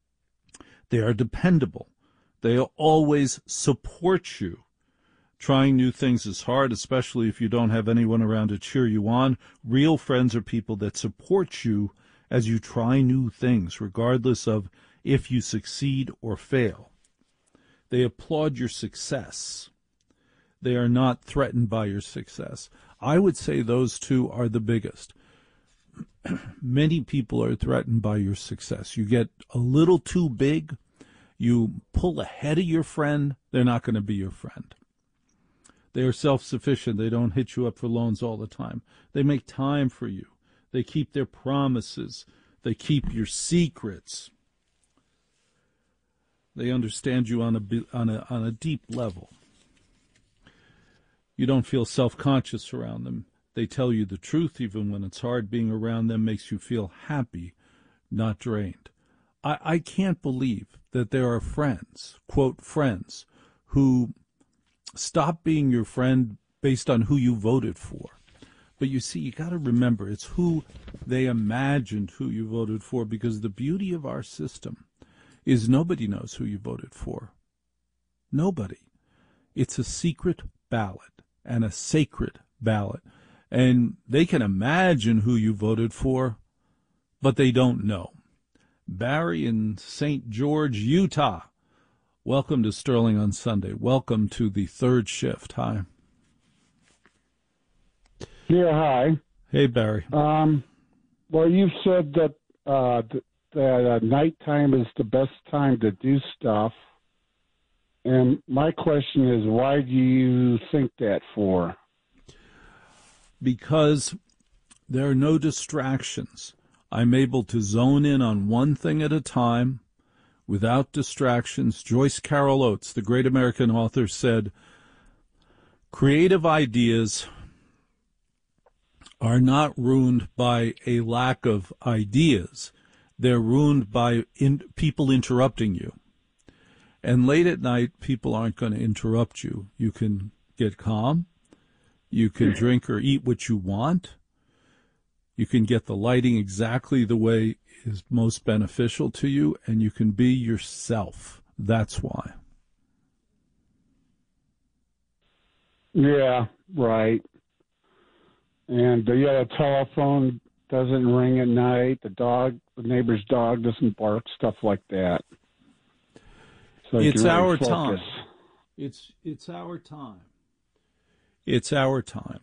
They are dependable. They always support you. Trying new things is hard, especially if you don't have anyone around to cheer you on. Real friends are people that support you as you try new things, regardless of if you succeed or fail. They applaud your success. They are not threatened by your success. I would say those two are the biggest. Many people are threatened by your success. You get a little too big, you pull ahead of your friend, they're not going to be your friend. They are self-sufficient. They don't hit you up for loans all the time. They make time for you. They keep their promises. They keep your secrets. They understand you on a, on a, on a deep level. You don't feel self-conscious around them. They tell you the truth even when it's hard. Being around them makes you feel happy, not drained. I, I can't believe that there are friends, quote, friends, who stop being your friend based on who you voted for. But you see, you got to remember, it's who they imagined who you voted for, because the beauty of our system is nobody knows who you voted for. Nobody. It's a secret ballot and a sacred ballot. And they can imagine who you voted for, but they don't know. Barry in Saint George, Utah. Welcome to Sterling on Sunday. Welcome to the third shift. Hi. Yeah, hi. Hey, Barry. Um, well, you've said that uh, th- that uh, nighttime is the best time to do stuff. And my question is, why do you think that for? Because there are no distractions. I'm able to zone in on one thing at a time without distractions. Joyce Carol Oates, the great American author, said, creative ideas are not ruined by a lack of ideas. They're ruined by in, people interrupting you. And late at night, people aren't going to interrupt you. You can get calm. You can drink or eat what you want. You can get the lighting exactly the way is most beneficial to you, and you can be yourself. That's why. Yeah, right. And uh, yeah, the telephone doesn't ring at night. The dog, the neighbor's dog doesn't bark, stuff like that. So it's our really time. It's it's our time. It's our time.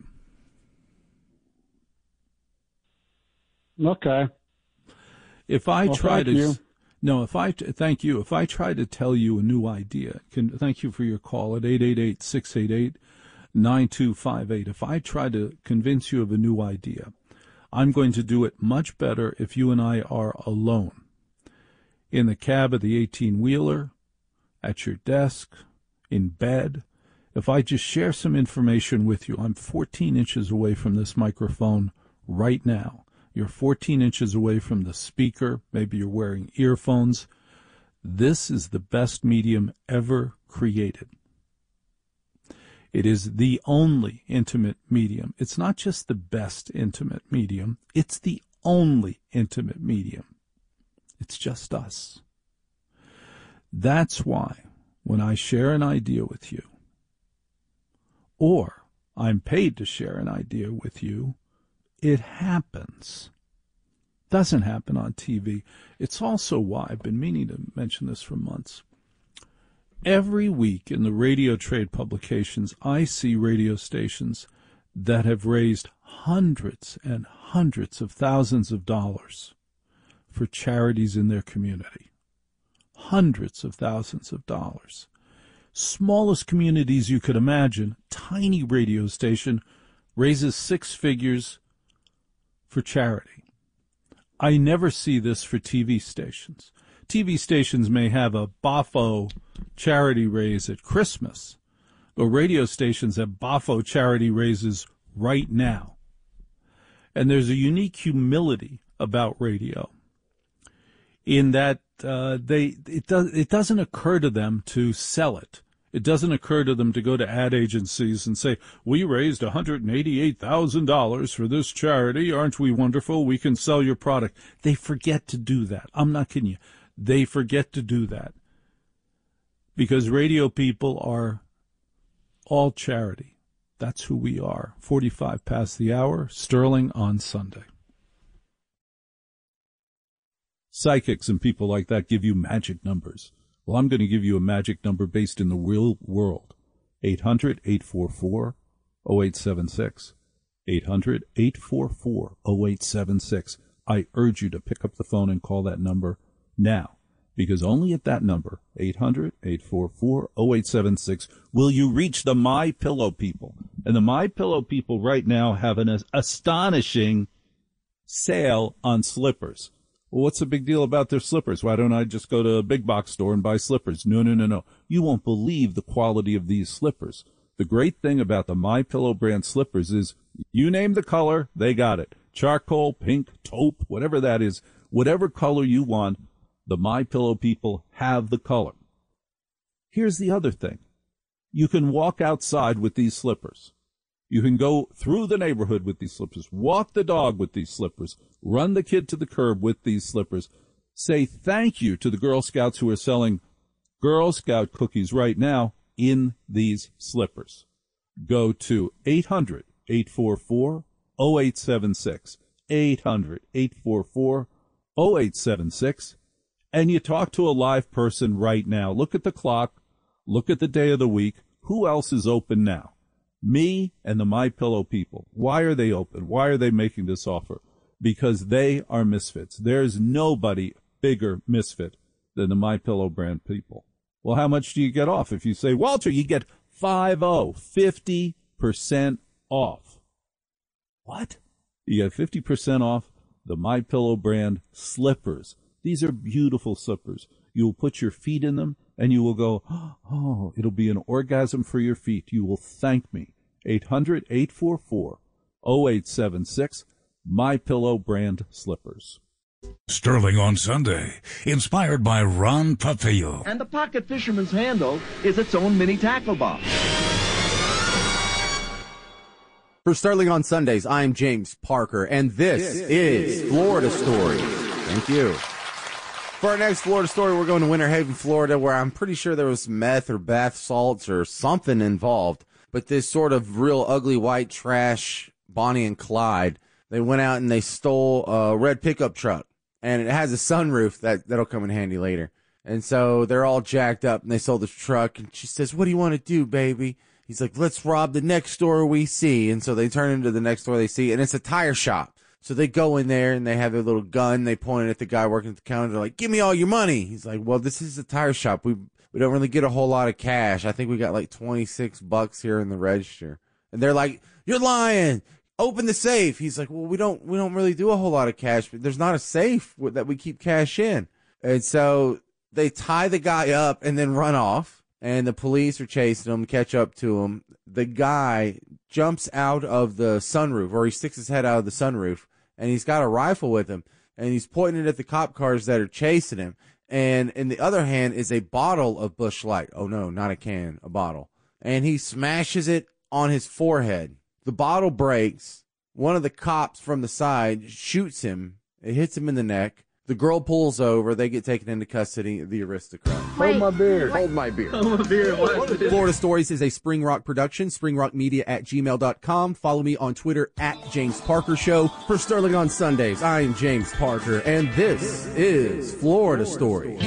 Okay. If I well, try to, you. no, if I thank you. If I try to tell you a new idea, can thank you for your call at eight eight eight, six eight eight, nine two five eight. If I try to convince you of a new idea, I'm going to do it much better if you and I are alone, in the cab of the eighteen-wheeler, at your desk, in bed. if I just share some information with you, I'm fourteen inches away from this microphone right now. You're fourteen inches away from the speaker. Maybe you're wearing earphones. This is the best medium ever created. It is the only intimate medium. It's not just the best intimate medium. It's the only intimate medium. It's just us. That's why when I share an idea with you, or I'm paid to share an idea with you, it happens. Doesn't happen on T V. It's also why I've been meaning to mention this for months. Every week in the radio trade publications, I see radio stations that have raised hundreds and hundreds of thousands of dollars for charities in their community. Hundreds of thousands of dollars. Smallest communities you could imagine, tiny radio station raises six figures for charity. I never see this for T V stations. T V stations may have a B A F O charity raise at Christmas, but radio stations have B A F O charity raises right now. And there's a unique humility about radio in that uh, they it does it doesn't occur to them to sell it. It doesn't occur to them to go to ad agencies and say, we raised one hundred eighty-eight thousand dollars for this charity. Aren't we wonderful? We can sell your product. They forget to do that. I'm not kidding you. They forget to do that because radio people are all charity. That's who we are. forty-five past the hour, Sterling on Sunday. Psychics and people like that give you magic numbers. Well, I'm going to give you a magic number based in the real world. eight hundred, eight four four, oh eight seven six. eight hundred, eight four four, oh eight seven six. I urge you to pick up the phone and call that number now, because only at that number, eight hundred, eight four four, oh eight seven six, will you reach the MyPillow people. And the MyPillow people right now have an astonishing sale on slippers. Well, what's the big deal about their slippers? Why don't I just go to a big box store and buy slippers? No, no, no, no. You won't believe the quality of these slippers. The great thing about the MyPillow brand slippers is you name the color, they got it. Charcoal, pink, taupe, whatever that is, whatever color you want, the MyPillow people have the color. Here's the other thing. You can walk outside with these slippers. You can go through the neighborhood with these slippers, walk the dog with these slippers, run the kid to the curb with these slippers. Say thank you to the Girl Scouts who are selling Girl Scout cookies right now in these slippers. Go to eight hundred, eight four four, oh eight seven six, eight hundred, eight four four, oh eight seven six, and you talk to a live person right now. Look at the clock. Look at the day of the week. Who else is open now? Me and the MyPillow people. Why are they open? Why are they making this offer? Because they are misfits. There's nobody bigger misfit than the MyPillow brand people. Well, how much do you get off? If you say, Walter, you get five oh, fifty percent off. What? You get fifty percent off the MyPillow brand slippers. These are beautiful slippers. You will put your feet in them, and you will go, oh, it'll be an orgasm for your feet. You will thank me. eight hundred, eight four four, oh eight seven six, MyPillow brand slippers. Sterling on Sunday, inspired by Ron Papillo. And the pocket fisherman's handle is its own mini tackle box. For Sterling on Sundays, I'm James Parker, and this, this is, is Florida Story. Thank you. For our next Florida story, we're going to Winter Haven, Florida, where I'm pretty sure there was meth or bath salts or something involved. But this sort of real ugly white trash, Bonnie and Clyde, they went out and they stole a red pickup truck. And it has a sunroof that, that'll come in handy later. And so they're all jacked up and they sold this truck. And she says, what do you want to do, baby? He's like, let's rob the next store we see. And so they turn into the next store they see, and it's a tire shop. So they go in there and they have their little gun. They point it at the guy working at the counter. They're like, give me all your money. He's like, well, this is a tire shop. We we don't really get a whole lot of cash. I think we got like twenty-six bucks here in the register. And they're like, you're lying. Open the safe. He's like, well, we don't we don't really do a whole lot of cash. But there's not a safe that we keep cash in. And so they tie the guy up and then run off. and the police are chasing him, catch up to him. The guy jumps out of the sunroof, or he sticks his head out of the sunroof, and he's got a rifle with him, and he's pointing it at the cop cars that are chasing him. And in the other hand is a bottle of Busch Light. Oh, no, not a can, a bottle. And he smashes it on his forehead. The bottle breaks. One of the cops from the side shoots him. It hits him in the neck. The girl pulls over. They get taken into custody. The aristocrat. Hold my beer. Hold my beer. Hold my beer. Florida Stories is a Spring Rock production. springrockmedia at gmail dot com. Follow me on Twitter at James Parker Show. For Sterling on Sundays, I'm James Parker, and this is Florida Stories.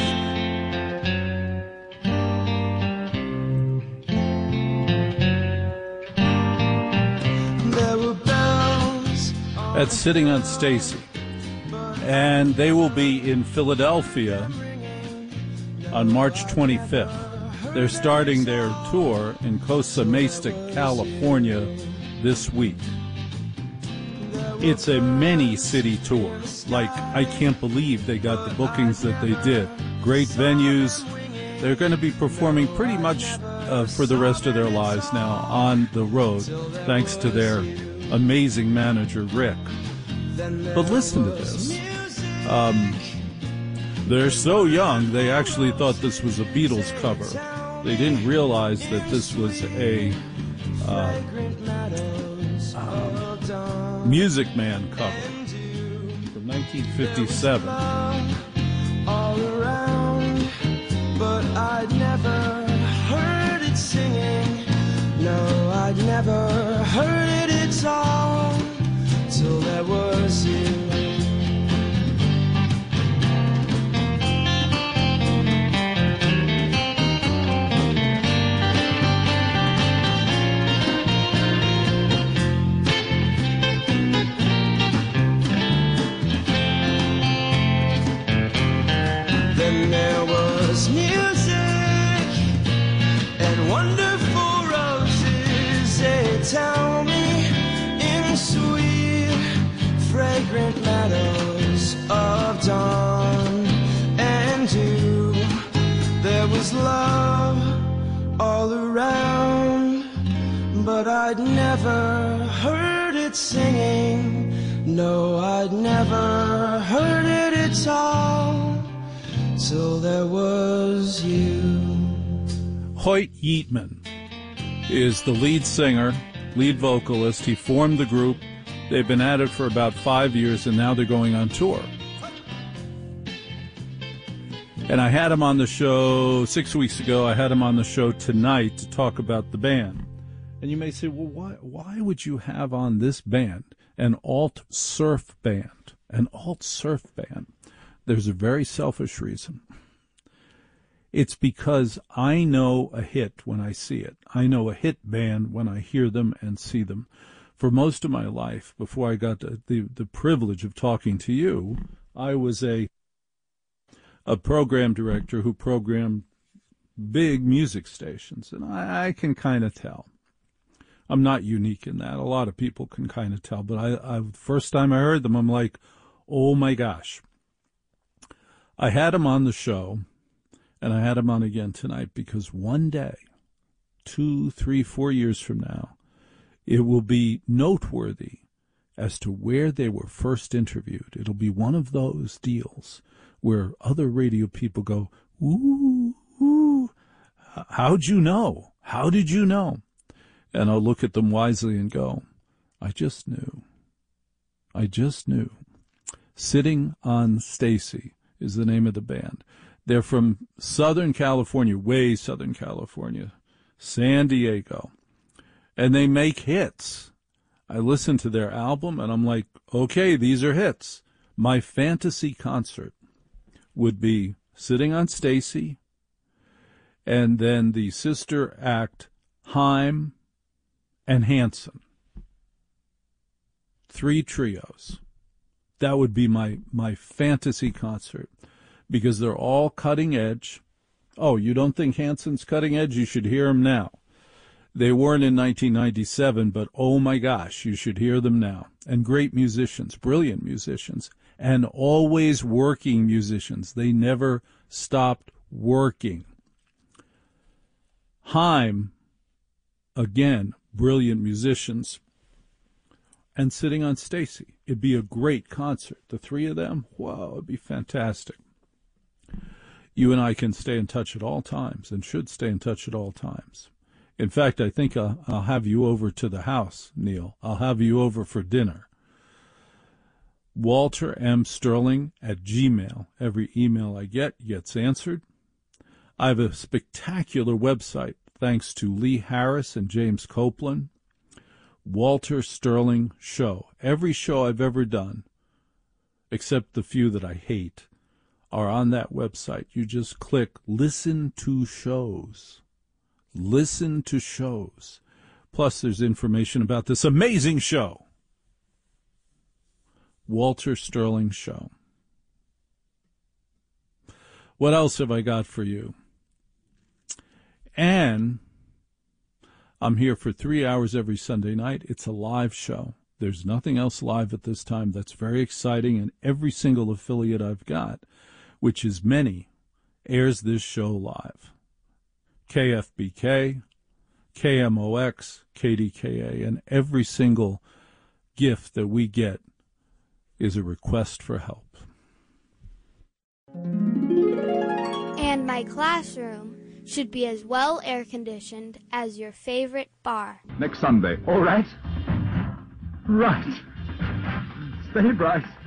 That's Sitting on Stacy. And they will be in Philadelphia on March twenty-fifth. They're starting their tour in Costa Mesa, California this week. It's a many-city tour. Like, I can't believe they got the bookings that they did. Great venues. They're going to be performing pretty much uh, for the rest of their lives now on the road, thanks to their amazing manager, Rick. But listen to this. Um, they're so young, they actually thought this was a Beatles cover. They didn't realize that this was a uh, uh, Music Man cover from nineteen fifty-seven. All around, but I'd never heard it singing. No, I'd never heard it at all till there was you. Then there was music and wonderful roses. They tell me in sweet, fragrant meadows of dawn and dew, there was love all around, but I'd never heard it singing. No, I'd never heard it at all till there was you. Hoyt Yeatman is the lead singer, lead vocalist. He formed the group. They've been at it for about five years, and now they're going on tour. And I had him on the show six weeks ago. I had him on the show tonight to talk about the band. And you may say, well, why, why would you have on this band an alt-surf band? An alt-surf band. There's a very selfish reason. It's because I know a hit when I see it. I know a hit band when I hear them and see them. For most of my life, before I got the, the, the privilege of talking to you, I was a a program director who programmed big music stations, and I, I can kind of tell. I'm not unique in that. A lot of people can kind of tell, but I, I first time I heard them, I'm like, oh my gosh. I had him on the show, and I had him on again tonight because one day, two, three, four years from now, it will be noteworthy as to where they were first interviewed. It'll be one of those deals where other radio people go, ooh, ooh, how'd you know? How did you know? And I'll look at them wisely and go, I just knew. I just knew. Sitting on Stacy is the name of the band. They're from Southern California, way Southern California, San Diego. And they make hits. I listen to their album, and I'm like, okay, these are hits. My fantasy concert would be Sitting on Stacy, and then the sister act, Haim and Hanson. Three trios. That would be my, my fantasy concert, because they're all cutting edge. Oh, you don't think Hanson's cutting edge? You should hear him now. They weren't in nineteen ninety-seven, but oh my gosh, you should hear them now. And great musicians, brilliant musicians, and always working musicians. They never stopped working. Haim, again, brilliant musicians, and sitting on Stacy. It'd be a great concert. The three of them, wow, it'd be fantastic. You and I can stay in touch at all times and should stay in touch at all times. In fact, I think I'll, I'll have you over to the house, Neil. I'll have you over for dinner. Walter M. Sterling at Gmail. Every email I get gets answered. I have a spectacular website, thanks to Lee Harris and James Copeland. Walter Sterling Show. Every show I've ever done, except the few that I hate, are on that website. You just click Listen to Shows. Listen to Shows. Plus, there's information about this amazing show. Walter Sterling Show. What else have I got for you? And I'm here for three hours every Sunday night. It's a live show. There's nothing else live at this time. That's very exciting. And every single affiliate I've got, which is many, airs this show live. K F B K, K M O X, K D K A, and every single gift that we get is a request for help. And my classroom should be as well air-conditioned as your favorite bar. Next Sunday. All right. Right. Stay bright.